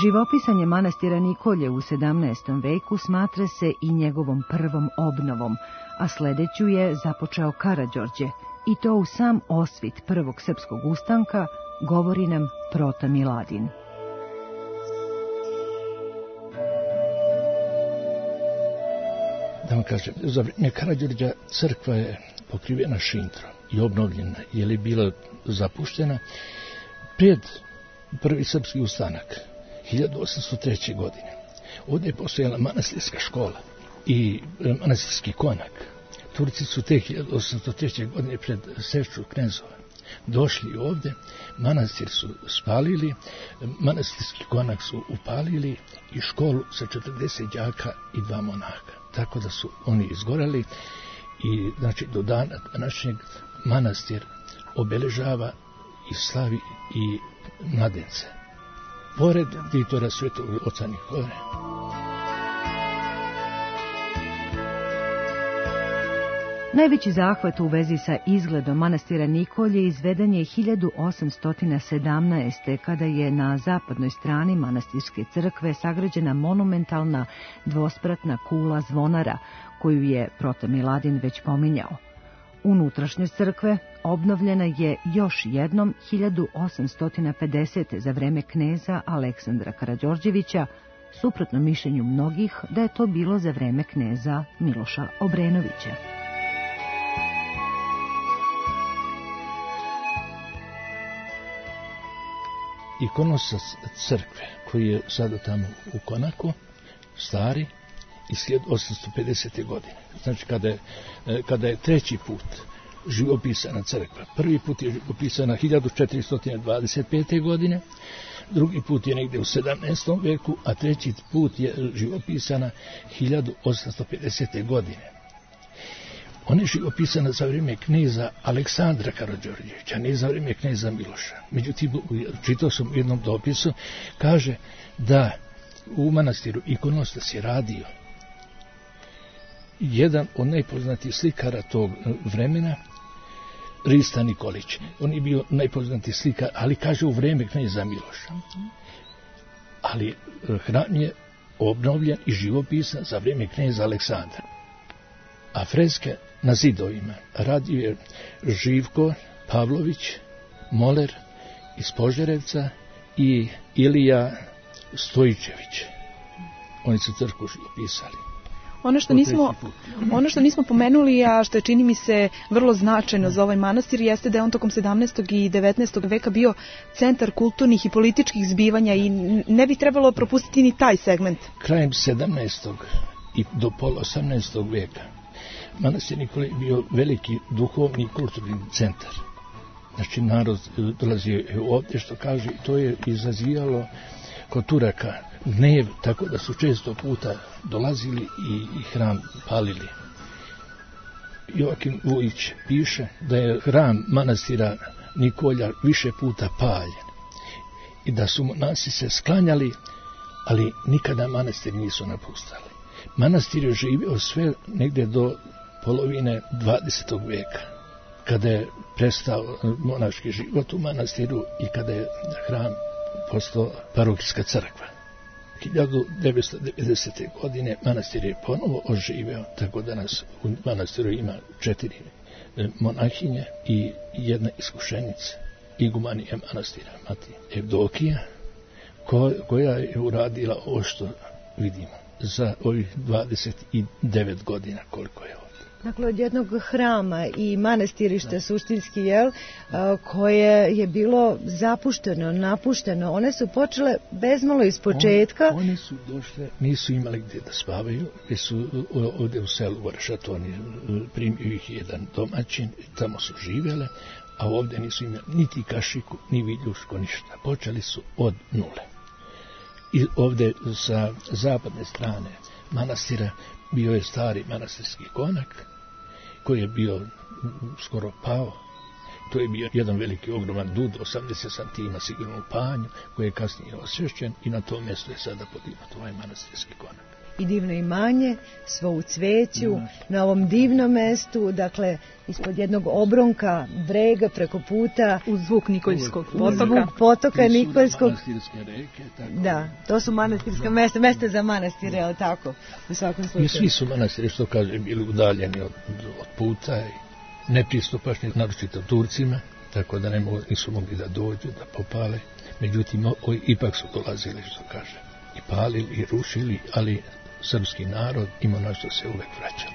Živopisanje manastira Nikolje u 17. veku smatra se i njegovom prvom obnovom, a sledeću je započeo Karađorđe, i to u sam osvit prvog srpskog ustanka, govori nam Prota Miladin. Da vam kažem, za vrijeme Karađorđa crkva je pokrivena šintrom i obnovljena, jer je bila zapuštena pred prvi srpski ustanak 1803. godine. Ovdje je postojala manastirska škola i manastirski konak. Turci su te 1803. godine pred seču knezova došli ovdje, manastir su spalili, manastirski konak su upalili i školu sa 40 đaka i 2 monaka. Tako da su oni izgorali i znači do dana današnjeg manastir obeležava i slavi i mladence. Pored Titora Svetog oca Nikole. Najveći zahvat u vezi sa izgledom manastira Nikolje izveden je 1817. kada je na zapadnoj strani manastirske crkve sagrađena monumentalna dvospratna kula zvonara, koju je Prota Miladin već pominjao. Unutrašnjost crkve obnovljena je još jednom 1850. za vreme kneza Aleksandra Karađorđevića, suprotno mišljenju mnogih da je to bilo za vreme kneza Miloša Obrenovića. Ikonostas crkve, koji je sada tamo u konaku, stari, iz 1850. godine. Znači, kada je treći put živopisana crkva. Prvi put je živopisana 1425. godine, drugi put je negdje u 17. veku, a treći put je živopisana 1850. godine. Ona je živopisana za vrijeme kneza Aleksandra Karađorđevića, ne za vrijeme kneza Miloša. Međutim, čitao sam u jednom dopisu, kaže da u manastiru ikonostas je radio jedan od najpoznatijih slikara tog vremena, Rista Nikolić. On je bio najpoznatiji slikar, ali kaže u vrijeme kneza Miloša. Ali hram je obnovljen i živopisan za vrijeme kneza Aleksandra. A freske na zidovima radio je Živko Pavlović, moler iz Požarevca, i Ilija Stojičević. Oni su crkvu živopisali. Ono što nismo pomenuli, a što je, čini mi se, vrlo značajno za ovaj manastir, jeste da je on tokom 17. i 19. veka bio centar kulturnih i političkih zbivanja i ne bi trebalo propustiti ni taj segment. Krajem 17. i do pola 18. veka manastir Nikolje je bio veliki duhovni i kulturni centar. Znači, narod dolazio ovdje, što kaže, to je izazivalo kod Turaka gnev, tako da su često puta dolazili i hram palili. Joakim Vujić piše da je hram manastira Nikolja više puta paljen i da su monasi se sklanjali, ali nikada manastir nisu napustali. Manastir je živio sve negdje do polovine 20. veka, kada je prestao monaški život u manastiru i kada je hram postao parohijska crkva. 1990. godine manastir je ponovo oživeo, tako da nas u manastiru ima 4 monahinje i 1 iskušenica, igumanija manastira, mati Evdokija, koja je uradila ovo što vidimo za ovih 29 godina koliko je ovdje. Dakle, od jednog hrama i manastirišta suštinski, koje je bilo zapušteno, napušteno, one su počele bezmalo iz početka. Oni su došle, nisu imali gdje da spavaju, jer su ovdje u selu Varšatoni, primio ih jedan domaćin, tamo su živjele, a ovdje nisu imali niti kašiku, ni viljuško, ništa. Počeli su od nule. I ovdje sa zapadne strane manastira bio je stari manastirski konak, koji je bio skoro pao. To je bio jedan veliki ogroman dud, 80 santima sigurno u panju, koji je kasnije osvješćen i na tom mjestu je sada podignut ovaj manastirski konak. i divno imanje, svo u cveću, na ovom divnom mestu, dakle, ispod jednog obronka, brega, preko puta. Uz zvuk Nikoljskog potoka. Uz zvuk potoka Nikoljskog. Manastirske reke. Tako. Da, to su manastirska mesta za manastire, ali tako, u svakom slučaju. I svi su manastiri, što kaže, bili udaljeni od puta i nepristupačni, naročito Turcima, tako da nisu mogli da dođu, da popale. Međutim, ipak su dolazili, što kaže, i palili i rušili, ali srpski narod ima na što se uvek vraćalo.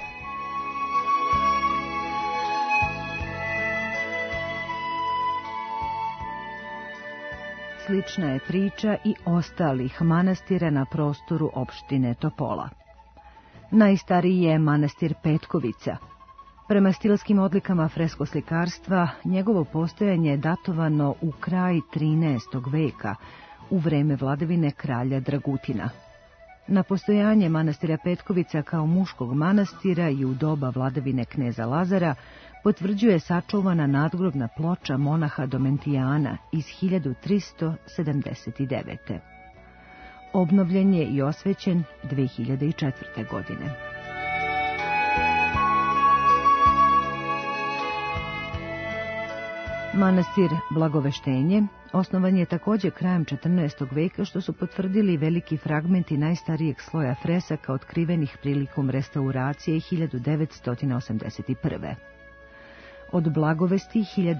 Slična je priča i ostalih manastira na prostoru opštine Topola. Najstariji je manastir Petkovica. Prema stilskim odlikama freskoslikarstva, njegovo postojanje je datovano u kraj 13. veka, u vreme vladavine kralja Dragutina. Na postojanje manastira Petkovica kao muškog manastira i u doba vladavine kneza Lazara potvrđuje sačuvana nadgrobna ploča monaha Domentijana iz 1379. Obnovljen je i osvećen 2004. godine. Manastir Blagoveštenje osnovan je također krajem 14. veka, što su potvrdili veliki fragmenti najstarijeg sloja fresaka otkrivenih prilikom restauracije 1981. Od Blagovesti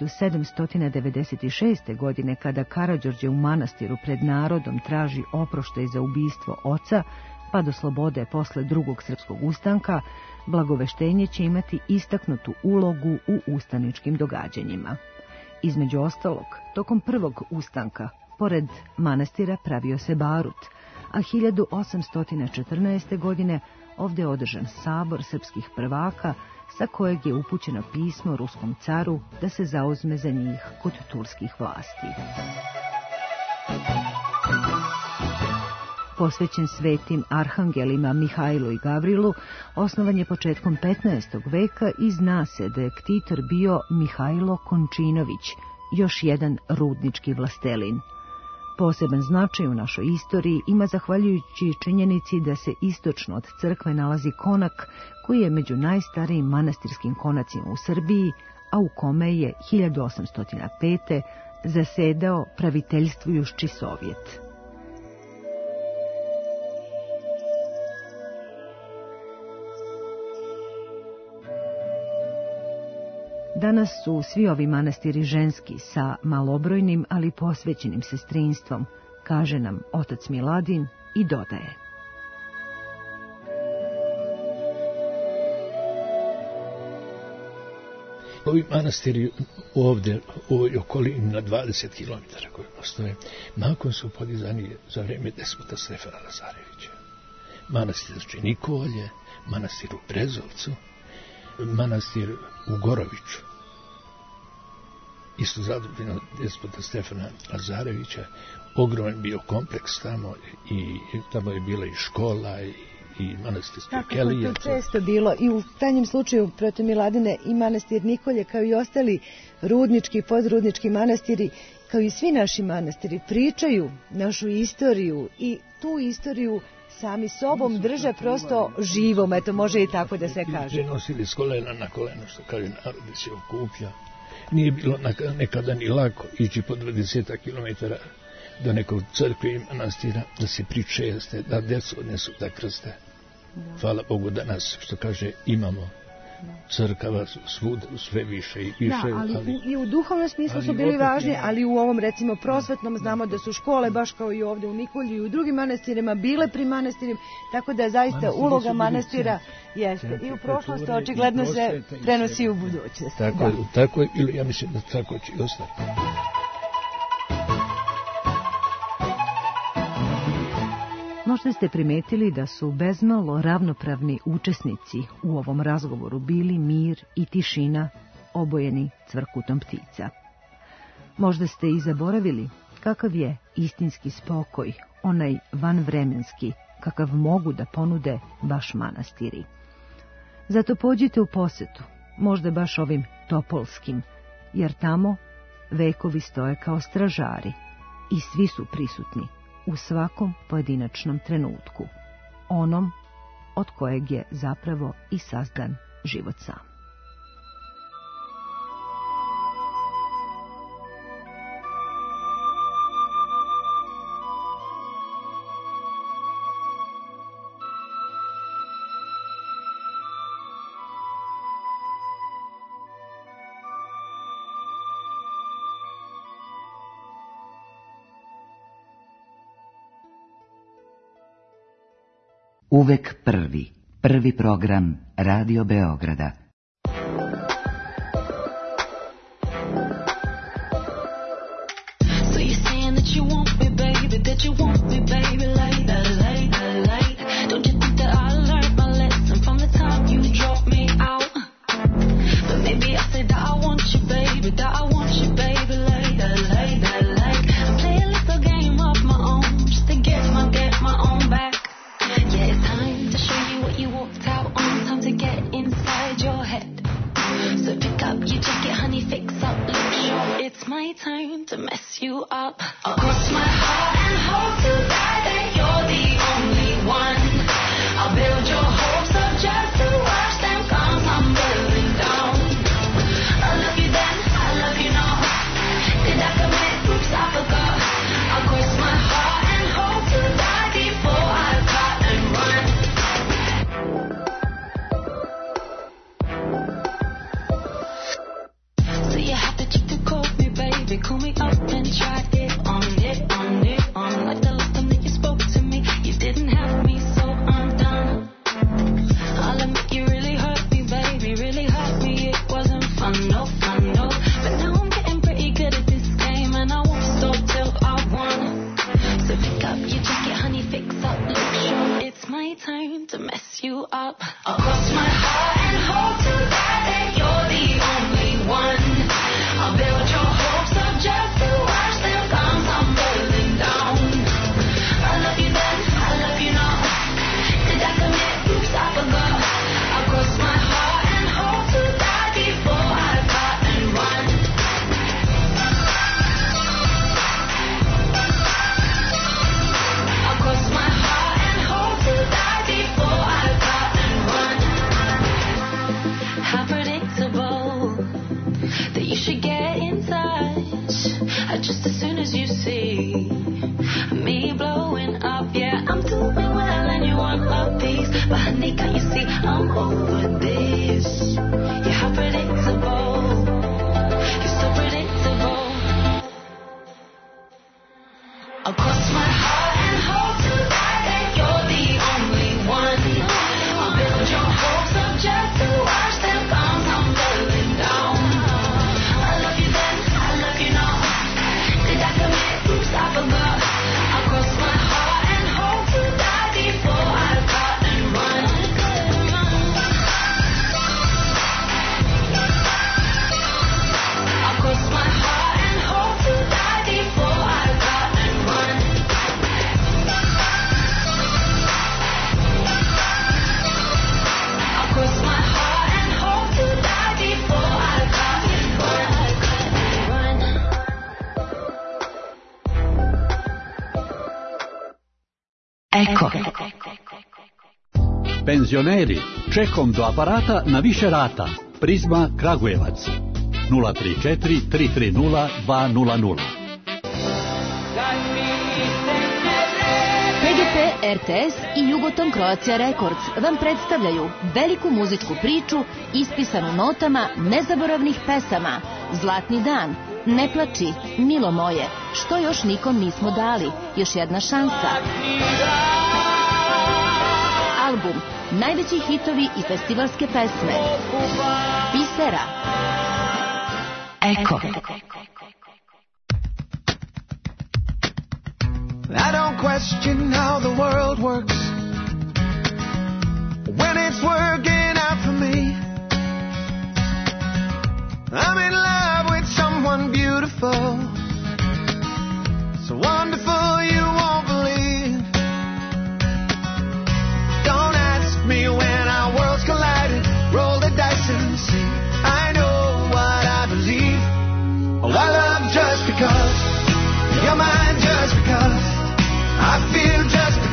1796. godine, kada Karađorđe u manastiru pred narodom traži oproštaj za ubistvo oca, pa do slobode posle drugog srpskog ustanka, Blagoveštenje će imati istaknutu ulogu u ustaničkim događanjima. Između ostalog, tokom prvog ustanka, pored manastira pravio se barut, a 1814. godine ovdje je održan sabor srpskih prvaka, sa kojeg je upućeno pismo ruskom caru da se zauzme za njih kod turskih vlasti. Posvećen svetim arhangelima Mihajlu i Gavrilu, osnovan je početkom 15. veka i zna se da je ktitor bio Mihajlo Končinović, još jedan rudnički vlastelin. Poseban značaj u našoj istoriji ima zahvaljujući činjenici da se istočno od crkve nalazi konak koji je među najstarijim manastirskim konacima u Srbiji, a u kome je 1805. zasedao praviteljstvujući Sovjet. Danas su svi ovi manastiri ženski sa malobrojnim, ali posvećenim sestrinstvom, kaže nam otac Miladin i dodaje. Ovi manastiri ovdje, u ovoj okolini na 20 km koji postoje, nakon su podizani za vreme despota Stefana Lazarevića. Manastir Nikolje, manastir u Brezovcu, manastir u Goroviću. Isto zadužen od despota Stefana Lazarevića, ogroman bio kompleks tamo i tamo je bila i škola i manastirske kelije. Tako je to često bilo i u tajnjem slučaju protiv Miladine i manastir Nikolje kao i ostali rudnički i podrudnički manastiri, kao i svi naši manastiri, pričaju našu istoriju i tu istoriju sami sobom drže prosto živom, eto može i tako da se kaže. Prenosili s kolena na koleno, što kaže narod da se okuplja. Nije bilo nekada ni lako ići po 20 km do nekog crkve i manastira, da se pričeste, da djecu odnesu da krste. Hvala Bogu da nas, što kaže, imamo crkava svud, sve više i više. Da, ali i u duhovnom smislu su bili važni, ali u ovom recimo prosvetnom znamo da su škole, baš kao i ovdje u Nikolju i u drugim manastirima, bile pri manastirima, tako da zaista uloga manastira jeste. I u prošlosti očigledno se prenosi u budućnost. Tako je, ili ja mislim da tako će i ostati. Možda ste primetili da su bezmalo ravnopravni učesnici u ovom razgovoru bili mir i tišina, obojeni cvrkutom ptica. Možda ste i zaboravili kakav je istinski spokoj, onaj vanvremenski, kakav mogu da ponude baš manastiri. Zato pođite u posetu, možda baš ovim topolskim, jer tamo vekovi stoje kao stražari i svi su prisutni u svakom pojedinačnom trenutku, onom od kojeg je zapravo i sazdan život sam. Uvek prvi. Prvi program Radio Beograda. So you're saying that you want me, baby, that you want me, baby, like that, like that, like that. Don't you think that I learned my lesson from the time you dropped me out? But maybe I said that I want you, baby, that I want you, baby, like that, like that, like that. I play a little game of my own just to get my own back. Yeah, it's time to show you what you walked out on. Time to get inside your head. So pick up your jacket, honey, fix up, look sharp. It's my time to mess you up. I'll cross my heart and hope to die that you're the only one. I'll build your hopes up just to watch them come tumbling down. I love you then, I love you now. Did I commit? Oops, I forgot. I'll cross my heart and hope to die before I cut and run. So you have to check to call me, baby. Call me up and try it on, it on, it on. Like the last time that you spoke to me, you didn't have me, so I'm done. I'll admit you really hurt me, baby, really hurt me. It wasn't fun, no fun, no. But now I'm getting pretty good at this game, and I won't stop till I won. So pick up your jacket, honey, fix up, look sharp. It's my time to mess you up. I'll cross my heart and hope to die that you're the only one. I'll build your hopes up just to watch them come tumbling down. I love you then, I love you now. Did I commit? Oops, I forgot. I'll cross my heart and hope to die before I cut and run. I'll cross my heart and hope to die before I cut and run. How predictable that you should get in touch just as soon as you see me blowing up. Yeah, I'm doing well and you want a piece, but honey, can't you see I'm over this? Yeah, how predictable. You're so predictable. I'll cross my heart and hope to die that you're the only one. I'll build your hopes up just to watch them come tumbling down. I love you then, I love you now. Did I commit? Oops, I forgot. I'll cross my heart and hope to die before I cut and run. I'll cross my heart and hope to die before I cut and run. I'll cross my heart and hope to die before I cut and run. Eko. Penzioneri, čekom do aparata na više rata. Prizma Kragujevac. 034 330 200. PGP, RTS i Jugoton Croatia Records vam predstavljaju veliku muzičku priču ispisanu notama nezaboravnih pesama. Zlatni dan, Ne plači, Milo moje, Što još nikom nismo dali, Još jedna šansa. Album, najveći hitovi i festivalske pesme. Bisera. Eko. I don't question how the world works when it's working out for me. I'm in love with someone beautiful, so wonderful you won't believe. Don't ask me when our worlds collided, roll the dice and see. I know what I believe. Oh, I love just because you're mine, just because I feel just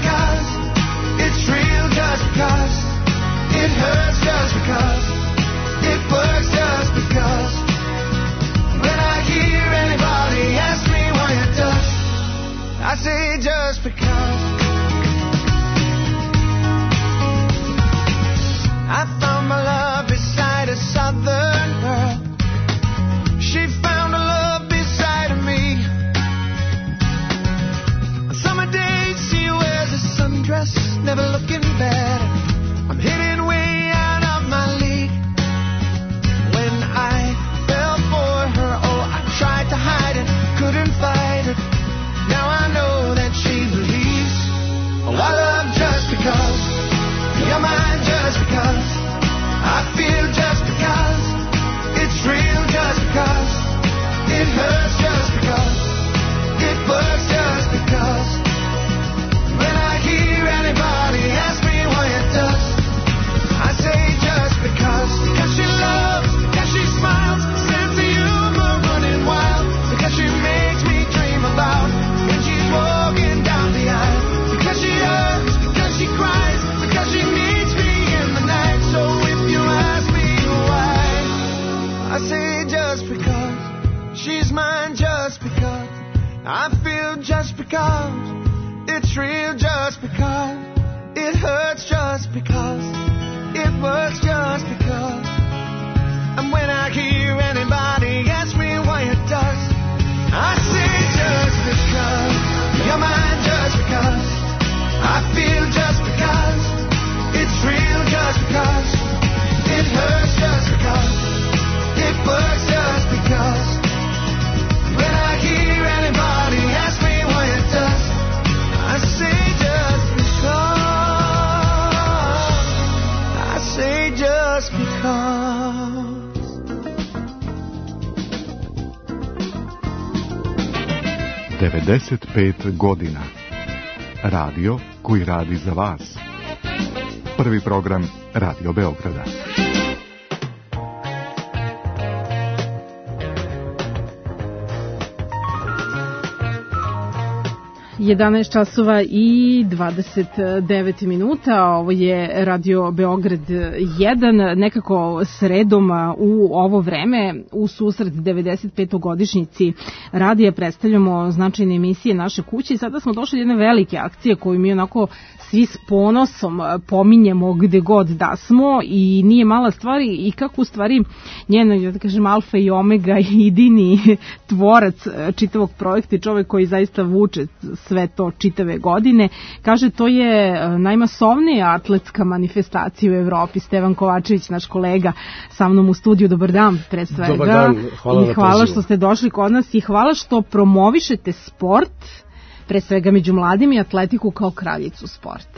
never looking better. I'm hitting way out of my league. When I fell for her, oh, I tried to hide it, couldn't fight it. Now I know that she believes. Oh, I love just because. You're mine just because. I feel just because. It's real just because. It hurts just because. It works just because. When I hear anybody ask me why it does, I say just because. Because she loves, because she smiles, sense of humor running wild. Because she makes me dream about when she's walking down the aisle. Because she hurts, because she cries, because she needs me in the night. So if you ask me why, I say just because. She's mine just because. I feel just because. It's real just because. It hurts just because. It works just because. And when I hear anybody ask me why it does, I say just because. You're mine just because. I feel just because. It's real just because. It hurts just because. It works just because. When I hear anybody ask me why it does, I say just because. I say just because. ...95 godina. Radio koji radi za vas. Prvi program Radio Beograda. 11 časova i 29 minuta, ovo je Radio Beograd 1, nekako sredom u ovo vreme, u susret 95. godišnjici radija predstavljamo značajne emisije naše kuće i sada smo došli do jedne velike akcije koju mi onako svi s ponosom pominjemo gde god da smo i nije mala stvar i kako u stvari njena, da kažem, alfa i omega i jedini tvorac čitavog projekta i čovek koji zaista vuče sve to čitave godine. Kaže, to je najmasovnija atletska manifestacija u Evropi. Stevan Kovačević, naš kolega, sa mnom u studiju. Dobar dan, pre svega. Dobar dan, hvala i hvala što ste došli kod nas i hvala što promovišete sport, pre svega među mladim i atletiku kao kraljicu sporta.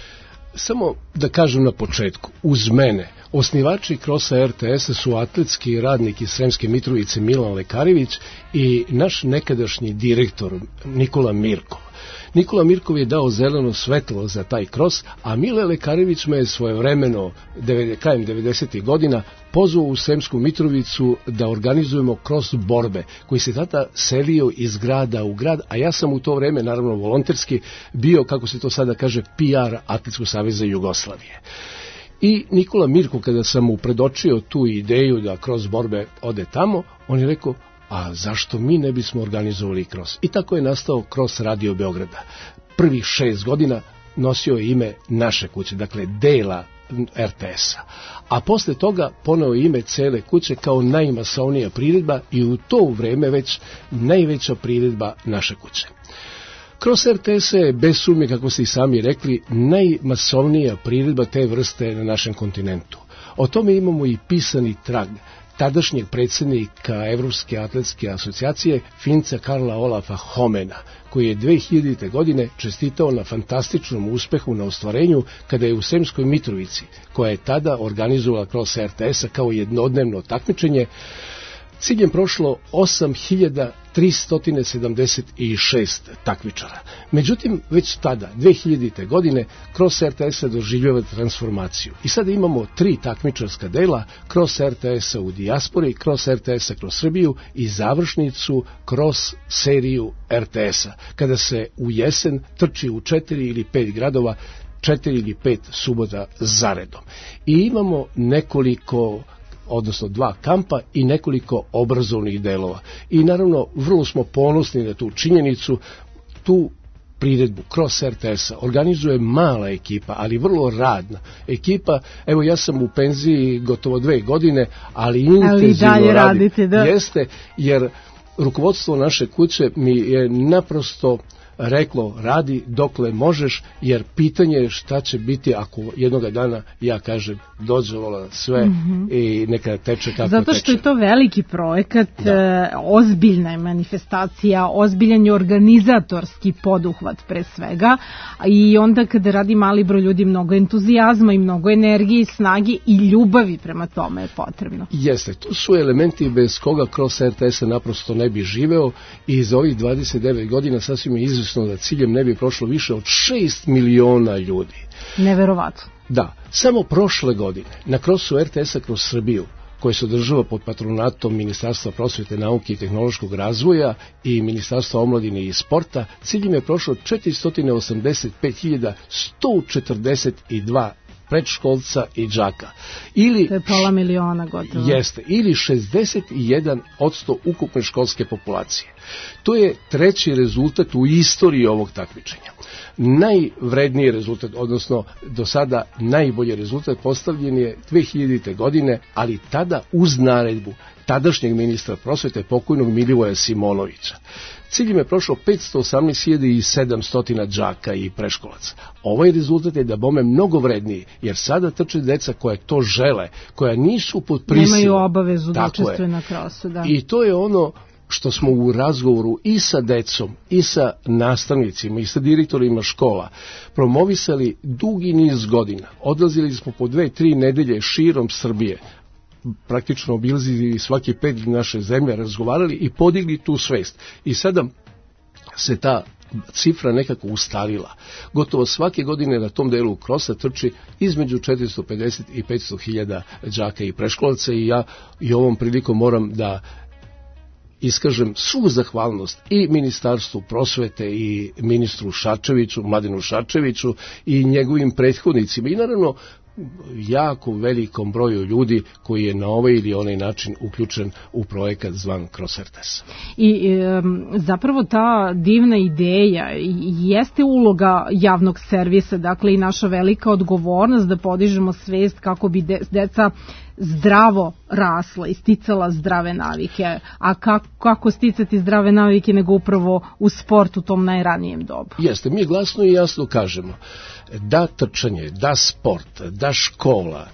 Samo da kažem na početku, uz mene, osnivači Krosa RTS-a su atletski radnik iz Sremske Mitrovice Milan Lekarević i naš nekadašnji direktor Nikola Mirkov. Nikola Mirkov je dao zeleno svetlo za taj kros, a Mile Lekarević me je svojevremeno, krajem 90. godina, pozvao u Sremsku Mitrovicu da organizujemo kros borbe, koji se tada selio iz grada u grad, a ja sam u to vreme, naravno volonterski, bio, kako se to sada kaže, PR Atletskog saveza Jugoslavije. I Nikola Mirkov, kada sam mu predočio tu ideju da kros borbe ode tamo, on je rekao, a zašto mi ne bismo organizovali kros? I tako je nastao Kros Radio Beograda. Prvih 6 godina nosio je ime naše kuće, dakle dela RTS-a. A posle toga poneo ime cele kuće kao najmasovnija priredba i u to vreme već najveća priredba naše kuće. Kros RTS-a je bez sumnje, kako ste i sami rekli, najmasovnija priredba te vrste na našem kontinentu. O tome imamo i pisani trag tadašnjeg predsjednika Evropske atletske asocijacije Finca Karla Olafa Homena, koji je 2000. godine čestitao na fantastičnom uspehu na ostvarenju kada je u Sremskoj Mitrovici, koja je tada organizovala Kros RTS-a kao jednodnevno takmičenje, ciljem prošlo 8376 takmičara. Međutim, već tada, 2000. godine, Kros RTS-a doživljava transformaciju. I sada imamo 3 takmičarska dela, Kros RTS-a u dijaspori, Kros RTS-a kroz Srbiju i završnicu Kros seriju RTS-a, kada se u jesen trči u 4 ili 5 gradova, 4 ili 5 subota zaredom. I imamo nekoliko, odnosno 2 kampa i nekoliko obrazovnih delova. I naravno, vrlo smo ponosni na tu činjenicu. Tu priredbu Kros RTS-a organizuje mala ekipa, ali vrlo radna ekipa. Evo, ja sam u penziji gotovo 2 godine, ali intenzivno radite, da. Jeste, jer rukovodstvo naše kuće mi je naprosto reklo radi dokle možeš, jer pitanje je šta će biti ako jednoga dana ja kažem dozvola sve i neka teče kako teče. Zato što je to veliki projekat, ozbiljna je manifestacija, ozbiljan je organizatorski poduhvat pre svega, i onda kada radi mali broj ljudi, mnogo entuzijazma i mnogo energije i snage i ljubavi prema tome je potrebno. Jeste, to su elementi bez koga Cross RTS-a naprosto ne bi živeo, i za ovih 29 godina sasvim je izvesno da ciljem ne bi prošlo više od 6 miliona ljudi. Neverovatno. Da, samo prošle godine na Crossu RTS-a kroz Srbiju, koji se održava pod patronatom Ministarstva prosvete, nauke i tehnološkog razvoja i Ministarstva omladine i sporta, ciljem je prošlo 485.142 predškolca i đaka. Ili, to je pola miliona gotovo. Jeste, ili 61% ukupne školske populacije. To je treći rezultat u istoriji ovog takmičenja. Najvredniji rezultat, odnosno do sada najbolji rezultat postavljen je 2000. godine, ali tada uz naredbu tadašnjeg ministra prosvete, pokojnog Milivoja Simonovića. Ciljem je prošlo 518.700 đaka i preškolaca. Ovaj rezultat je da bome mnogo vredniji, jer sada trče deca koja to žele, koja nisu pod prisilom. Nemaju obavezu da učestvuju na Crossu. Da. I to je ono što smo u razgovoru i sa decom, i sa nastavnicima, i sa direktorima škola promovisali dugi niz godina. Odlazili smo po 2-3 nedelje širom Srbije, praktično obilazili svaki pet naše zemlje, razgovarali i podigli tu svest. I sada se ta cifra nekako ustalila. Gotovo svake godine na tom delu Crossa trči između 450 i 500 hiljada đaka i preškolaca, i ja i ovom prilikom moram da iskažem svu zahvalnost i Ministarstvu prosvete i ministru Šarčeviću, Mladenu Šarčeviću i njegovim prethodnicima, i naravno jako velikom broju ljudi koji je na ovaj ili onaj način uključen u projekat zvan Cross RTS. I zapravo ta divna ideja jeste uloga javnog servisa, dakle i naša velika odgovornost da podižemo svest kako bi deca zdravo rasla i sticala zdrave navike. A kako sticati zdrave navike nego upravo u sportu u tom najranijem dobu? Jeste, mi glasno i jasno kažemo da trčanje, da sport, da škola,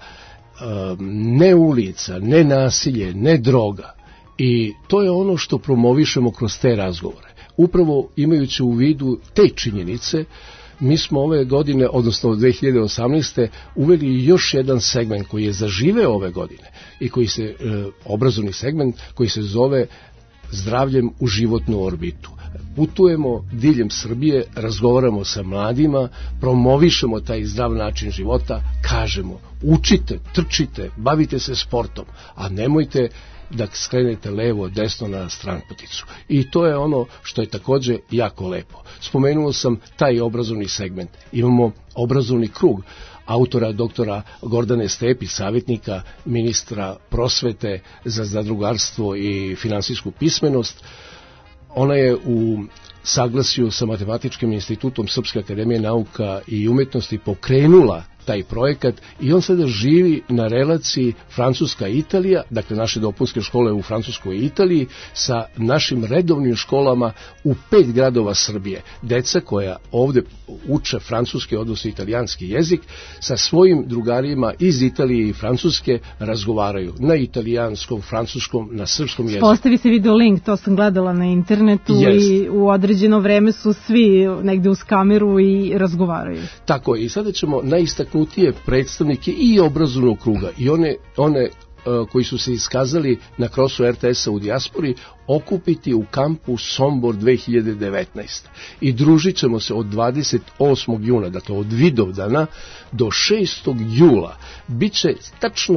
ne ulica, ne nasilje, ne droga. I to je ono što promovišemo kroz te razgovore. Upravo imajući u vidu te činjenice, mi smo ove godine, odnosno 2018. uveli još jedan segment koji je zaživeo ove godine i koji se, obrazovni segment koji se zove zdravljem u životnu orbitu. Putujemo diljem Srbije, razgovaramo sa mladima, promovišemo taj zdrav način života, kažemo učite, trčite, bavite se sportom, a nemojte da skrenete levo, desno na stranputicu. I to je ono što je takođe jako lepo. Spomenuo sam taj obrazovni segment. Imamo obrazovni krug autora doktora Gordane Stepić, savjetnika ministra prosvete za zadrugarstvo i finansijsku pismenost. Ona je u saglasju sa Matematičkim institutom Srpske akademije nauka i umetnosti pokrenula taj projekat i on sada živi na relaciji Francuska-Italija, dakle naše dopunske škole u Francuskoj i Italiji, sa našim redovnim školama u 5 gradova Srbije. Deca koja ovde uče francuski, odnosno italijanski jezik, sa svojim drugarima iz Italije i Francuske razgovaraju na italijanskom, francuskom, na srpskom jeziku. Postavi se video link, to sam gledala na internetu. I u određeno vreme su svi negde uz kameru i razgovaraju. Tako je, i sada ćemo najistaknutije predstavnike i obrazovnog kruga i one koji su se iskazali na Crossu RTS-a u dijaspori okupiti u kampu Sombor 2019. I družit ćemo se od 28. juna, dakle od Vidovdana do 6. jula. Biće tačno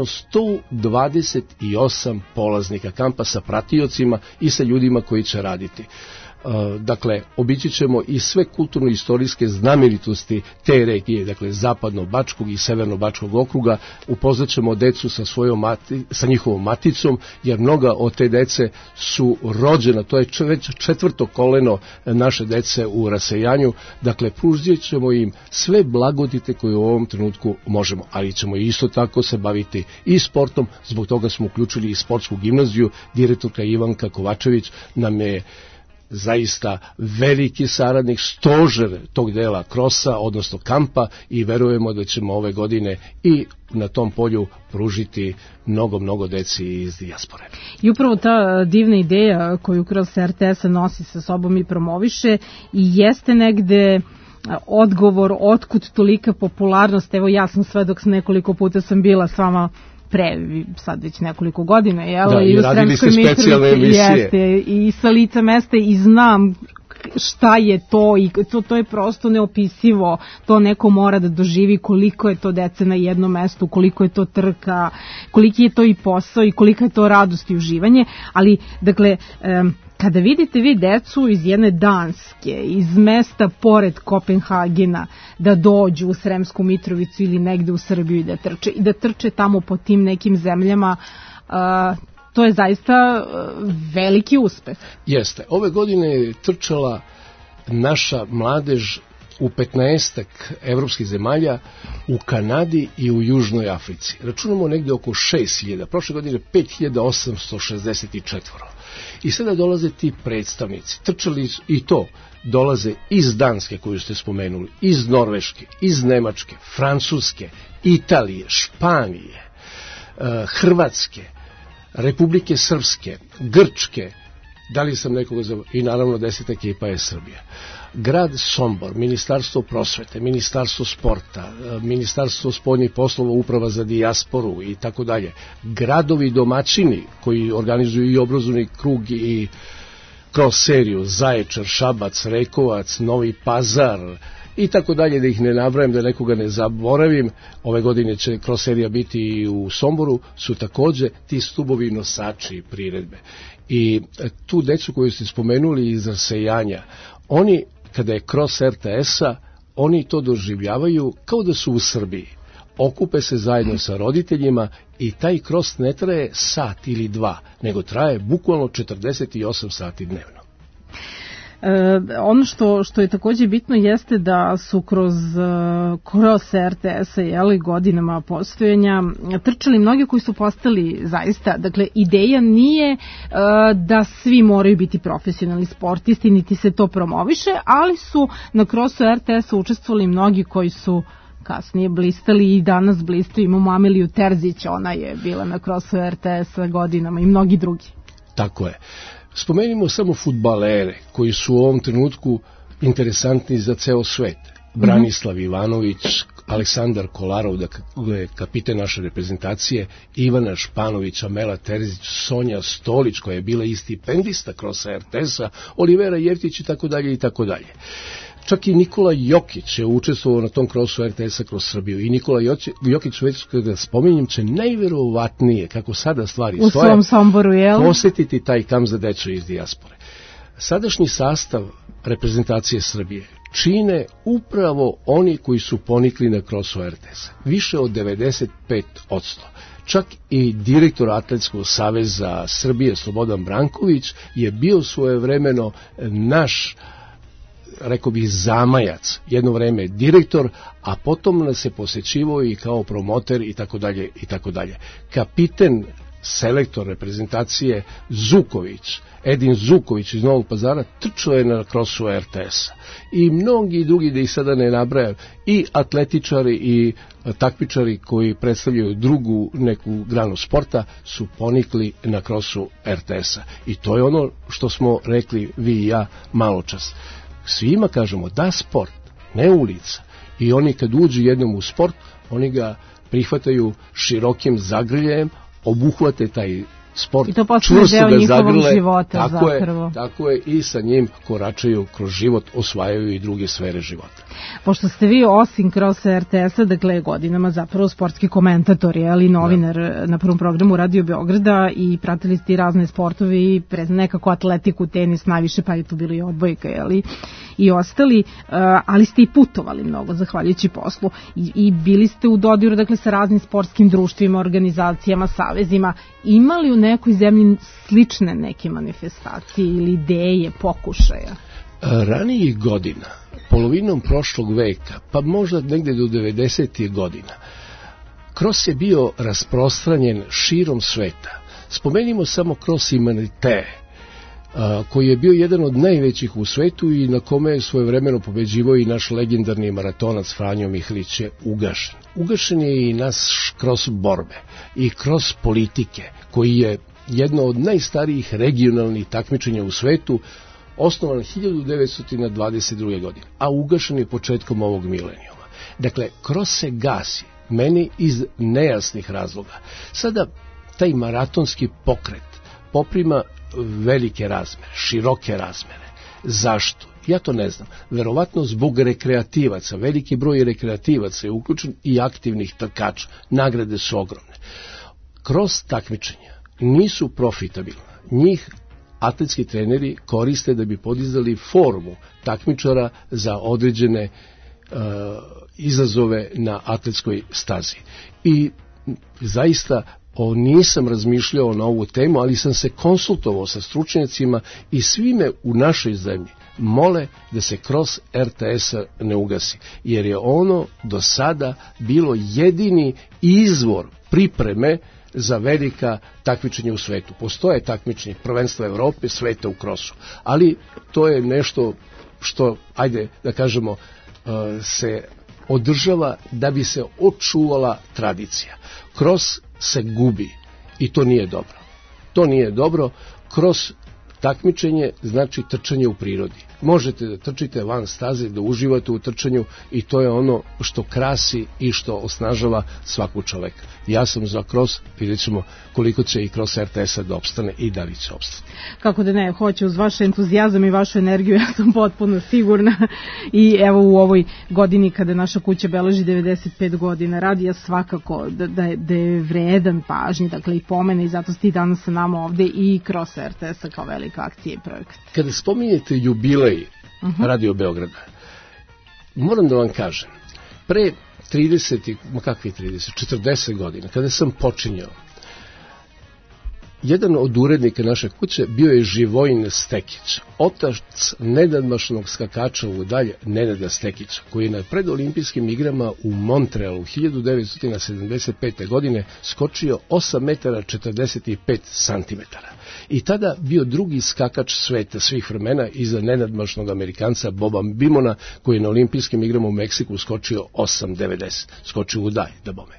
128 polaznika kampa sa pratiocima i sa ljudima koji će raditi. Dakle, obići ćemo i sve kulturno-istorijske znamenitosti te regije, dakle zapadno-bačkog i severno-bačkog okruga, upoznat ćemo decu sa njihovom maticom, jer mnoga od te dece su rođena, to je već 4. koleno naše dece u rasejanju, dakle pružit ćemo im sve blagodite koje u ovom trenutku možemo, ali ćemo isto tako se baviti i sportom, zbog toga smo uključili i sportsku gimnaziju, direktorka Ivanka Kovačević nam je zaista veliki saradnik, stožer tog dela krosa, odnosno kampa, i verujemo da ćemo ove godine i na tom polju pružiti mnogo deci iz dijaspore. I upravo ta divna ideja koju kroz RTS-a nosi sa sobom i promoviše i jeste negde odgovor otkud tolika popularnost. Evo, ja sam sve dok nekoliko puta sam bila s vama pre, sad već nekoliko godina, jel? Da, i radili ste specijalne emisije. Jeste, i sa lica mesta, i znam šta je to, i to je prosto neopisivo, to neko mora da doživi, koliko je to dece na jednom mestu, koliko je to trka, koliki je to i posao i kolika je to radost i uživanje, ali, dakle, kada vidite vi decu iz jedne Danske, iz mesta pored Kopenhagena, da dođu u Sremsku Mitrovicu ili negde u Srbiju i da trče tamo po tim nekim zemljama, to je zaista veliki uspeh. Jeste. Ove godine je trčala naša mladež u 15 evropskih zemalja, u Kanadi i u Južnoj Africi. Računamo negde oko 6.000, prošle godine 5.864. I sada dolaze ti predstavnici, trčali i to, dolaze iz Danske koju ste spomenuli, iz Norveške, iz Nemačke, Francuske, Italije, Španije, Hrvatske, Republike Srpske, Grčke, da li sam nekoga zaboravio, i naravno 10. ekipa je Srbija. Grad Sombor, Ministarstvo prosvete, Ministarstvo sporta, Ministarstvo spoljnih poslova, Uprava za dijasporu i tako dalje. Gradovi domaćini koji organizuju i obrazovni krug i kroz seriju, Zaječar, Šabac, Rekovac, Novi Pazar i tako dalje, da ih ne nabrajam, da nekoga ne zaboravim. Ove godine će kroz serija biti i u Somboru, su takođe ti stubovi nosači priredbe. I tu decu koju ste spomenuli iz rasejanja, oni, kada je kroz RTS-a, oni to doživljavaju kao da su u Srbiji. Okupe se zajedno sa roditeljima i taj kros ne traje sat ili dva, nego traje bukvalno 48 sati dnevno. Ono što je takođe bitno jeste da su kroz RTS-a godinama postojanja trčali mnogi koji su postali zaista, dakle ideja nije da svi moraju biti profesionalni sportisti, niti se to promoviše, ali su na krosu RTS-a učestvovali mnogi koji su kasnije blistali i danas blistaju. Imamo Ameliju Terzić, ona je bila na krosu RTS-a godinama, i mnogi drugi. Tako je. Spomenimo samo fudbalere koji su u ovom trenutku interesantni za ceo svet. Branislav Ivanović, Aleksandar Kolarov, dakle kapiten naše reprezentacije, Ivana Španović, Amela Terzić, Sonja Stolić koja je bila i stipendista kroz RTS-a, Olivera Jeftić i tako dalje i tako dalje. Čak i Nikola Jokić je učestvovao na tom krosu RTS-a kroz Srbiju i Nikola Jokić, već kada spominjem, će najverovatnije, kako sada stvari stoje, u svom Somboru, posjetiti taj kamp za decu iz dijaspore. Sadašnji sastav reprezentacije Srbije čine upravo oni koji su ponikli na krosu RTS-a. Više od 95%. Čak i direktor Atletskog saveza Srbije Slobodan Branković je bio svojevremeno naš, rekao bih, zamajac, jedno vreme direktor, a potom nas je posjećivao i kao promoter i tako dalje i tako dalje. Kapiten, selektor reprezentacije Zuković, Edin Zuković iz Novog Pazara, trčao je na krosu RTS-a. I mnogi drugi, da ih sada ne nabrajam, i atletičari i takmičari koji predstavljaju drugu neku granu sporta su ponikli na krosu RTS-a. I to je ono što smo rekli vi i ja malo čas. Svima kažemo da sport, ne ulica. I oni kad uđu jednom u sport, oni ga prihvataju širokim zagrljajem, obuhvate taj sport, i to postane deo njihovog života tako je, i sa njim koračaju kroz život, osvajaju i druge sfere života. Pošto ste vi osim kroz RTS-a, dakle godinama zapravo sportski komentator, ali novinar na Prvom programu Radio Beograda, i pratili ste i razne sportove i nekako atletiku, tenis najviše, pa je tu bilo i odbojka, i ostali, ali ste i putovali mnogo zahvaljujući poslu i bili ste u dodiru, dakle, sa raznim sportskim društvima, organizacijama, savezima. Imali u nekoj zemlji slične neke manifestacije ili ideje, pokušaja? Ranijih godina, polovinom prošlog veka, pa možda negde do 90. godina, kros je bio rasprostranjen širom sveta. Spomenimo samo Cross Humanité, koji je bio jedan od najvećih u svetu i na kome je svojevremeno pobeđivao i naš legendarni maratonac Franjo Mihalić, je ugašen. Ugašen je i nas kroz borbe i kroz politike, koji je jedno od najstarijih regionalnih takmičenja u svetu, osnovan 1922. godine, a ugašen je početkom ovog milenijuma. Dakle, kroz se gasi, meni iz nejasnih razloga. Sada taj maratonski pokret poprima velike razmere, široke razmere. Zašto? Ja to ne znam. Verovatno zbog rekreativaca. Veliki broj rekreativaca je uključen i aktivnih trkača. Nagrade su ogromne. Kroz takmičenja nisu profitabilna. Njih atletski treneri koriste da bi podizali formu takmičara za određene izazove na atletskoj stazi. I zaista nisam razmišljao na ovu temu, ali sam se konsultovao sa stručnjacima i svi me u našoj zemlji mole da se kroz RTS-a ne ugasi, jer je ono do sada bilo jedini izvor pripreme za velika takmičenja u svetu. Postoje takmičenje prvenstva Evrope, sveta u krosu, ali to je nešto što, ajde da kažemo, se održava da bi se očuvala tradicija. Kros se gubi i to nije dobro. To nije dobro. Kroz takmičenje znači trčanje u prirodi. Možete da trčite van staze, da uživate u trčanju i to je ono što krasi i što osnažava svakog čoveka. Ja sam za kros, vidjet ćemo koliko će i kroz RTS-a da opstane i da li će opstane. Kako da ne, hoće uz vaš entuzijazam i vašu energiju, ja sam potpuno sigurna. I evo u ovoj godini kada naša kuća beleži 95 godina radija, svakako da je vredan pažnje, dakle i pomene, i zato ste i danas sa nama ovde i kroz RTS-a kao velika akcija i projekat. Kada spominjete jubilej Radio Beograda, moram da vam kažem, pre 40 godina, kada sam počinjao, jedan od urednika naše kuće bio je Živojin Stekić, otac nenadmašnog skakača u dalje Nenada Stekića, koji je na predolimpijskim igrama u Montrealu 1975. godine skočio 8 metara 45 santimetara. I tada bio drugi skakač sveta svih vremena iza nenadmašnog Amerikanca Boba Bimona, koji je na olimpijskim igrama u Meksiku skočio 8,90. Skočio u dalje, da bome.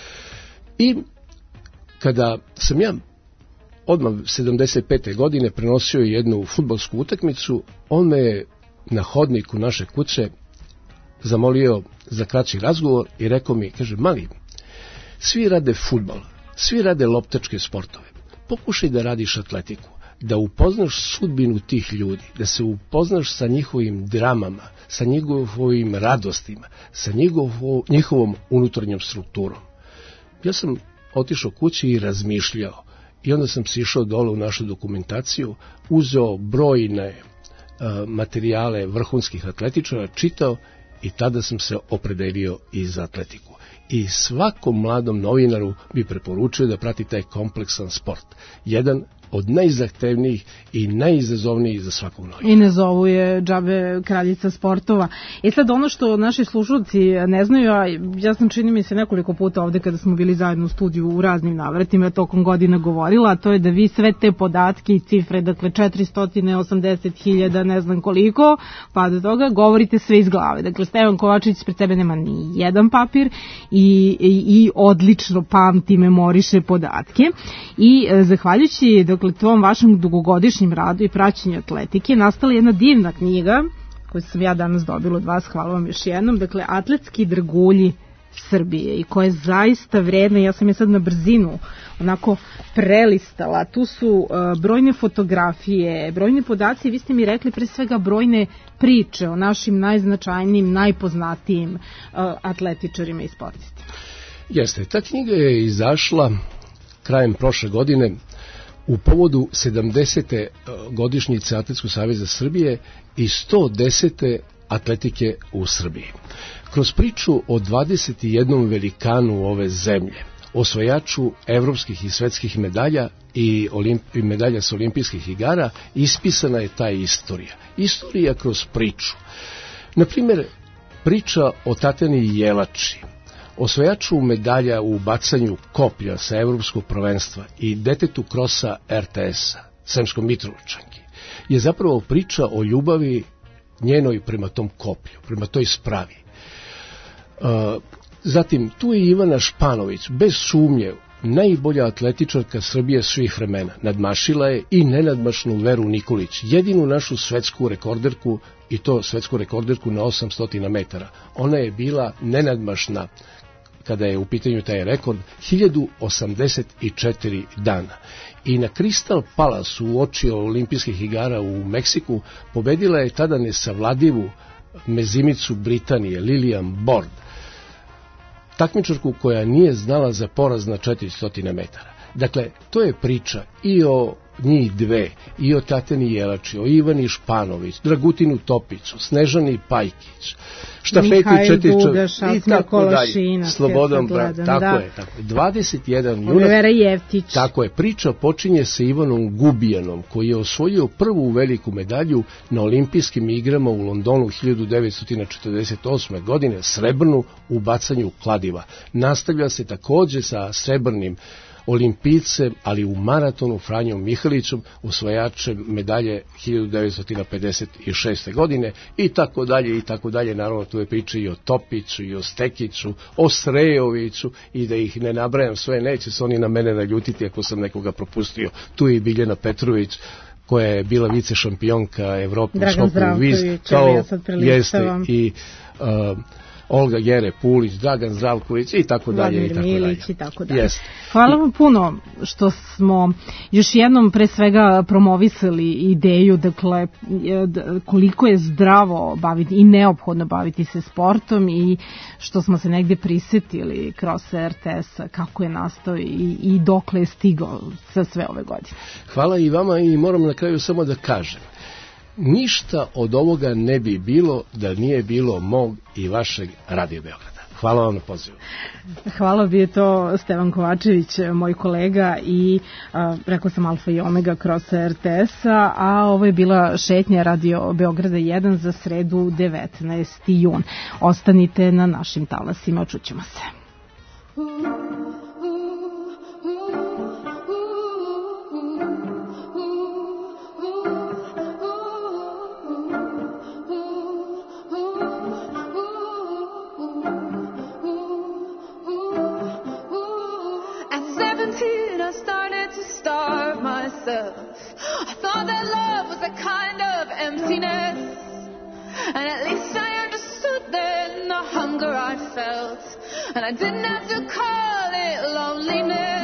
I kada sam ja odmah 75. godine prenosio jednu fudbalsku utakmicu, on me je na hodniku naše kuće zamolio za kraći razgovor i rekao mi, kaže, mali, svi rade fudbal, svi rade loptačke sportove, pokušaj da radiš atletiku, da upoznaš sudbinu tih ljudi, da se upoznaš sa njihovim dramama, sa njihovim radostima, sa njihovom unutarnjom strukturom. Ja sam otišao kući i razmišljao. I onda sam sišao dole u našu dokumentaciju, uzeo brojne materijale vrhunskih atletičara, čitao i tada sam se opredelio i za atletiku. I svakom mladom novinaru bi preporučio da prati taj kompleksan sport. Jedan od najzahtevnijih i najizazovnijih za svakog novina. I ne zovu je džabe kraljica sportova. I sad ono što naši slušalci ne znaju, a ja sam čini mi se nekoliko puta ovde kada smo bili zajedno u studiju u raznim navratima tokom godina govorila, a to je da vi sve te podatke i cifre, dakle 480.000, ne znam koliko, pa do toga govorite sve iz glave. Dakle, Stevan Kovačević pred sebe nema ni jedan papir i odlično pamti, memoriše podatke. I zahvaljujući dakle, tom vašem dugogodišnjem radu i praćenju atletike nastala jedna divna knjiga koju sam ja danas dobila od vas, hvala vam još jednom, dakle Atletski dragulji Srbije, i koja je zaista vredna. Ja sam je sad na brzinu onako prelistala. Tu su brojne fotografije, brojne podaci, vi ste mi rekli pre svega brojne priče o našim najznačajnijim, najpoznatijim atletičarima i sportistima. Jeste, ta knjiga je izašla krajem prošle godine u povodu 70. godišnjice Atletskog saveza Srbije i 110. atletike u Srbiji. Kroz priču o 21 velikanu ove zemlje, osvajaču evropskih i svetskih medalja i medalja sa olimpijskih igara, ispisana je ta istorija. Istorija kroz priču. Naprimjer, priča o Tatjani Jelači, osvajaču medalja u bacanju koplja sa evropskog prvenstva i detetu krosa RTS-a, Sremskom Mitrovičanki. je zapravo priča o ljubavi njenoj prema tom koplju, prema toj spravi. Zatim, tu je Ivana Španović, bez sumnje, najbolja atletičarka Srbije svih vremena. Nadmašila je i nenadmašnu Veru Nikolić, jedinu našu svetsku rekorderku, i to svetsku rekorderku na 800 metara. Ona je bila nenadmašna, kada je u pitanju taj rekord, 1084 dana. I na Crystal Palace u oči olimpijskih igara u Meksiku pobedila je tada nesavladivu mezimicu Britanije, Lilian Bord, takmičarku koja nije znala za poraz na 400 metara. Dakle, to je priča i o njih dve, i o Tatjani Jelači, o Ivani Španović, Dragutinu Topiću, Snežani Pajkić, štafeti i tako dalje. Slobodan brat, tako je. 21 Olivera Jevtić. Tako je, priča počinje sa Ivanom Gubijanom, koji je osvojio prvu veliku medalju na olimpijskim igrama u Londonu 1948. godine, srebrnu u bacanju kladiva. Nastavlja se takođe sa srebrnim olimpijcem, ali u maratonu Franjom Mihalićom, osvajačem medalje 1956. godine i tako dalje i tako dalje. Naravno, tu je priča i o Topiću, i o Stekiću, o Srejoviću, i da ih ne nabrajam sve, neće se oni na mene naljutiti ako sam nekoga propustio. Tu je i Biljana Petrović, koja je bila vice šampionka Evrope u skoku viz, kao jeste i Olga Jere Pulić, Dragan Zdravković i tako dalje. Milić i tako dalje. Yes. Hvala vam puno što smo još jednom pre svega promovisali ideju, dakle, koliko je zdravo baviti i neophodno baviti se sportom i što smo se negde prisetili kroz RTS kako je nastao i dokle je stigao sa sve ove godine. Hvala i vama i moram na kraju samo da kažem. Ništa od ovoga ne bi bilo da nije bilo mog i vašeg Radio Beograda. Hvala vam na pozivu. Hvala, bi je to Stevan Kovačević, moj kolega i rekao sam Alfa i Omega kroz RTS-a, a ovo je bila šetnja Radio Beograda 1 za sredu 19. jun. Ostanite na našim talasima, čućemo se. I thought that love was a kind of emptiness, and at least I understood then the hunger I felt, and I didn't have to call it loneliness.